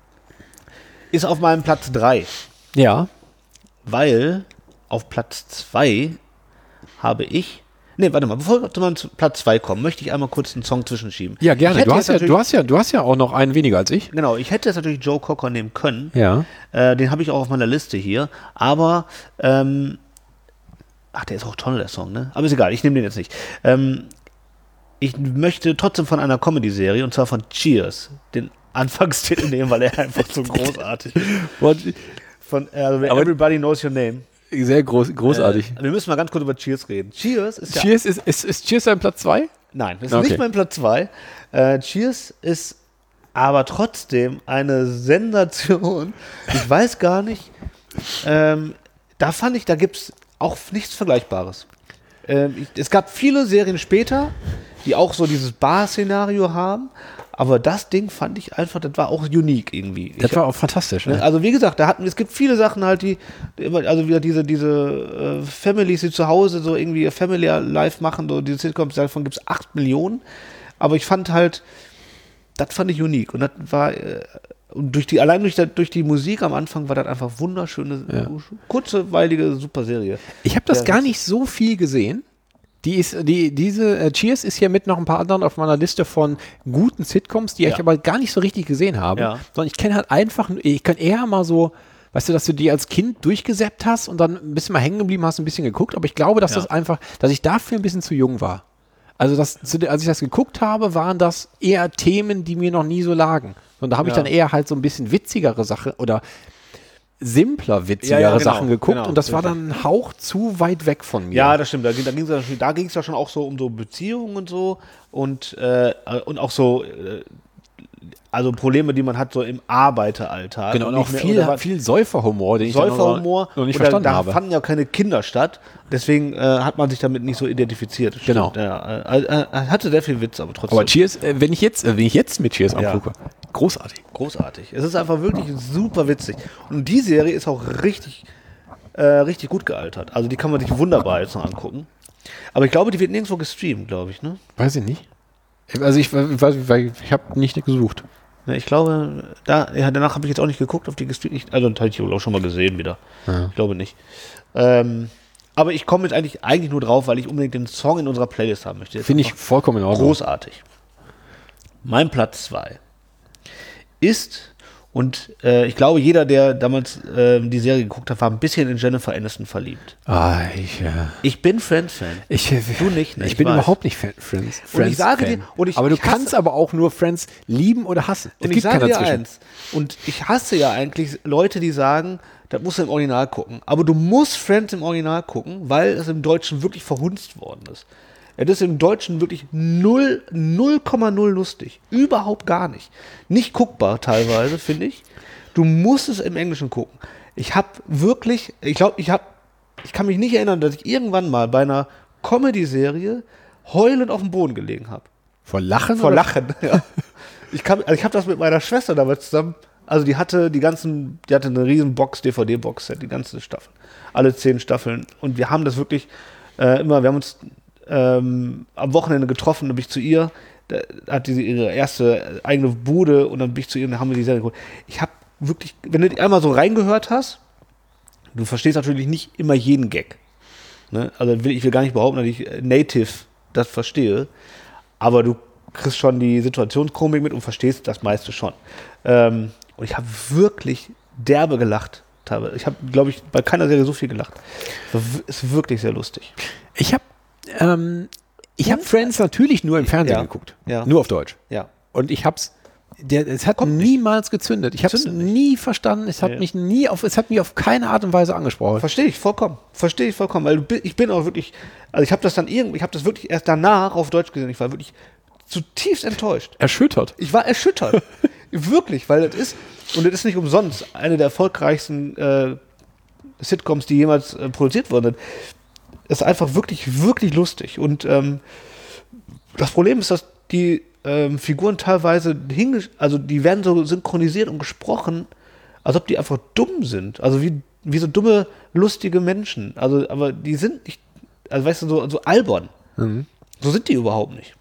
ist auf meinem Platz drei. Ja. Weil auf Platz zwei habe ich Nee, warte mal, bevor wir zu Platz zwei kommen, möchte ich einmal kurz einen Song zwischenschieben. Ja, gerne. Ich hätte Du hast jetzt ja, du, hast ja, du hast ja auch noch einen weniger als ich. Genau, ich hätte jetzt natürlich Joe Cocker nehmen können. Ja. Äh, den habe ich auch auf meiner Liste hier. Aber, ähm, ach, der ist auch toll, der Song, ne? Aber ist egal, ich nehme den jetzt nicht. Ähm, ich möchte trotzdem von einer Comedy-Serie, und zwar von Cheers, den Anfangstitel nehmen, weil er einfach so großartig ist. Von äh, also Everybody Knows Your Name. Sehr groß, großartig. Äh, wir müssen mal ganz kurz über Cheers reden. Cheers ist ja... Cheers ist, ist, ist Cheers dein Platz zwei? Nein, das ist Okay. nicht mein Platz zwei. Äh, Cheers ist aber trotzdem eine Sensation. Ich weiß gar nicht, ähm, da fand ich, da gibt es auch nichts Vergleichbares. Ähm, ich, es gab viele Serien später, die auch so dieses Bar-Szenario haben, aber das Ding fand ich einfach, das war auch unique irgendwie. Das Ich- war auch fantastisch. Ne? Ne? Also wie gesagt, da hatten es gibt viele Sachen halt, die die immer, also wieder diese diese äh, Families, die zu Hause so irgendwie ihr Family Life machen, so diese Sitcoms, davon gibt es acht Millionen. Aber ich fand halt, das fand ich unique und das war äh, und durch die allein durch, die- durch die Musik am Anfang war das einfach wunderschöne, Ja. kurzweilige super Serie. Ich habe das Ja. gar nicht so viel gesehen. Die ist, die, diese äh, Cheers ist hier mit noch ein paar anderen auf meiner Liste von guten Sitcoms, die Ja. ich aber gar nicht so richtig gesehen habe. Ja. Sondern ich kenne halt einfach, ich kann eher mal so, weißt du, dass du die als Kind durchgesäppt hast und dann ein bisschen mal hängen geblieben hast, ein bisschen geguckt. Aber ich glaube, dass Ja. das einfach, dass ich dafür ein bisschen zu jung war. Also das, zu der- als ich das geguckt habe, waren das eher Themen, die mir noch nie so lagen. Und da habe ich Ja. dann eher halt so ein bisschen witzigere Sachen oder simpler witzigere Ja, ja, genau, Sachen geguckt genau, und das war richtig. dann ein Hauch zu weit weg von mir. Ja, das stimmt. Da ging es da da ging's ja schon auch so um so Beziehungen und so und, äh, und auch so, äh, also Probleme, die man hat so im Arbeiteralltag. Genau, und nicht auch mehr- viel, oder war- viel Säuferhumor, den ich dann Säuferhumor. noch, noch nicht oder verstanden da habe. fanden ja keine Kinder statt. Deswegen äh, hat man sich damit nicht so identifiziert. Das Genau. stimmt, Ja, äh, äh, äh, hatte sehr viel Witz, aber trotzdem. Aber Cheers, äh, wenn ich jetzt, äh, wenn ich jetzt mit Cheers Ja. angucke, großartig. Großartig. Es ist einfach wirklich super witzig. Und die Serie ist auch richtig, äh, richtig gut gealtert. Also die kann man sich wunderbar jetzt noch angucken. Aber ich glaube, die wird nirgendwo gestreamt, glaube ich, ne? Weiß ich nicht. Also ich, ich weiß, ich, ich habe nicht gesucht. Ja, ich glaube, da, ja, danach habe ich jetzt auch nicht geguckt, ob die gestreamt. Ich, also, das habe ich wohl auch schon mal gesehen wieder. Ja. Ich glaube nicht. Ähm, aber ich komme jetzt eigentlich, eigentlich nur drauf, weil ich unbedingt den Song in unserer Playlist haben möchte. Finde ich vollkommen in Ordnung. großartig. Mein Platz zwei ist, und äh, ich glaube, jeder, der damals äh, die Serie geguckt hat, war ein bisschen in Jennifer Aniston verliebt. Ah, ich, äh, Ich bin Friends-Fan. ich, äh, Du nicht, ne? Ich Ich bin weiß. überhaupt nicht Fan, Friends. Und ich Friends sage Fan. dir- und ich- aber du ich hasse- kannst aber auch nur Friends lieben oder hassen. Es Und ich gibt sage keiner dir dazwischen. eins, und ich hasse ja eigentlich Leute, die sagen, das musst du im Original gucken. Aber du musst Friends im Original gucken, weil es im Deutschen wirklich verhunzt worden ist. Es ist im Deutschen wirklich null, null Komma null lustig. Überhaupt gar nicht. Nicht guckbar teilweise, finde ich. Du musst es im Englischen gucken. Ich habe wirklich, ich glaube, ich habe, ich kann mich nicht erinnern, dass ich irgendwann mal bei einer Comedy-Serie heulend auf dem Boden gelegen habe. Vor Lachen? Vor oder? Lachen, ja. Ich, kann- also ich habe das mit meiner Schwester damals zusammen, also die hatte die ganzen, die hatte eine riesen Box, D V D-Box-Set, die ganzen Staffeln. Alle zehn Staffeln. Und wir haben das wirklich äh, immer, wir haben uns ähm, am Wochenende getroffen, dann bin ich zu ihr, da hat sie ihre erste eigene Bude und dann bin ich zu ihr und dann haben wir die Serie geholt. Ich habe wirklich, wenn du die einmal so reingehört hast, du verstehst natürlich nicht immer jeden Gag. Ne? Also will, ich will gar nicht behaupten, dass ich äh, native das verstehe, aber du kriegst schon die Situationskomik mit und verstehst das meiste schon. Ähm, und ich habe wirklich derbe gelacht. teilweise. Ich habe, glaube ich, bei keiner Serie so viel gelacht. Es ist wirklich sehr lustig. Ich habe ähm, ich hab Friends natürlich nur im Fernsehen Ja. geguckt. Ja. Nur auf Deutsch. Ja. Und ich hab's, der, es hat Kommt nicht. niemals gezündet. Ich habe es Zündet nicht. nie verstanden. Es hat Nee. mich nie auf, es hat mich auf keine Art und Weise angesprochen. Verstehe ich vollkommen. Verstehe ich vollkommen. Weil du bi- ich bin auch wirklich, also ich habe das dann irgendwie, ich habe das wirklich erst danach auf Deutsch gesehen. Ich war wirklich zutiefst enttäuscht. Erschüttert. Ich war erschüttert. Wirklich, weil das ist, und das ist nicht umsonst, eine der erfolgreichsten äh, Sitcoms, die jemals äh, produziert wurden. Das ist einfach wirklich, wirklich lustig. Und ähm, das Problem ist, dass die ähm, Figuren teilweise hinge also die werden so synchronisiert und gesprochen, als ob die einfach dumm sind. Also wie, wie so dumme, lustige Menschen. Also, aber die sind nicht, also weißt du, so, so albern. So sind die überhaupt nicht.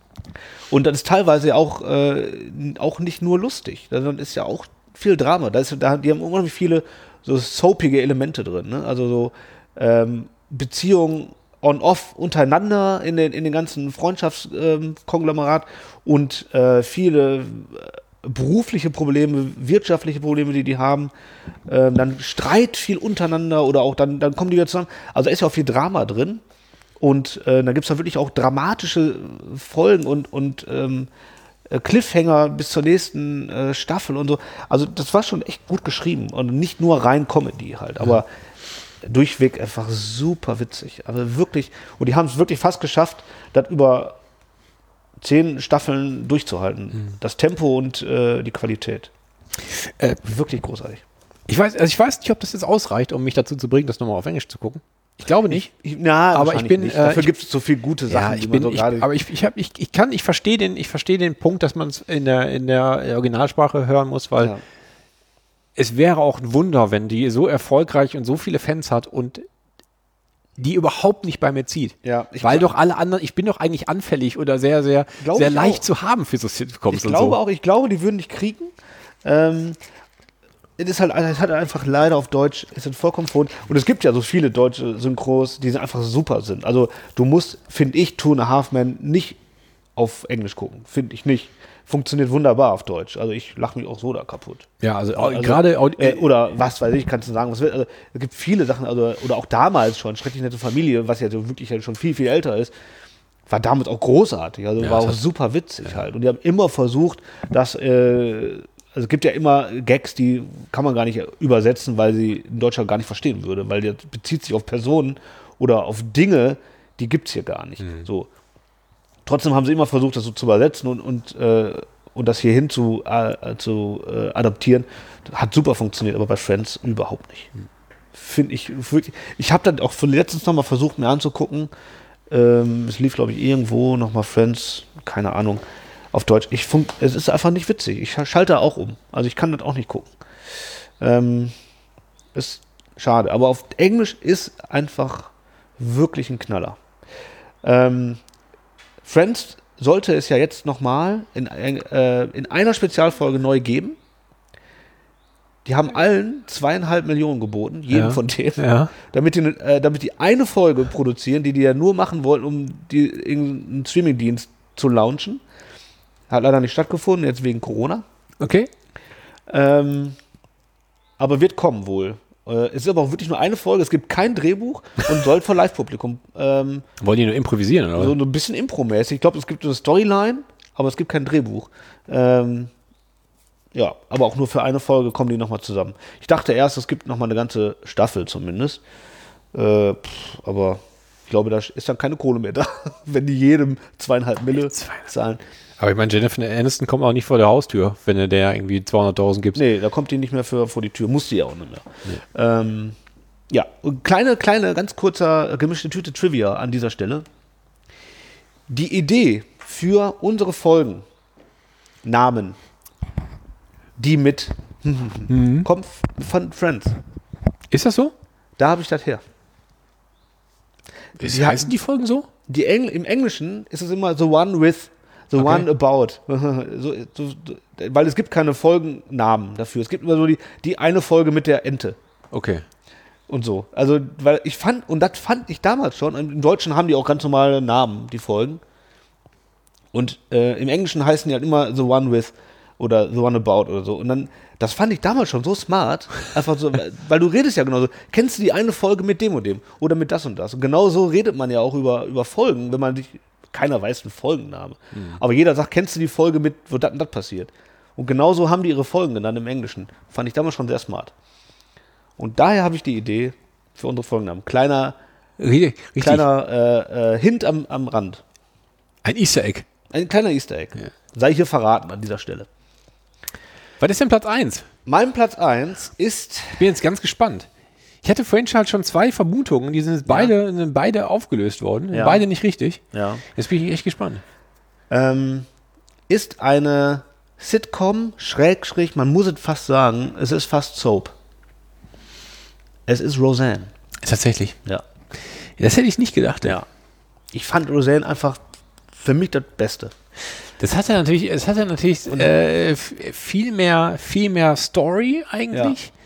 Und das ist teilweise ja auch, äh, auch nicht nur lustig, sondern ist ja auch viel Drama. Da ist, da, die haben unheimlich viele so soapige Elemente drin. Ne? Also so ähm, Beziehungen on-off untereinander in den, in den ganzen Freundschaftskonglomerat und äh, viele äh, berufliche Probleme, wirtschaftliche Probleme, die die haben. Ähm, dann Streit viel untereinander oder auch dann, dann kommen die wieder zusammen. Also da ist ja auch viel Drama drin. Und äh, dann gibt es da wirklich auch dramatische Folgen und, und ähm, Cliffhanger bis zur nächsten äh, Staffel und so. Also das war schon echt gut geschrieben und nicht nur rein Comedy halt, aber ja. durchweg einfach super witzig. Also wirklich, und die haben es wirklich fast geschafft, das über zehn Staffeln durchzuhalten. Mhm. Das Tempo und äh, die Qualität. Äh, wirklich großartig. Ich weiß, also ich weiß nicht, ob das jetzt ausreicht, um mich dazu zu bringen, das nochmal auf Englisch zu gucken. Ich glaube nicht. Ich, na, aber ich bin. Nicht. Äh, Dafür gibt es so viele gute Sachen, ja, ich die bin, man so ich, gerade. Aber ich, ich, hab, ich, ich kann, ich verstehe den, ich verstehe den Punkt, dass man es in der, in der Originalsprache hören muss, weil ja. es wäre auch ein Wunder, wenn die so erfolgreich und so viele Fans hat und die überhaupt nicht bei mir zieht. Ja, ich weil glaub, doch alle anderen, ich bin doch eigentlich anfällig oder sehr, sehr, sehr leicht auch. zu haben für so Sitcoms ich und glaube so. auch, ich glaube, die würden nicht kriegen. Ähm, es ist halt, es hat einfach leider auf Deutsch, es sind vollkommen vor. Und es gibt ja so viele deutsche Synchros, die einfach super sind. Also du musst, finde ich, Two and a Half Men nicht auf Englisch gucken. Finde ich nicht. Funktioniert wunderbar auf Deutsch. Also ich lache mich auch so da kaputt. Ja, also, also gerade äh, oder was weiß ich, kannst du sagen, was will. Also es gibt viele Sachen, also oder auch damals schon, Schrecklich nette Familie, was ja so wirklich halt schon viel, viel älter ist, war damals auch großartig. Also ja, war auch super witzig ja. halt. Und die haben immer versucht, dass äh, also es gibt ja immer Gags, die kann man gar nicht übersetzen, weil sie in Deutschland gar nicht verstehen würde, weil der bezieht sich auf Personen oder auf Dinge, die gibt es hier gar nicht. Mhm. So. Trotzdem haben sie immer versucht, das so zu übersetzen und, und, äh, und das hierhin zu, äh, zu äh, adaptieren. Hat super funktioniert, aber bei Friends überhaupt nicht. Mhm. Finde ich wirklich. Ich habe dann auch letztens nochmal versucht, mir anzugucken. Ähm, es lief, glaube ich, irgendwo nochmal Friends, keine Ahnung. Auf Deutsch. Ich fun- es ist einfach nicht witzig. Ich schalte auch um. Also ich kann das auch nicht gucken. Ähm, ist schade. Aber auf Englisch ist einfach wirklich ein Knaller. Ähm, Friends sollte es ja jetzt nochmal in, äh, in einer Spezialfolge neu geben. Die haben allen zweieinhalb Millionen geboten, jedem ja. von denen, ja. damit, die, äh, damit die eine Folge produzieren, die die ja nur machen wollten, um die, irgendeinen Streamingdienst zu launchen. Hat leider nicht stattgefunden, jetzt wegen Corona. Okay. Ähm, aber wird kommen wohl. Äh, es ist aber auch wirklich nur eine Folge, es gibt kein Drehbuch und soll vor Live-Publikum. Ähm, Wollen die nur improvisieren, oder? So ein bisschen Impro-mäßig. Ich glaube, es gibt eine Storyline, aber es gibt kein Drehbuch. Ähm, ja, aber auch nur für eine Folge kommen die nochmal zusammen. Ich dachte erst, es gibt nochmal eine ganze Staffel zumindest. Äh, pff, aber ich glaube, da ist dann keine Kohle mehr da, wenn die jedem zweieinhalb Mille zahlen. Aber ich meine, Jennifer Aniston kommt auch nicht vor der Haustür, wenn er der irgendwie zweihunderttausend gibt. Nee, da kommt die nicht mehr für, vor die Tür. Muss die ja auch nicht mehr. Nee. Ähm, ja, und kleine, kleine, ganz kurzer gemischte Tüte Trivia an dieser Stelle. Die Idee für unsere Folgen, Namen, die mit mhm. kommt von Friends. Ist das so? Da habe ich das her. Wie heißen die Folgen so? Die Engl- Im Englischen ist es immer the one with, the okay. one about. so, so, weil es gibt keine Folgennamen dafür. Es gibt immer so die, die eine Folge mit der Ente. Okay. Und so. Also, weil ich fand, und das fand ich damals schon, im Deutschen haben die auch ganz normale Namen, die Folgen. Und äh, im Englischen heißen die halt immer the one with oder the one about oder so. Und dann, das fand ich damals schon so smart, einfach so, weil du redest ja genauso. Kennst du die eine Folge mit dem und dem oder mit das und das? Und genau so redet man ja auch über, über Folgen, wenn man sich, keiner weiß einen Folgenname. Mhm. Aber jeder sagt, kennst du die Folge mit, wo das und das passiert? Und genauso haben die ihre Folgen genannt im Englischen. Fand ich damals schon sehr smart. Und daher habe ich die Idee für unsere Folgennamen. Kleiner, Richtig. kleiner äh, äh, Hint am, am Rand. Ein Easter Egg. Ein kleiner Easter Egg. Ja. Sei hier verraten an dieser Stelle. Was ist denn Platz eins? Mein Platz eins ist... Ich bin jetzt ganz gespannt. Ich hatte vorhin halt schon zwei Vermutungen, die sind beide, ja. sind beide aufgelöst worden. Ja. Beide nicht richtig. Ja. Jetzt bin ich echt gespannt. Ähm, ist eine Sitcom, schräg, schräg, man muss es fast sagen, es ist fast Soap. Es ist Roseanne. Tatsächlich? Ja. Das hätte ich nicht gedacht. Ja. Ich fand Roseanne einfach für mich das Beste. Das hat ja natürlich, es hat ja natürlich äh, viel mehr, viel mehr Story eigentlich. Ja.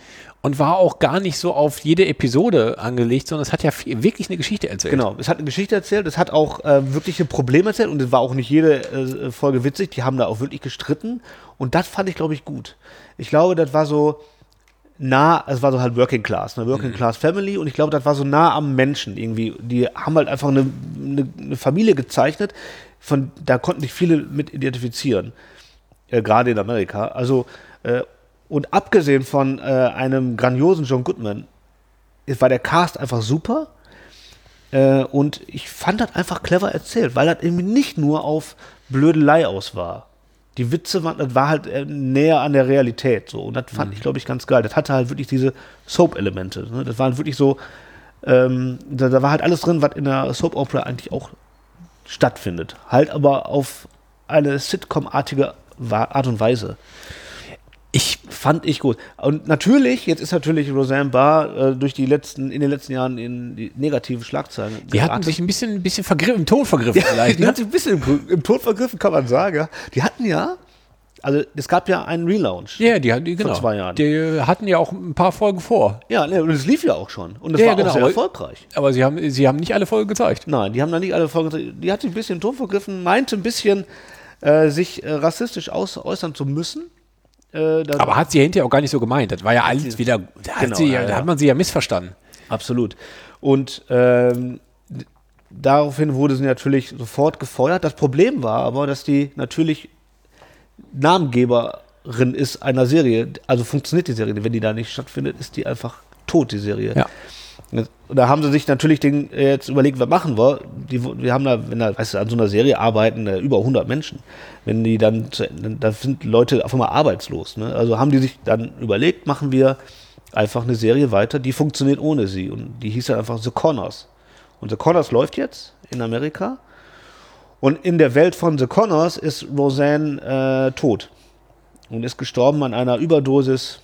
Und war auch gar nicht so auf jede Episode angelegt, sondern es hat ja viel, wirklich eine Geschichte erzählt. Genau, es hat eine Geschichte erzählt, es hat auch äh, wirkliche Probleme erzählt und es war auch nicht jede äh, Folge witzig, die haben da auch wirklich gestritten und das fand ich, glaube ich, gut. Ich glaube, das war so nah, es war so halt Working Class, eine Working mhm. Class Family und ich glaube, das war so nah am Menschen irgendwie. Die haben halt einfach eine, eine, eine Familie gezeichnet, von da konnten sich viele mit identifizieren, äh, gerade in Amerika. Also äh, und abgesehen von äh, einem grandiosen John Goodman war der Cast einfach super äh, und ich fand das einfach clever erzählt, weil das irgendwie nicht nur auf Blödelei aus war. Die Witze waren, das war halt äh, näher an der Realität so und das fand mhm. ich, glaube ich, ganz geil. Das hatte halt wirklich diese Soap-Elemente. Ne? Das waren wirklich so, ähm, da, da war halt alles drin, was in der Soap-Opera eigentlich auch stattfindet. Halt aber auf eine Sitcom-artige Art und Weise. Ich fand ich gut. Und natürlich, jetzt ist natürlich Roseanne Barr äh, durch die letzten, in den letzten Jahren in die negative Schlagzeilen Die hatten sich ein bisschen, ein bisschen vergriffen, im Ton vergriffen ja, vielleicht. Die ne? hat sich ein bisschen im, im Ton vergriffen, kann man sagen. Ja. Die hatten ja, also es gab ja einen Relaunch. Ja, die hatten, genau. Vor zwei Jahren. Die hatten ja auch ein paar Folgen vor. Ja, ne, und es lief ja auch schon. Und es ja, war genau, auch sehr aber, erfolgreich. Aber sie haben, sie haben nicht alle Folgen gezeigt. Nein, die haben da nicht alle Folgen gezeigt. Die hat sich ein bisschen im Ton vergriffen, meinte ein bisschen, äh, sich äh, rassistisch aus, äußern zu müssen. Aber hat sie hinterher auch gar nicht so gemeint. Das war ja alles wieder, da, hat genau, sie, ja, da ja. hat man sie ja missverstanden. Absolut. Und ähm, daraufhin wurde sie natürlich sofort gefeuert. Das Problem war aber, dass die natürlich Namengeberin ist einer Serie. Also funktioniert die Serie. Wenn die da nicht stattfindet, ist die einfach tot, die Serie. Ja. Da haben sie sich natürlich den, jetzt überlegt, was machen wir. Die, wir haben da, wenn da, weißt du, an so einer Serie arbeiten äh, über hundert Menschen. Wenn die dann, da sind Leute auf einmal arbeitslos. Ne? Also haben die sich dann überlegt, machen wir einfach eine Serie weiter, die funktioniert ohne sie. Und die hieß dann einfach The Connors. Und The Connors läuft jetzt in Amerika. Und in der Welt von The Connors ist Roseanne äh, tot. Und ist gestorben an einer Überdosis.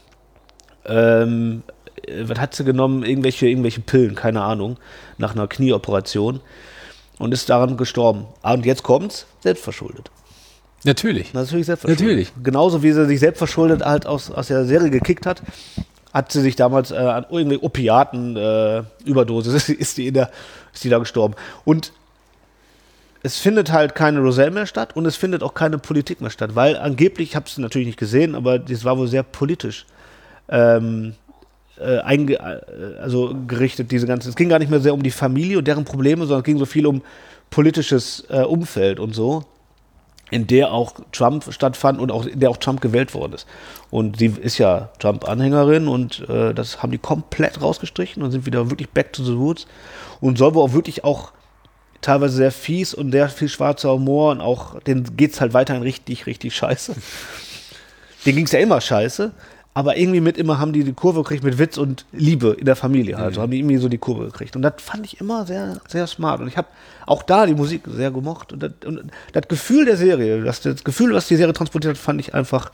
Ähm, was hat sie genommen? Irgendwelche, irgendwelche Pillen, keine Ahnung, nach einer Knieoperation und ist daran gestorben. Und jetzt kommt's, selbstverschuldet. Natürlich. Natürlich selbstverschuldet. Natürlich. Genauso wie sie sich selbstverschuldet halt aus, aus der Serie gekickt hat, hat sie sich damals äh, an irgendwie Opiaten äh, Überdosis, ist die, in der, ist die da gestorben. Und es findet halt keine Roseanne mehr statt und es findet auch keine Politik mehr statt, weil angeblich, ich habe es natürlich nicht gesehen, aber das war wohl sehr politisch. Ähm, Äh, einge, also gerichtet, diese ganze, es ging gar nicht mehr sehr um die Familie und deren Probleme, sondern es ging so viel um politisches äh, Umfeld und so, in der auch Trump stattfand und auch in der auch Trump gewählt worden ist. Und sie ist ja Trump-Anhängerin und äh, das haben die komplett rausgestrichen und sind wieder wirklich back to the roots und soll wohl auch wirklich auch teilweise sehr fies und sehr viel schwarzer Humor und auch, denen geht's halt weiterhin richtig, richtig scheiße. Denen ging's ja immer scheiße. Aber irgendwie mit immer haben die die Kurve gekriegt mit Witz und Liebe in der Familie halt. So haben die irgendwie so die Kurve gekriegt. Und das fand ich immer sehr, sehr smart. Und ich habe auch da die Musik sehr gemocht. Und das, und das Gefühl der Serie, das, das Gefühl, was die Serie transportiert hat, fand ich einfach,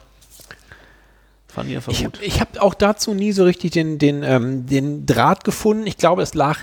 fand ich einfach ich gut. Hab, ich habe auch dazu nie so richtig den, den, ähm, den Draht gefunden. Ich glaube, es lag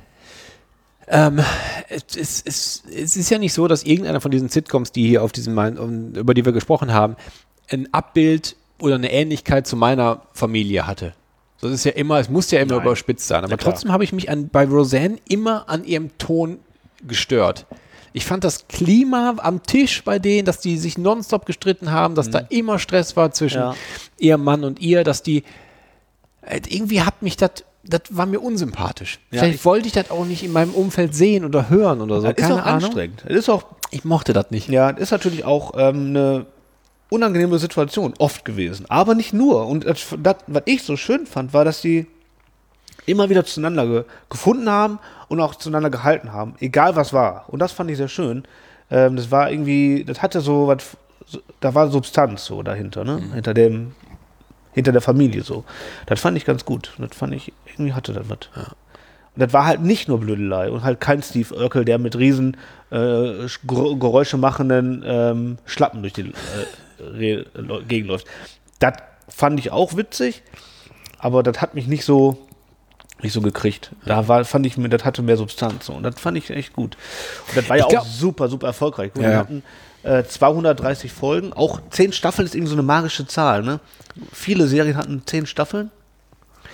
Ähm, es, es, es, es ist ja nicht so, dass irgendeiner von diesen Sitcoms, die hier auf diesem, über die wir gesprochen haben, ein Abbild oder eine Ähnlichkeit zu meiner Familie hatte. Das ist ja immer, es muss ja immer Nein. überspitzt sein. Aber Ja, klar. trotzdem habe ich mich an, bei Roseanne immer an ihrem Ton gestört. Ich fand das Klima am Tisch bei denen, dass die sich nonstop gestritten haben, dass mhm. da immer Stress war zwischen Ja. ihrem Mann und ihr, dass die äh, irgendwie hat mich das, das war mir unsympathisch. Ja, Vielleicht ich- wollte ich das auch nicht in meinem Umfeld sehen oder hören oder so. Das ist Keine auch Ahnung. anstrengend. Das ist auch, Ich mochte das nicht. ja, das ist natürlich auch ähm, eine unangenehme Situation oft gewesen. Aber nicht nur. Und das, das, was ich so schön fand, war, dass die immer wieder zueinander ge gefunden haben und auch zueinander gehalten haben, egal was war. Und das fand ich sehr schön. Ähm, das war irgendwie, das hatte so was, so, da war Substanz so dahinter, ne? Mhm. Hinter dem, hinter der Familie so. Das fand ich ganz gut. Das fand ich, irgendwie hatte das was. Ja. Und das war halt nicht nur Blödelei und halt kein Steve Urkel, der mit riesen äh, Geräusche machenden ähm, Schlappen durch die äh, Gegend läuft. Das fand ich auch witzig, aber das hat mich nicht so nicht so gekriegt. Da war, fand ich mir, das hatte mehr Substanz so. Und das fand ich echt gut. Und das war ja Ich glaub- auch super, super erfolgreich. Ja, Wir ja. hatten äh, zweihundertdreißig Folgen, auch zehn Staffeln ist irgendwie so eine magische Zahl, ne? Viele Serien hatten zehn Staffeln.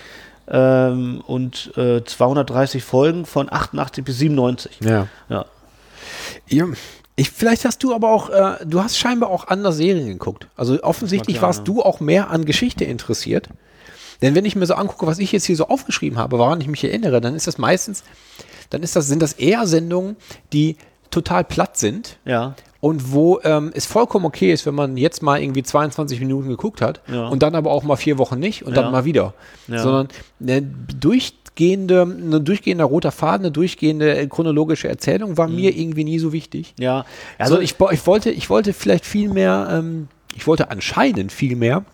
ähm, und äh, zweihundertdreißig Folgen von achtundachtzig bis siebenundneunzig. Ja. Ja. Ja, ich, vielleicht hast du aber auch, äh, du hast scheinbar auch andere Serien geguckt. Also offensichtlich Das mag warst sein, du auch mehr an Geschichte interessiert. Denn wenn ich mir so angucke, was ich jetzt hier so aufgeschrieben habe, woran ich mich erinnere, dann ist das meistens, dann ist das, sind das eher Sendungen, die total platt sind. Ja. Und wo ähm, es vollkommen okay ist, wenn man jetzt mal irgendwie zweiundzwanzig Minuten geguckt hat Ja. und dann aber auch mal vier Wochen nicht und Ja. dann mal wieder. Ja. Sondern eine durchgehende, ein durchgehender roter Faden, eine durchgehende chronologische Erzählung war mir irgendwie nie so wichtig. Ja. Also ich, bo- ich, wollte, ich wollte vielleicht viel mehr, ähm, ich wollte anscheinend viel mehr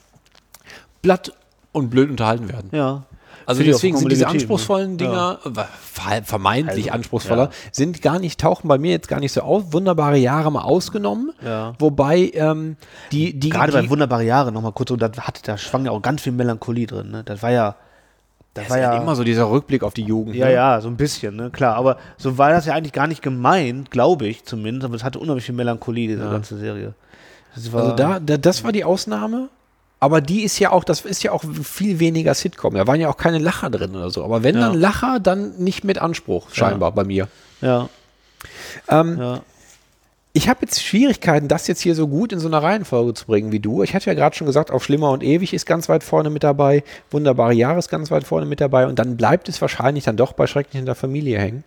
blatt und blöd unterhalten werden. Ja. Also Finde ich auch deswegen sind vollkommen diese legitim, anspruchsvoller ne? Dinger, äh, vermeintlich Also, anspruchsvoller, ja. sind gar nicht, tauchen bei mir jetzt gar nicht so auf. Wunderbare Jahre mal ausgenommen. Ja. Wobei ähm, die, die, Gerade die bei Wunderbare Jahre nochmal kurz, und da, hat, da schwang ja auch ganz viel Melancholie drin. Ne? Das war ja. Das das war ist ja ja immer so dieser Rückblick auf die Jugend. Ja, ne? ja, so ein bisschen, ne, klar. Aber so war das ja eigentlich gar nicht gemeint, glaube ich zumindest. Aber es hatte unheimlich viel Melancholie, diese ganze Serie. Das war, Also da, da, das war die Ausnahme. Aber die ist ja auch, das ist ja auch viel weniger Sitcom. Da waren ja auch keine Lacher drin oder so. Aber wenn Ja. dann Lacher, dann nicht mit Anspruch, scheinbar bei mir. Ja, Ähm, ja. Ich habe jetzt Schwierigkeiten, das jetzt hier so gut in so einer Reihenfolge zu bringen wie du. Ich hatte ja gerade schon gesagt, auf Schlimmer und Ewig ist ganz weit vorne mit dabei, Wunderbare Jahre ist ganz weit vorne mit dabei und dann bleibt es wahrscheinlich dann doch bei Schrecklich in der Familie hängen.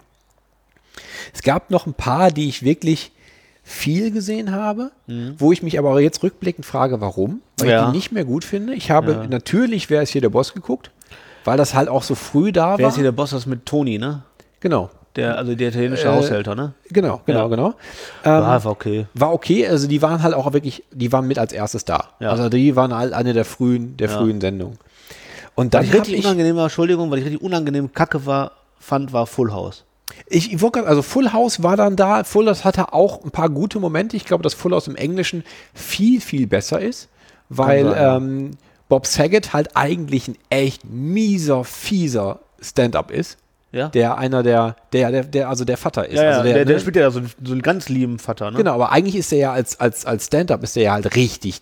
Es gab noch ein paar, die ich wirklich viel gesehen habe, wo ich mich aber jetzt rückblickend frage, warum? Weil Ja. ich die nicht mehr gut finde. Ich habe Ja. natürlich, Wer ist hier der Boss geguckt, weil das halt auch so früh da Wer war. ist hier der Boss? Das mit Toni, ne? Genau, Der, also der italienische Äh, Haushälter, ne? genau, genau, Ja. genau. Ja, Ähm, war okay. War okay, also die waren halt auch wirklich, die waren mit als erstes da. Ja. Also die waren halt eine der frühen, der Ja. frühen Sendungen. Und Was dann ich hab richtig ich, unangenehm war, Entschuldigung, weil ich richtig unangenehm kacke war, fand, war Full House. ich, ich wollte grad- also Full House war dann da. Full House hatte auch ein paar gute Momente. Ich glaube, dass Full House im Englischen viel, viel besser ist, weil sein, ja. ähm, Bob Saget halt eigentlich ein echt mieser, fieser Stand-up ist. Ja? Der einer der, der, der, der, also der Vater ist. ja, ja, also der, der ne? spielt ja so, einen- so einen ganz lieben Vater, ne? Genau, aber eigentlich ist er ja als, als, als Stand-up ist er ja halt richtig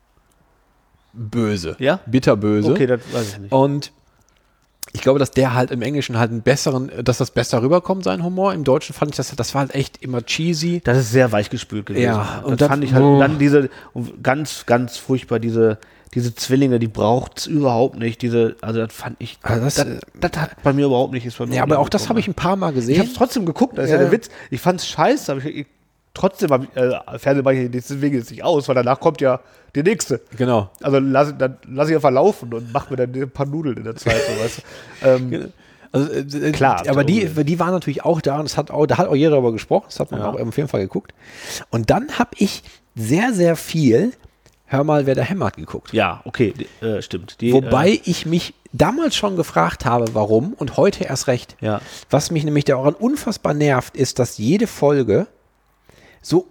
böse. Ja? Bitterböse. Okay, das weiß ich nicht. Und ich glaube, dass der halt im Englischen halt einen besseren, dass das besser rüberkommt, sein Humor. Im Deutschen fand ich das, das war halt echt immer cheesy. Das ist sehr weichgespült gewesen. Ja, und und das das- fand ich halt, oh. und dann diese, und ganz, ganz furchtbar, diese, diese Zwillinge, die braucht es überhaupt nicht. Diese, also das fand ich, Also das- das, das hat bei mir überhaupt nicht. Ist bei mir Ja, aber auch das habe ich ein paar Mal Ich habe gesehen. es trotzdem geguckt, das ist Ja, ja, der ja. Witz. Ich fand es scheiße, aber ich, ich, trotzdem habe ich, äh, Fernsehen mache ich deswegen jetzt nicht aus, weil danach kommt ja die nächste. Genau. Also lass, dann lass ich einfach laufen und mach mir dann ein paar Nudeln in der Zeit. So, weißt du. ähm, Also, äh, Klar, aber die, total. die waren natürlich auch da und das hat auch, da hat auch jeder darüber gesprochen, das hat man Ja. auch auf jeden Fall geguckt. Und dann habe ich sehr, sehr viel Hör mal, wer da hämmert geguckt. ja, okay, die, äh, stimmt. Die, Wobei äh, ich mich damals schon gefragt habe, warum und heute erst recht. Ja. Was mich nämlich daran unfassbar nervt, ist, dass jede Folge so,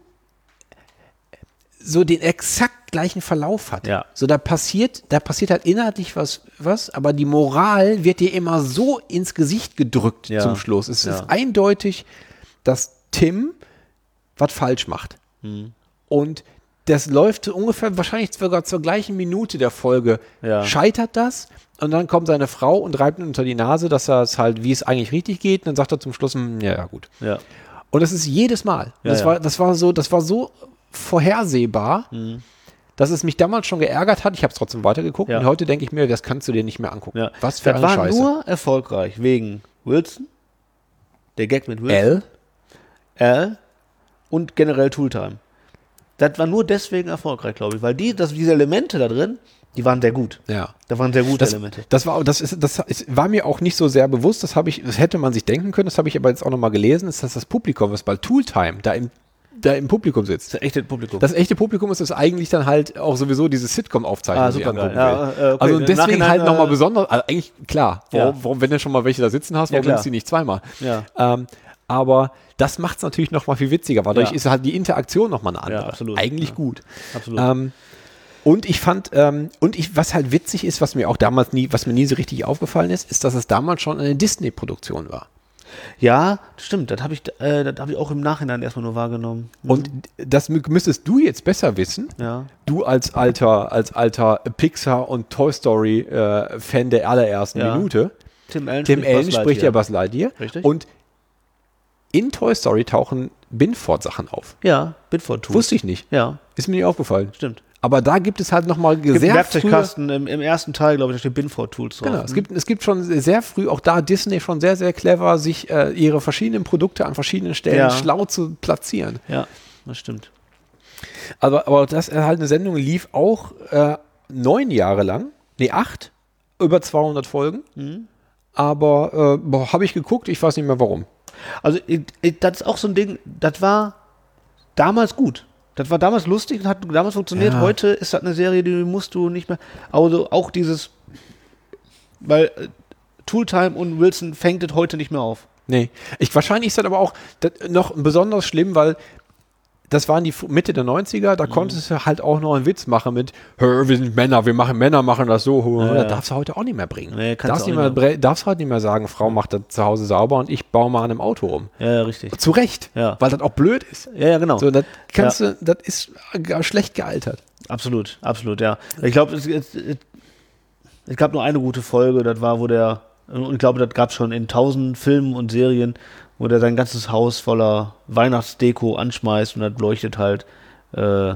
so den exakt gleichen Verlauf hat. Ja. So, da passiert, da passiert halt inhaltlich was, was, aber die Moral wird dir immer so ins Gesicht gedrückt Ja. zum Schluss. Es Ja. ist eindeutig, dass Tim was falsch macht. Hm. Und das läuft ungefähr wahrscheinlich sogar zur gleichen Minute der Folge. Ja. Scheitert das und dann kommt seine Frau und reibt ihn unter die Nase, dass er es halt, wie es eigentlich richtig geht. Und dann sagt er zum Schluss, hm, ja, ja, gut. ja. Und das ist jedes Mal. Ja, das, ja. War, das war so, das war so vorhersehbar, Mhm. dass es mich damals schon geärgert hat. Ich habe es trotzdem weitergeguckt Ja. und heute denke ich mir, das kannst du dir nicht mehr angucken. Ja. Was für das eine war Scheiße. nur erfolgreich wegen Wilson, der Gag mit Wilson, L. L und generell Tooltime. Das war nur deswegen erfolgreich, glaube ich, weil die, das, diese Elemente da drin, die waren sehr gut. Ja. Da waren sehr gute Das, Elemente. das, war, das, ist, das ist, war mir auch nicht so sehr bewusst, das, habe ich, das hätte man sich denken können, das habe ich aber jetzt auch nochmal gelesen, ist, dass das Publikum, was bei Tooltime da im, da im Publikum sitzt. Das ist echt das Publikum. Das echte Publikum ist das eigentlich dann halt auch sowieso diese Sitcom-Aufzeichnung, Ah, die ich supergeil. angucken will. Ja, äh, okay. Also Im deswegen Nachhinein, halt nochmal äh, besonders, also eigentlich klar, warum, Ja. warum, wenn du schon mal welche da sitzen hast, Ja, warum klar. nimmst du die nicht zweimal? Ja. Ähm, aber das macht es natürlich noch mal viel witziger, weil dadurch Ja. ist halt die Interaktion noch mal eine andere. Ja, absolut. Eigentlich Ja. gut. Absolut. Ähm, und ich fand, ähm, und ich, was halt witzig ist, was mir auch damals nie, was mir nie so richtig aufgefallen ist, ist, dass es damals schon eine Disney-Produktion war. Ja, stimmt. Das habe ich, äh, das hab ich auch im Nachhinein erstmal nur wahrgenommen. Und das mü- müsstest du jetzt besser wissen. Ja. Du als alter, als alter Pixar- und Toy Story-Fan der allerersten Ja. Minute. Tim Allen Tim spricht Allen Buzz spricht ja Lightyear. Buzz Lightyear. Richtig. Und in Toy Story tauchen Binford-Sachen auf. Ja, Bitford Tools. Wusste ich nicht. Ja, Ist mir nicht aufgefallen. stimmt. Aber da gibt es halt nochmal Es gibt einen sehr frühe, Werkzeugkasten im, im ersten Teil, glaube ich, da steht Binford Tools drauf. genau, es gibt, es gibt schon sehr früh, auch da Disney schon sehr, sehr clever, sich äh, ihre verschiedenen Produkte an verschiedenen Stellen Ja. schlau zu platzieren. Ja, das stimmt. Aber, aber das halt eine Sendung lief auch äh, neun Jahre lang, nee, acht, über zweihundert Folgen. Mhm. Aber äh, habe ich geguckt, ich weiß nicht mehr warum. Also, ich, ich, das ist auch so ein Ding, das war damals gut. Das war damals lustig und hat damals funktioniert. Ja. Heute ist das eine Serie, die musst du nicht mehr. Also auch dieses, weil äh, Tooltime und Wilson fängt es heute nicht mehr auf. Nee, ich, wahrscheinlich ist das aber auch das noch besonders schlimm, weil das waren die Fu- Mitte der neunziger, da Mhm. konntest du halt auch noch einen Witz machen mit, "Hör, wir sind Männer, wir machen Männer machen das so. Ja, Das ja. darfst du heute auch nicht mehr bringen. Nee, kannst darfst, du nicht auch mehr, nicht bre- darfst heute nicht mehr sagen, Frau macht das zu Hause sauber und ich baue mal an einem Auto um. Ja, ja, richtig. Zu Recht, Ja. weil das auch blöd ist. Ja, ja, genau. So, das kannst du, das ist gar schlecht gealtert. Absolut, absolut, ja. Ich glaube, es, es, es, es gab nur eine gute Folge, das war, wo der, und ich glaube, das gab es schon in tausend Filmen und Serien, wo der sein ganzes Haus voller Weihnachtsdeko anschmeißt und das leuchtet halt. Äh,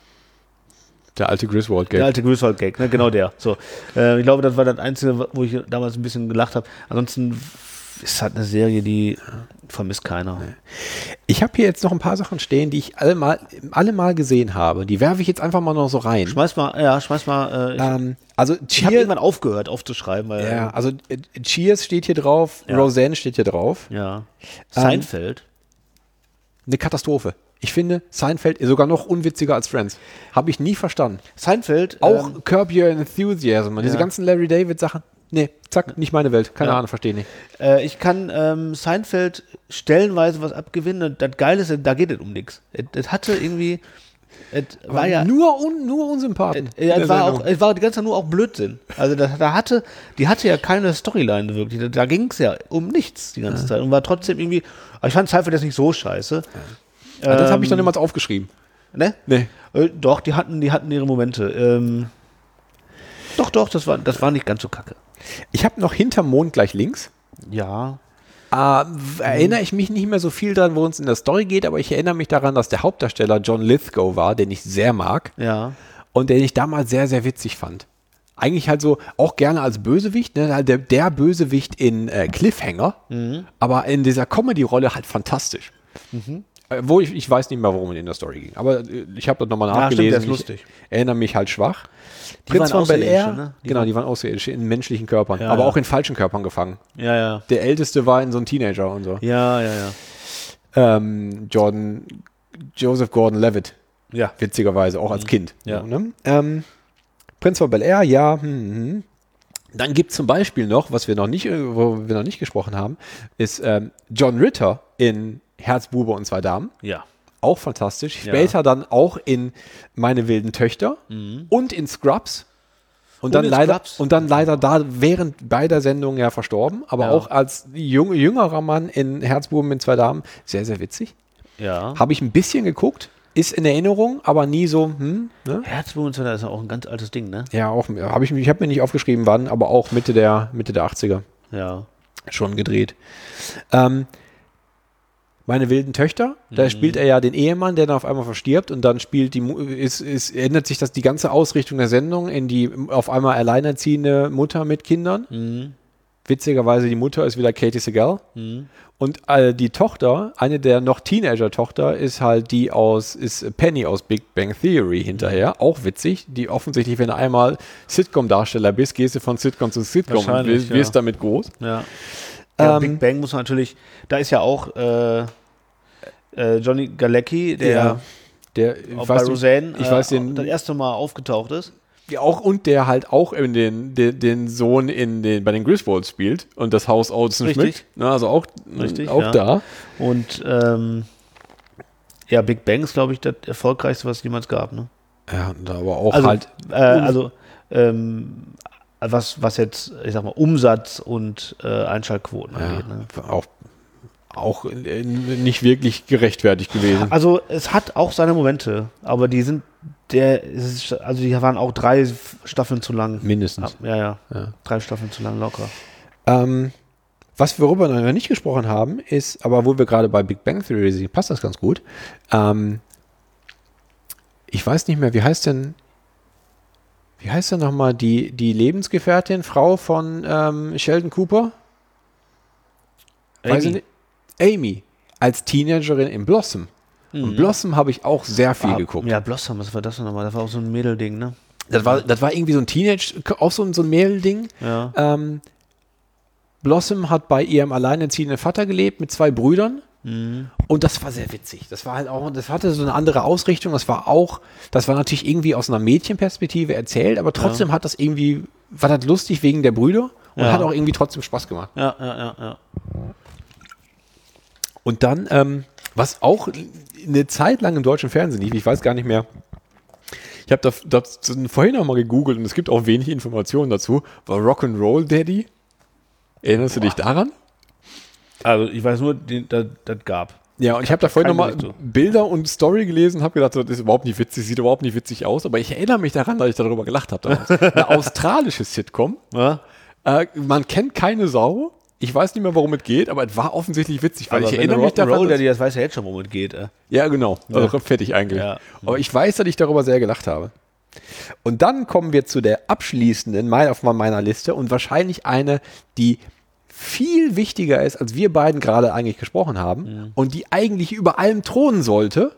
Der alte Griswold-Gag. Der alte Griswold-Gag, ne? Genau der. So, äh, ich glaube, das war das Einzige, wo ich damals ein bisschen gelacht habe. Ansonsten ist halt eine Serie, die vermisst keiner. Ich habe hier jetzt noch ein paar Sachen stehen, die ich alle mal, alle mal gesehen habe. Die werfe ich jetzt einfach mal noch so rein. Schmeiß mal, ja, schmeiß mal. Äh, ich Ähm, also ich habe Cheers, irgendwann aufgehört aufzuschreiben, weil ja, also äh, Cheers steht hier drauf, Ja. Roseanne steht hier drauf. ja. Seinfeld. Eine Katastrophe. Ich finde, Seinfeld ist sogar noch unwitziger als Friends. Habe ich nie verstanden. Seinfeld. Auch ähm, Curb Your Enthusiasm und diese ja. ganzen Larry David Sachen. Nee, zack, nicht meine Welt. Keine Ja. Ahnung, verstehe nicht. Äh, ich kann ähm, Seinfeld stellenweise was abgewinnen. Und das Geile ist, da geht es um nichts. Es hatte irgendwie, es war ja, nur, un, nur Unsympathen. äh, ja, in es der war Sendung. auch, es war die ganze Zeit nur auch Blödsinn. Also da, da hatte, die hatte ja keine Storyline wirklich. Da, da ging es ja um nichts die ganze Zeit und war trotzdem irgendwie. Aber ich fand Seinfeld jetzt nicht so scheiße. Ja, das habe ich Ähm, noch niemals aufgeschrieben. Ne? Nee. Äh, doch, die hatten, die hatten ihre Momente. Ähm, doch, doch, das war, das war nicht ganz so kacke. Ich habe noch hinterm Mond gleich links. Ja. Äh, w- erinnere ich mich nicht mehr so viel dran, worum es in der Story geht, aber ich erinnere mich daran, dass der Hauptdarsteller John Lithgow war, den ich sehr mag Ja. und den ich damals sehr, sehr witzig fand. Eigentlich halt so auch gerne als Bösewicht, ne? Halt Der, der Bösewicht in äh, Cliffhanger, aber in dieser Comedy-Rolle halt fantastisch. Äh, Wo ich, ich weiß nicht mehr, worum es in der Story ging, aber äh, ich habe das nochmal Ja, stimmt, nachgelesen. der ist Ich lustig. erinnere mich halt schwach. Die Prinz waren von Bel Air, Außerirdische, ne? Die genau, waren- die waren außerirdisch in menschlichen Körpern, Ja, aber ja. auch in falschen Körpern gefangen. Ja, ja. Der Älteste war in so ein Teenager und so. Ja, ja, ja. Ähm, Jordan, Joseph Gordon-Levitt, Ja. witzigerweise, auch als Kind. Ja. So, ne? ähm, Prinz von Bel Air, ja. Hm, hm. Dann gibt es zum Beispiel noch, was wir noch nicht, äh, wo wir noch nicht gesprochen haben, ist ähm, John Ritter in Herzbube und zwei Damen. Ja. Auch fantastisch. Ja. Später dann auch in Meine wilden Töchter und in Scrubs. Und, Und dann in leider, Scrubs. und dann leider da während beider Sendungen ja verstorben, aber Ja. auch als jung, jüngerer Mann in Herzbuben mit zwei Damen sehr, sehr witzig. Ja. Habe ich ein bisschen geguckt, ist in Erinnerung, aber nie so, hm, ne? Herzblumenzunder ist ja auch ein ganz altes Ding, ne? Ja, auch, habe ich, ich habe mir nicht aufgeschrieben, wann, aber auch Mitte der, Mitte der achtziger Ja. schon gedreht. Ähm, Meine wilden Töchter, da spielt er ja den Ehemann, der dann auf einmal verstirbt und dann spielt die, Mu- ist, ist, ändert sich das die ganze Ausrichtung der Sendung in die auf einmal alleinerziehende Mutter mit Kindern. Mhm. Witzigerweise, die Mutter ist wieder Katie Segal. Und äh, die Tochter, eine der noch Teenager-Tochter, ist halt die aus, ist Penny aus Big Bang Theory hinterher. Auch witzig, die offensichtlich, wenn du einmal Sitcom-Darsteller bist, gehst du von Sitcom zu Sitcom und Wahrscheinlich, wirst, wirst ja. damit groß. Ja. Ja, Ähm, Big Bang muss man natürlich, da ist ja auch äh, äh, Johnny Galecki, der Ja, der, auch ich bei weiß, nicht- Roseanne ich äh, weiß den, das erste Mal aufgetaucht ist. Ja, auch, und der halt auch in den, den, den Sohn in den, bei den Griswolds spielt und das Haus Olsen Richtig. Schmidt. Ne, also auch, Richtig, auch ja. da. Und ähm, ja, Big Bang ist, glaube ich, das erfolgreichste, was es jemals gab. Ne? Ja, und aber auch Also, halt. äh, also ähm, was, was jetzt, ich sag mal, Umsatz und äh, Einschaltquoten Ja, angeht. Ne? auch, auch äh, nicht wirklich gerechtfertigt gewesen. Also es hat auch seine Momente, aber die sind der, es ist, also die waren auch drei Staffeln zu lang. Mindestens. Ja, ja, Ja. drei Staffeln zu lang locker. Ähm, was wir worüber noch nicht gesprochen haben, ist, aber wo wir gerade bei Big Bang Theory sind, passt das ganz gut. Ähm, ich weiß nicht mehr, wie heißt denn, wie heißt denn nochmal die, die Lebensgefährtin, Frau von ähm, Sheldon Cooper? Weiß ich nicht. Amy, als Teenagerin in Blossom. Mhm. Und Blossom habe ich auch sehr viel ah, geguckt. Ja, Blossom, was war das denn nochmal? Das war auch so ein Mädelding, ne? Das war, das war irgendwie so ein Teenage, auch so ein, so ein Mädelding. Ja. Ähm, Blossom hat bei ihrem alleinerziehenden Vater gelebt mit zwei Brüdern. Mhm. Und das war sehr witzig. Das war halt auch, das hatte so eine andere Ausrichtung. Das war auch, das war natürlich irgendwie aus einer Mädchenperspektive erzählt, aber trotzdem ja. hat das irgendwie, war das lustig wegen der Brüder und ja. hat auch irgendwie trotzdem Spaß gemacht. Ja, ja, ja, ja. Und dann, ähm, was auch eine Zeit lang im deutschen Fernsehen lief, ich weiß gar nicht mehr, ich habe das, das vorhin auch mal gegoogelt und es gibt auch wenig Informationen dazu, war Rock'n'Roll Daddy. Erinnerst Boah. du dich daran? Also ich weiß nur, das, das gab. Ja, und ich habe da vorhin nochmal Bilder und Story gelesen und habe gedacht, das ist überhaupt nicht witzig, sieht überhaupt nicht witzig aus, aber ich erinnere mich daran, dass ich darüber gelacht habe damals. Eine australische Sitcom. Ja? Äh, man kennt keine Sau. Ich weiß nicht mehr, worum es geht, aber es war offensichtlich witzig, weil aber ich erinnere mich daran. Roll, das weiß ja jetzt schon, worum es geht. Äh. Ja, genau. Also ja. fertig eigentlich. Ja. Aber ich weiß, dass ich darüber sehr gelacht habe. Und dann kommen wir zu der abschließenden auf meiner Liste und wahrscheinlich eine, die viel wichtiger ist, als wir beiden gerade eigentlich gesprochen haben mhm. und die eigentlich über allem thronen sollte,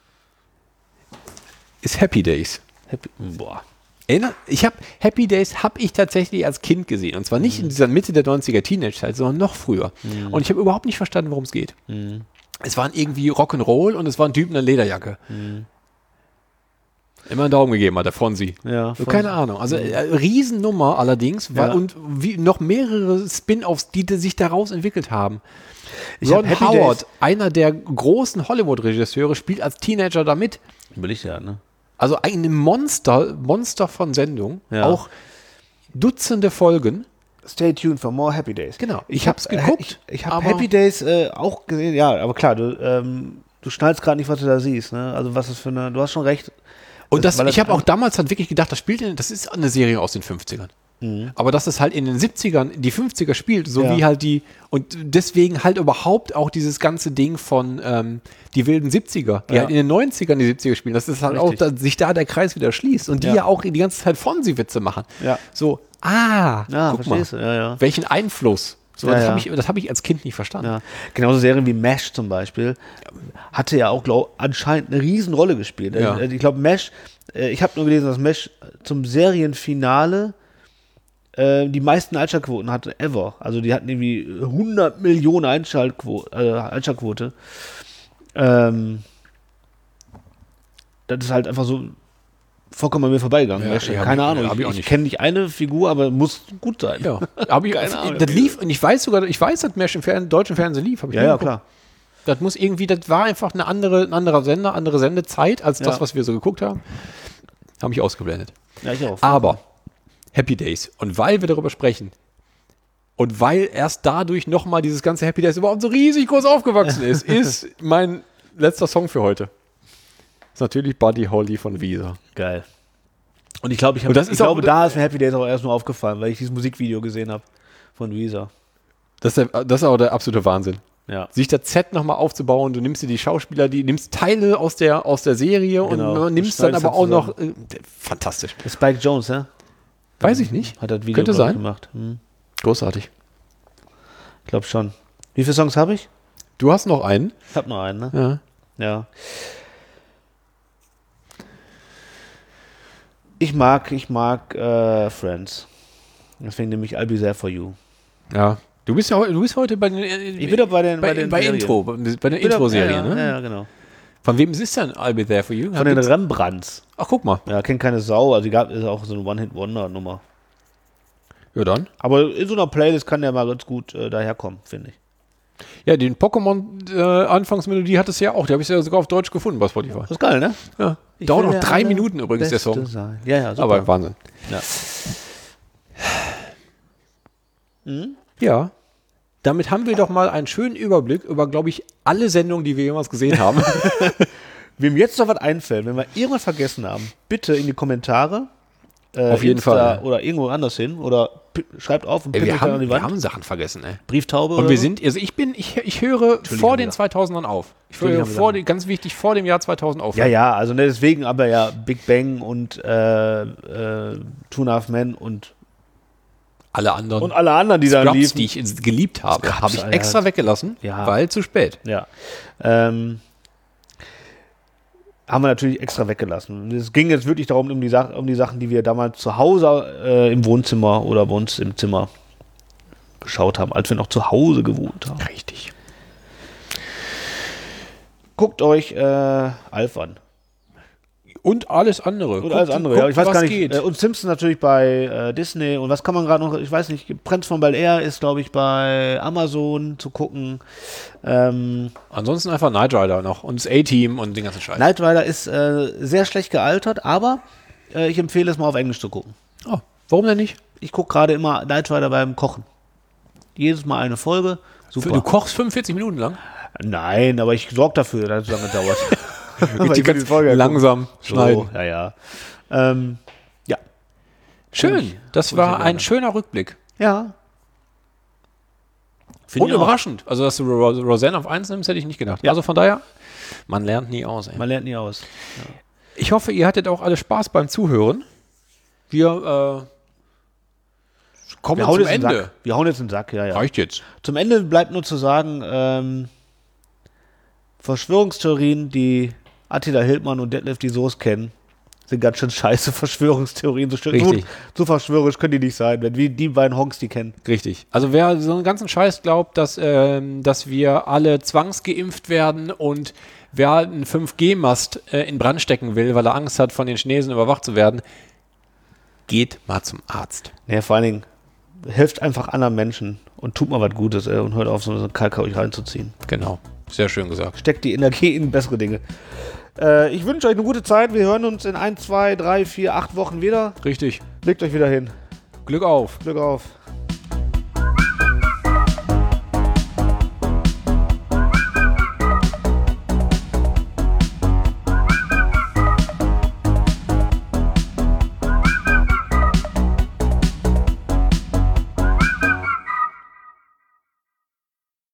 ist Happy Days. Happy, boah. Ich habe Happy Days habe ich tatsächlich als Kind gesehen. Und zwar nicht mhm. in dieser Mitte der neunziger Teenage-Zeit, sondern noch früher. Mhm. Und ich habe überhaupt nicht verstanden, worum es geht. Mhm. Es waren irgendwie Rock'n'Roll und es war ein Typ in einer Lederjacke. Mhm. Immer einen Daumen gegeben hat, der Fonsi. Ja, Fonsi. Keine Ahnung. Also äh, Riesennummer allerdings. Weil, ja. Und wie, noch mehrere Spin-Offs, die sich daraus entwickelt haben. Ich Ron hab Howard, Days. einer der großen Hollywood-Regisseure, spielt als Teenager da mit. Will ich ja, ne? Also ein Monster, Monster von Sendung. Ja. Auch Dutzende Folgen. Stay tuned for more Happy Days. Genau. Ich, ich habe es geguckt. Ich, ich habe Happy Days äh, auch gesehen. Ja, aber klar, du, ähm, du schnallst gerade nicht, was du da siehst. Ne? Also was ist für eine, du hast schon recht. Und das, das ich habe auch damals dann wirklich gedacht, das spielt in, das ist eine Serie aus den fünfzigern. Mhm. Aber dass es halt in den siebzigern, die fünfziger spielt, so ja. wie halt die, und deswegen halt überhaupt auch dieses ganze Ding von ähm, die wilden siebziger, die ja. halt in den neunzigern die siebziger spielen, dass es halt Richtig. auch, dass sich da der Kreis wieder schließt und die ja, ja auch die ganze Zeit Fonsi-Witze machen. Ja. So, ah, ja, guck mal, ja, ja. welchen Einfluss. So, ja, das ja. habe ich, das hab ich als Kind nicht verstanden. Ja. Genauso Serien wie MASH zum Beispiel hatte ja auch, glaube ich, anscheinend eine Riesenrolle gespielt. Ja. Ich, ich glaube, MASH, ich habe nur gelesen, dass MASH zum Serienfinale äh, die meisten Einschaltquoten hatte ever. Also die hatten irgendwie hundert Millionen Einschaltquote. Äh, Einschaltquote. Ähm, das ist halt einfach so vollkommen an mir vorbeigegangen. Ja, ja, keine Ahnung. Ja, ich ich kenne nicht eine Figur, aber muss gut sein. Ja, hab ich, keine Ahnung. Das lief, und ich weiß sogar, ich weiß, dass MASH im Fernsehen, deutschen Fernsehen lief. Hab ich ja, ja, klar. Das muss irgendwie, das war einfach eine andere, ein anderer Sender, andere Sendezeit als das, ja. was wir so geguckt haben. Habe ich ausgeblendet. Ja, ich auch. Aber Happy Days. Und weil wir darüber sprechen und weil erst dadurch nochmal dieses ganze Happy Days überhaupt so riesig groß aufgewachsen ist, ist mein letzter Song für heute. Ist natürlich Buddy Holly von Weezer. Geil. Und ich, glaub, ich, hab, ich glaube, da ist mir Happy Days auch erst nur aufgefallen, weil ich dieses Musikvideo gesehen habe von Weezer. Das ist, der, das ist auch der absolute Wahnsinn. Ja. Sich das Set nochmal aufzubauen, du nimmst dir die Schauspieler, die nimmst Teile aus der, aus der Serie genau. und nimmst dann aber auch noch äh, fantastisch. Spike Jonze, ja? Weiß ich nicht. Hat das Video Könnte sein. gemacht. Hm. Großartig. Ich glaube schon. Wie viele Songs habe ich? Du hast noch einen. Ich habe noch einen, ne? Ja. Ja. Ich mag, ich mag äh, Friends. Deswegen nehme ich I'll Be There For You. Ja. Du bist ja du bist heute bei den Ich bin doch bei den bei, bei, den bei Intro, bei der Intro-Serie, ja, ne? Ja, ja, genau. Von wem ist denn I'll Be There For You? Von Hat den Rembrandts. Ach, guck mal. Ja, kennt keine Sau, also die gab ist auch so eine One-Hit-Wonder-Nummer. Ja, dann. Aber in so einer Playlist kann der mal ganz gut äh, daherkommen, finde ich. Ja, den Pokémon-Anfangsmelodie äh, hat es ja auch. Die habe ich ja sogar auf Deutsch gefunden bei Spotify. Das ist geil, ne? Ja. Ich Dauert noch drei Minuten übrigens, der Song. Sein. Ja, ja, super. Aber Wahnsinn. Ja. Mhm. Ja. Damit haben wir doch mal einen schönen Überblick über, glaube ich, alle Sendungen, die wir jemals gesehen haben. Wem jetzt noch was einfällt, wenn wir irgendwas vergessen haben, bitte in die Kommentare. äh, Auf jeden Insta Fall. oder irgendwo anders hin oder p- schreibt auf und Ey, pinnelt wir, dann an haben, die wir Wand. haben Sachen vergessen, ey. Brieftaube Und oder wir so? sind, also ich bin, ich, ich höre vor haben den wir zweitausendern auf. Ich Natürlich höre haben wir vor Sachen. den, ganz wichtig, vor dem Jahr zweitausend auf. Ja, ja, also ne, deswegen aber ja Big Bang und äh, äh, Two and a Half Men und, Alle anderen und alle anderen, die da Scrubs, liefen. die ich ins- geliebt habe, Scrubs, habe ich Alter. extra weggelassen, Ja. weil zu spät. Ja. Ähm, haben wir natürlich extra weggelassen. Es ging jetzt wirklich darum, um die, Sach um die Sachen, die wir damals zu Hause äh, im Wohnzimmer oder bei uns im Zimmer geschaut haben, als wir noch zu Hause gewohnt haben. Richtig. Guckt euch äh, Alf an. Und alles andere. Und Guckt- alles andere, guckt, ja. Ich weiß was gar nicht. geht. Äh, und Simpsons natürlich bei äh, Disney. Und was kann man gerade noch, ich weiß nicht, Prinz von Bel-Air ist, glaube ich, bei Amazon zu gucken. Ähm, Ansonsten einfach Knight Rider noch und das A-Team und den ganzen Scheiß. Knight Rider ist äh, sehr schlecht gealtert, aber äh, ich empfehle es mal auf Englisch zu gucken. Oh, warum denn nicht? Ich gucke gerade immer Knight Rider beim Kochen. Jedes Mal eine Folge. Super. Du kochst fünfundvierzig Minuten lang? Nein, aber ich sorge dafür, dass es so lange dauert. Weil Die ich will ganz Folge gucken. langsam schneiden. So, ja, ja. Ähm, ja. Schön. ich- Das guck ich war sehr ein gerne. schöner Rückblick. Ja. Und ich auch. überraschend. Also, dass du Ro- Roseanne auf eins nimmst, hätte ich nicht gedacht. Ja. Also von daher, man lernt nie aus. Ey. Man lernt nie aus. Ich hoffe, ihr hattet auch alle Spaß beim Zuhören. Wir äh, kommen Wir hauen, zum jetzt in den Ende. Sack. Wir hauen jetzt in den Sack, ja, ja. Reicht jetzt. Zum Ende bleibt nur zu sagen, ähm, Verschwörungstheorien, die Attila Hildmann und Detlef die Soße kennen, sind ganz schön scheiße Verschwörungstheorien. So, schön- Richtig. so, so verschwörerisch können die nicht sein, wenn wir die beiden Honks die kennen. Richtig. Also wer so einen ganzen Scheiß glaubt, dass, ähm, dass wir alle zwangsgeimpft werden und wer einen fünf G Mast äh, in Brand stecken will, weil er Angst hat, von den Chinesen überwacht zu werden, geht mal zum Arzt. Ja, vor allen Dingen, helft einfach anderen Menschen und tut mal was Gutes ey, und hört auf, so eine Kalka euch reinzuziehen. Genau. Sehr schön gesagt. Steckt die Energie in bessere Dinge. Äh, ich wünsche euch eine gute Zeit. Wir hören uns in ein, zwei, drei, vier, acht Wochen wieder. Richtig. Legt euch wieder hin. Glück auf. Glück auf.